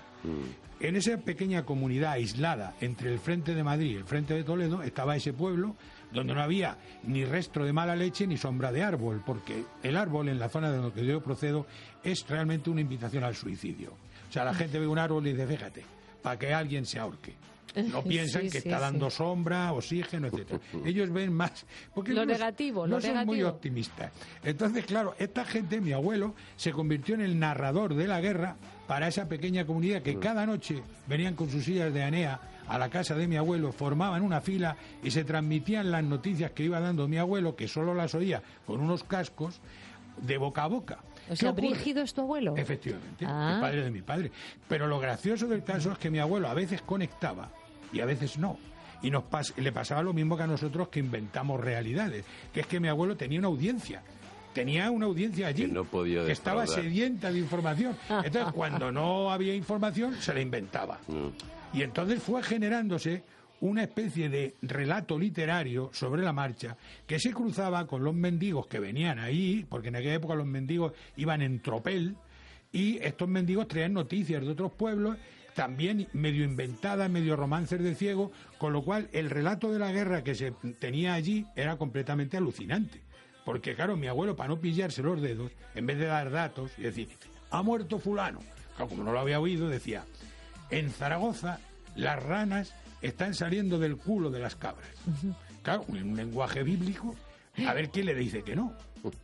En esa pequeña comunidad aislada entre el frente de Madrid y el frente de Toledo estaba ese pueblo donde no había ni rastro de mala leche ni sombra de árbol, porque el árbol en la zona de donde yo procedo es realmente una invitación al suicidio. O sea, la gente ve un árbol y dice, fíjate, para que alguien se ahorque. No piensan Sí, que sí, está sí. dando sombra, oxígeno, etcétera. Ellos ven más... Porque Lo no- negativo, no lo son muy negativo. optimistas. Entonces, claro, esta gente, mi abuelo, se convirtió en el narrador de la guerra para esa pequeña comunidad que cada noche venían con sus sillas de anea a la casa de mi abuelo, formaban una fila y se transmitían las noticias que iba dando mi abuelo, que solo las oía con unos cascos, de boca a boca. O ¿Qué sea, ocurre? Brígido es tu abuelo. Efectivamente, Ah. el padre de mi padre. Pero lo gracioso del caso es que mi abuelo a veces conectaba y a veces no. Y nos pas- le pasaba lo mismo que a nosotros, que inventamos realidades. Que es que mi abuelo tenía una audiencia. Tenía una audiencia allí. Que no podía que estaba defraudar. sedienta de información. Entonces, cuando no había información, se la inventaba. Y entonces fue generándose una especie de relato literario sobre la marcha que se cruzaba con los mendigos que venían ahí, porque en aquella época los mendigos iban en tropel, y estos mendigos traían noticias de otros pueblos, también medio inventadas, medio romances de ciego, con lo cual el relato de la guerra que se tenía allí era completamente alucinante. Porque claro, mi abuelo, para no pillarse los dedos, en vez de dar datos y decir, ha muerto fulano, claro, como no lo había oído, decía, en Zaragoza las ranas están saliendo del culo de las cabras. Claro, en un lenguaje bíblico, a ver quién le dice que no.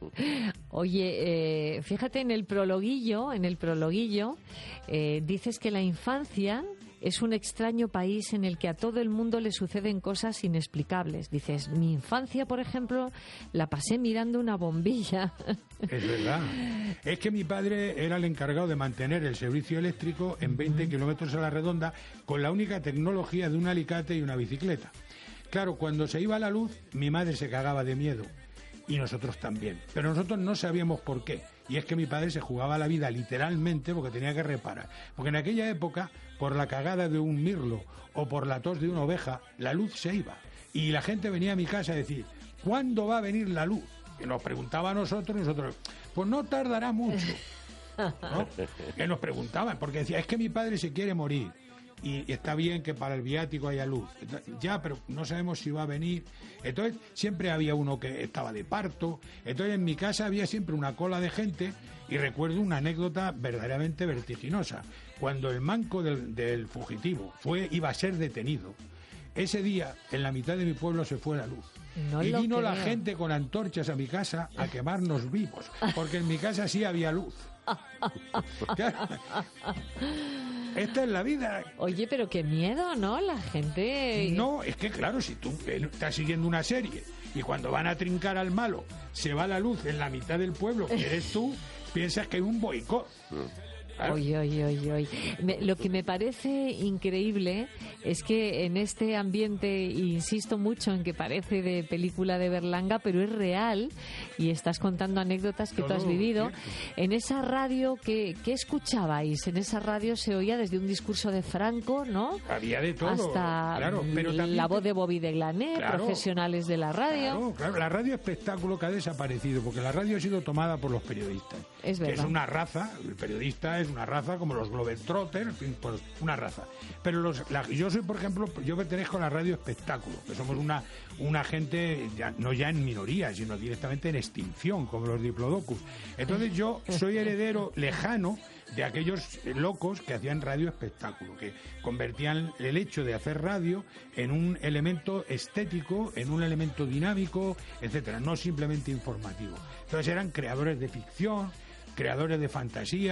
Oye, eh, fíjate en el prologuillo, en el prologuillo, eh, dices que la infancia es un extraño país en el que a todo el mundo le suceden cosas inexplicables. Dices, mi infancia, por ejemplo, la pasé mirando una bombilla. Es verdad. Es que mi padre era el encargado de mantener el servicio eléctrico en veinte kilómetros a la redonda con la única tecnología de un alicate y una bicicleta. Claro, cuando se iba la luz, mi madre se cagaba de miedo. Y nosotros también. Pero nosotros no sabíamos por qué. Y es que mi padre se jugaba la vida literalmente porque tenía que reparar. Porque en aquella época, por la cagada de un mirlo o por la tos de una oveja, la luz se iba. Y la gente venía a mi casa a decir, ¿cuándo va a venir la luz? Y nos preguntaba a nosotros, y nosotros, pues no tardará mucho. ¿No? Que nos preguntaban, porque decía, es que mi padre se quiere morir. Y está bien que para el viático haya luz. Ya, pero no sabemos si va a venir. Entonces, siempre había uno que estaba de parto. Entonces, en mi casa había siempre una cola de gente. Y recuerdo una anécdota verdaderamente vertiginosa. Cuando el manco del, del fugitivo fue, iba a ser detenido, ese día, en la mitad de mi pueblo se fue la luz. No y lo vino la creo. gente con antorchas a mi casa a quemarnos vivos. Porque en mi casa sí había luz. Claro. Esta es la vida. Oye, pero qué miedo, ¿no? La gente... No, es que claro, si tú eh, estás siguiendo una serie y cuando van a trincar al malo se va la luz en la mitad del pueblo, que eres tú, piensas que hay un boicot. Claro. Oye, oye, oye, oye. Me- lo que me parece increíble es que en este ambiente, y insisto mucho en que parece de película de Berlanga, pero es real, y estás contando anécdotas que tú has Todo vivido, cierto. en esa radio, ¿qué, qué escuchabais? En esa radio se oía desde un discurso de Franco, ¿no? Había de todo. Hasta claro, pero también la te- voz de Bobby de Glané, Claro. profesionales de la radio. Claro, claro, la radio espectáculo que ha desaparecido, porque la radio ha sido tomada por los periodistas. Es que verdad. es una raza, el periodista es una raza como los Globetrotters, en fin, pues una raza. Pero los, la- yo soy, por ejemplo, yo pertenezco a la radio espectáculo, que somos una, una gente, ya, no ya en minoría, sino directamente en extinción, como los diplodocus. Entonces yo soy heredero lejano de aquellos locos que hacían radio espectáculo, que convertían el hecho de hacer radio en un elemento estético, en un elemento dinámico, etcétera, no simplemente informativo. Entonces eran creadores de ficción, creadores de fantasía,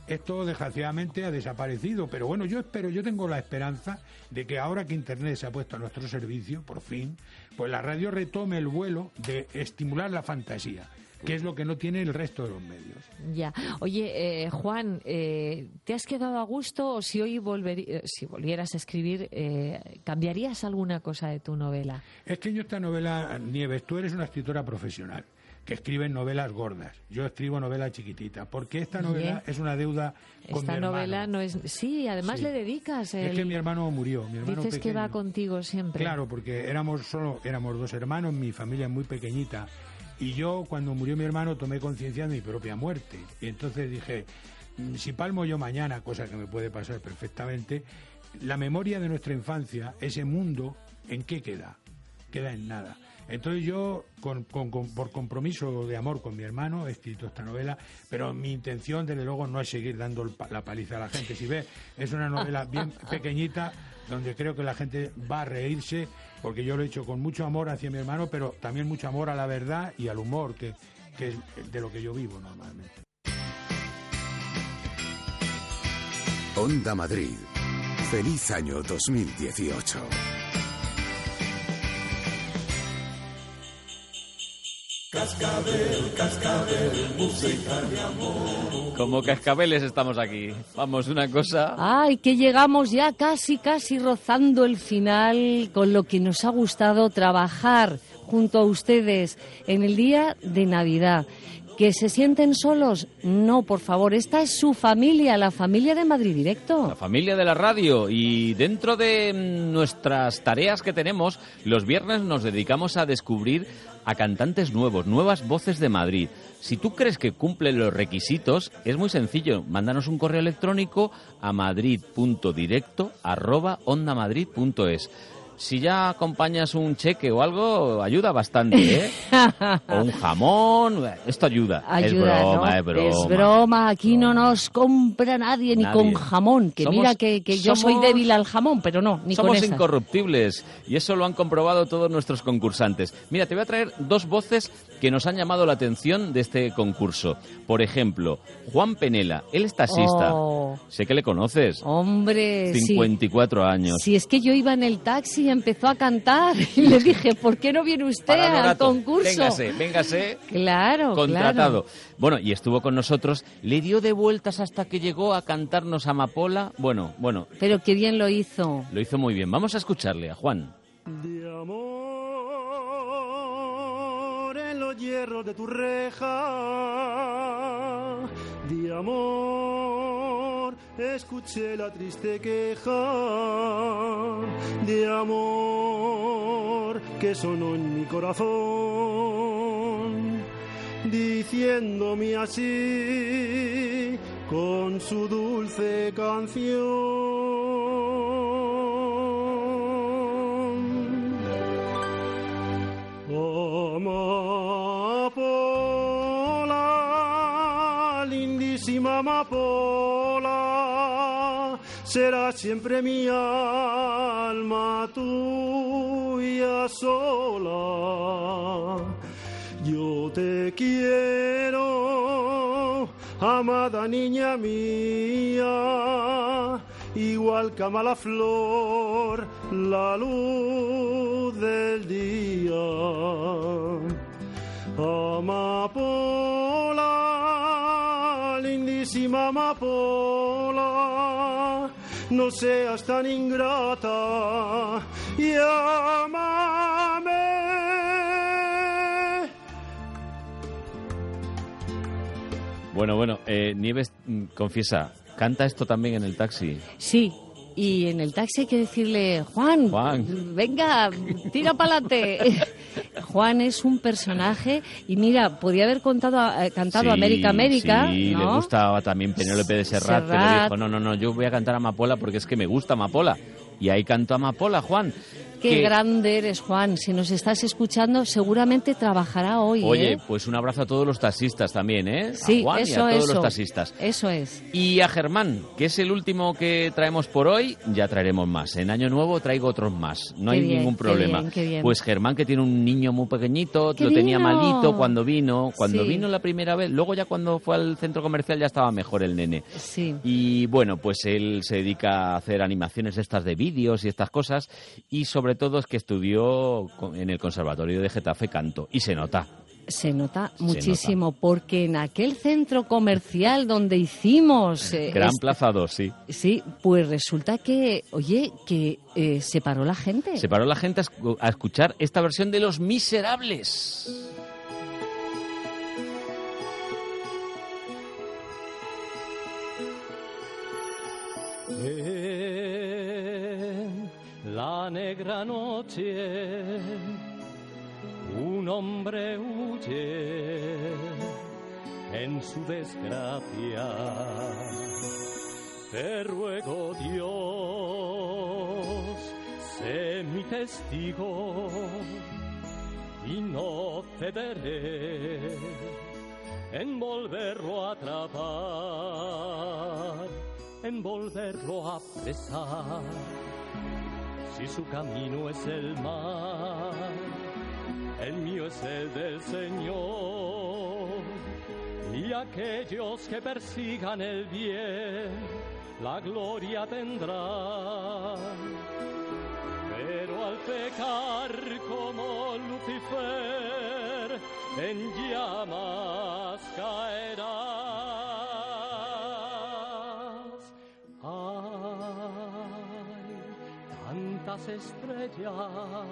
esto desgraciadamente ha desaparecido, pero bueno, yo espero, yo tengo la esperanza de que ahora que Internet se ha puesto a nuestro servicio, por fin, pues la radio retome el vuelo de estimular la fantasía, que es lo que no tiene el resto de los medios. Ya. Oye, eh, Juan, eh, ¿te has quedado a gusto o si hoy volveri- eh, si volvieras a escribir, eh, cambiarías alguna cosa de tu novela? Es que yo esta novela, Nieves, tú eres una escritora profesional que escribe novelas gordas. Yo escribo novelas chiquititas, porque esta novela Bien. es una deuda con Esta mi hermano. novela no es... Sí, además Sí. le dedicas... El... Es que mi hermano murió. Mi hermano Dices que pequeño. va contigo siempre. Claro, porque éramos solo éramos dos hermanos, mi familia es muy pequeñita. Y yo, cuando murió mi hermano, tomé conciencia de mi propia muerte. Y entonces dije, mm, si palmo yo mañana, cosa que me puede pasar perfectamente, la memoria de nuestra infancia, ese mundo, ¿en qué queda? Queda en nada. Entonces yo, con, con, con, por compromiso de amor con mi hermano, he escrito esta novela, pero mi intención, desde luego, no es seguir dando el pa- la paliza a la gente. Si ve, es una novela bien pequeñita, donde creo que la gente va a reírse, porque yo lo he hecho con mucho amor hacia mi hermano, pero también mucho amor a la verdad y al humor, que, que es de lo que yo vivo normalmente. Onda Madrid. Feliz año dos mil dieciocho. Cascabel, cascabel, música de amor. Como cascabeles estamos aquí. Vamos, una cosa... Ay, que llegamos ya casi, casi rozando el final con lo que nos ha gustado trabajar junto a ustedes en el día de Navidad. ¿Que se sienten solos? No, por favor, esta es su familia, la familia de Madrid Directo. La familia de la radio, y dentro de mm, nuestras tareas que tenemos, los viernes nos dedicamos a descubrir a cantantes nuevos, nuevas voces de Madrid. Si tú crees que cumplen los requisitos, es muy sencillo. Mándanos un correo electrónico a madrid punto directo arroba ondamadrid punto es. Si ya acompañas un cheque o algo, ayuda bastante, ¿eh? O un jamón, esto ayuda. Ayuda, es broma, ¿no? es broma. Es broma, aquí no nos compra nadie, ni Nadie. con jamón. Que Somos- mira que, que yo soy somos- débil al jamón, pero no, ni Somos con esa. incorruptibles, y eso lo han comprobado todos nuestros concursantes. Mira, te voy a traer dos voces que nos han llamado la atención de este concurso. Por ejemplo, Juan Penela, él es taxista. Oh. Sé que le conoces. Hombre, sí. cincuenta y cuatro años. Si es que yo iba en el taxi y empezó a cantar y le dije, ¿por qué no viene usted Para al Dorato, concurso? Véngase, véngase. Claro, Contratado. claro. Bueno, y estuvo con nosotros, le dio de vueltas hasta que llegó a cantarnos Amapola. Bueno, bueno, Pero qué bien lo hizo. lo hizo muy bien. Vamos a escucharle a Juan. De amor en los hierros de tu reja, de amor escuché la triste queja, de amor que sonó en mi corazón, diciéndome así con su dulce canción. Amapola, lindísima amapola, será siempre mi alma tuya sola. Yo te quiero, amada niña mía, igual que ama la flor la luz del día. Amapola, lindísima amapola, no seas tan ingrata y amame. Bueno, bueno, eh, Nieves, mm, confiesa, ¿canta esto también en el taxi? Sí, y en el taxi hay que decirle, Juan, Juan. venga, tira para adelante. Juan es un personaje y mira, podía haber contado, eh, cantado Sí, América América, sí, ¿no? le gustaba también Penélope de Serrat, pero Serrat. dijo, no, no, no, yo voy a cantar Amapola porque es que me gusta Amapola. Y ahí cantó Amapola, Juan. Qué que... grande eres, Juan. Si nos estás escuchando, seguramente trabajará hoy. Oye, ¿eh? pues un abrazo a todos los taxistas también, ¿eh? Sí, a Juan eso, y a todos eso. los taxistas. Eso es. Y a Germán, que es el último que traemos por hoy, ya traeremos más. En Año Nuevo traigo otros más. No Qué hay bien, ningún qué problema. bien, qué bien. Pues Germán, que tiene un niño muy pequeñito, ¡Qué lo tenía lindo! malito cuando vino. Cuando Sí. vino la primera vez, luego ya cuando fue al centro comercial ya estaba mejor el nene. Sí. Y bueno, pues él se dedica a hacer animaciones estas de vídeos y estas cosas. Y sobre todo es que estudió en el Conservatorio de Getafe canto. Y se nota. Se nota muchísimo, porque en aquel centro comercial donde hicimos... Eh, Gran este- Plaza dos, sí. Sí, pues resulta que, oye, que eh, se paró la gente. Se paró la gente a escu- a escuchar esta versión de Los Miserables. En la negra noche un hombre huye en su desgracia. Te ruego, Dios, sé mi testigo y no cederé en volverlo a atrapar, en volverlo a apresar. Si su camino es el mar, el mío es el del Señor. Y aquellos que persigan el bien, la gloria tendrán. Pero al pecar como Lucifer, en llamas caerás. Ay, tantas estrellas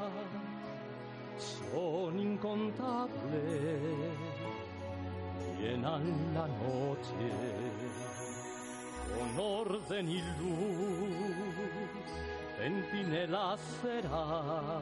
son incontables, llenan la noche con orden y luz, centinela será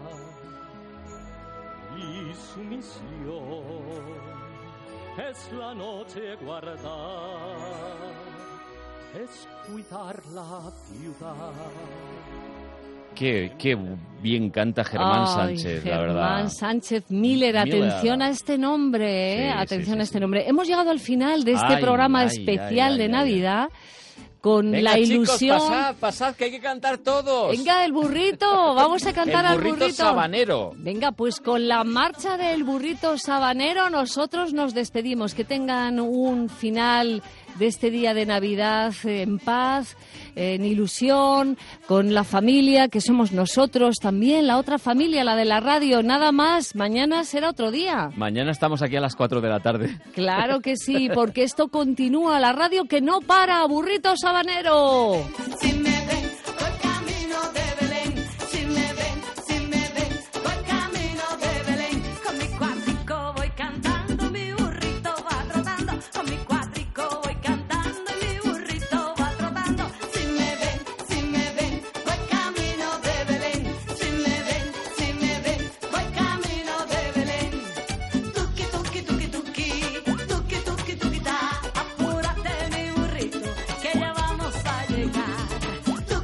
y su misión es la noche guardar, es cuidar la ciudad. Qué, qué bien canta Germán Ay, Sánchez, la verdad. Germán Sánchez Miller, Miller. atención a este nombre, ¿eh? Sí, atención sí, a sí, este nombre. Hemos llegado al final de este Ay, programa ay, especial ay, de ay, Navidad con Venga, la chicos, ilusión. pasad, pasad, que hay que cantar todos. Venga, el burrito, vamos a cantar El al burrito burrito. sabanero. Venga, pues con la marcha del burrito sabanero nosotros nos despedimos. Que tengan un final de este día de Navidad en paz, en ilusión, con la familia, que somos nosotros también, la otra familia, la de la radio. Nada más, mañana será otro día. Mañana estamos aquí a las cuatro de la tarde. Claro que sí, porque esto continúa, la radio que no para, burrito sabanero. Si me ven, voy camino de Belén. Si me ven, si me ven, voy camino de Belén. Con mi cuatrico voy cantando, mi burrito va trotando. Con mi cuatrico voy cantando y mi burrito va trotando. Si me ven, si me ven, voy camino de Belén. Si me ven, si me ven, voy camino de Belén. Tuki, tuki, tuki, tuki, tuki, tuki, tuki, ta. Apúrate, mi burrito, que ya vamos a llegar.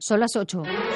Son las ocho.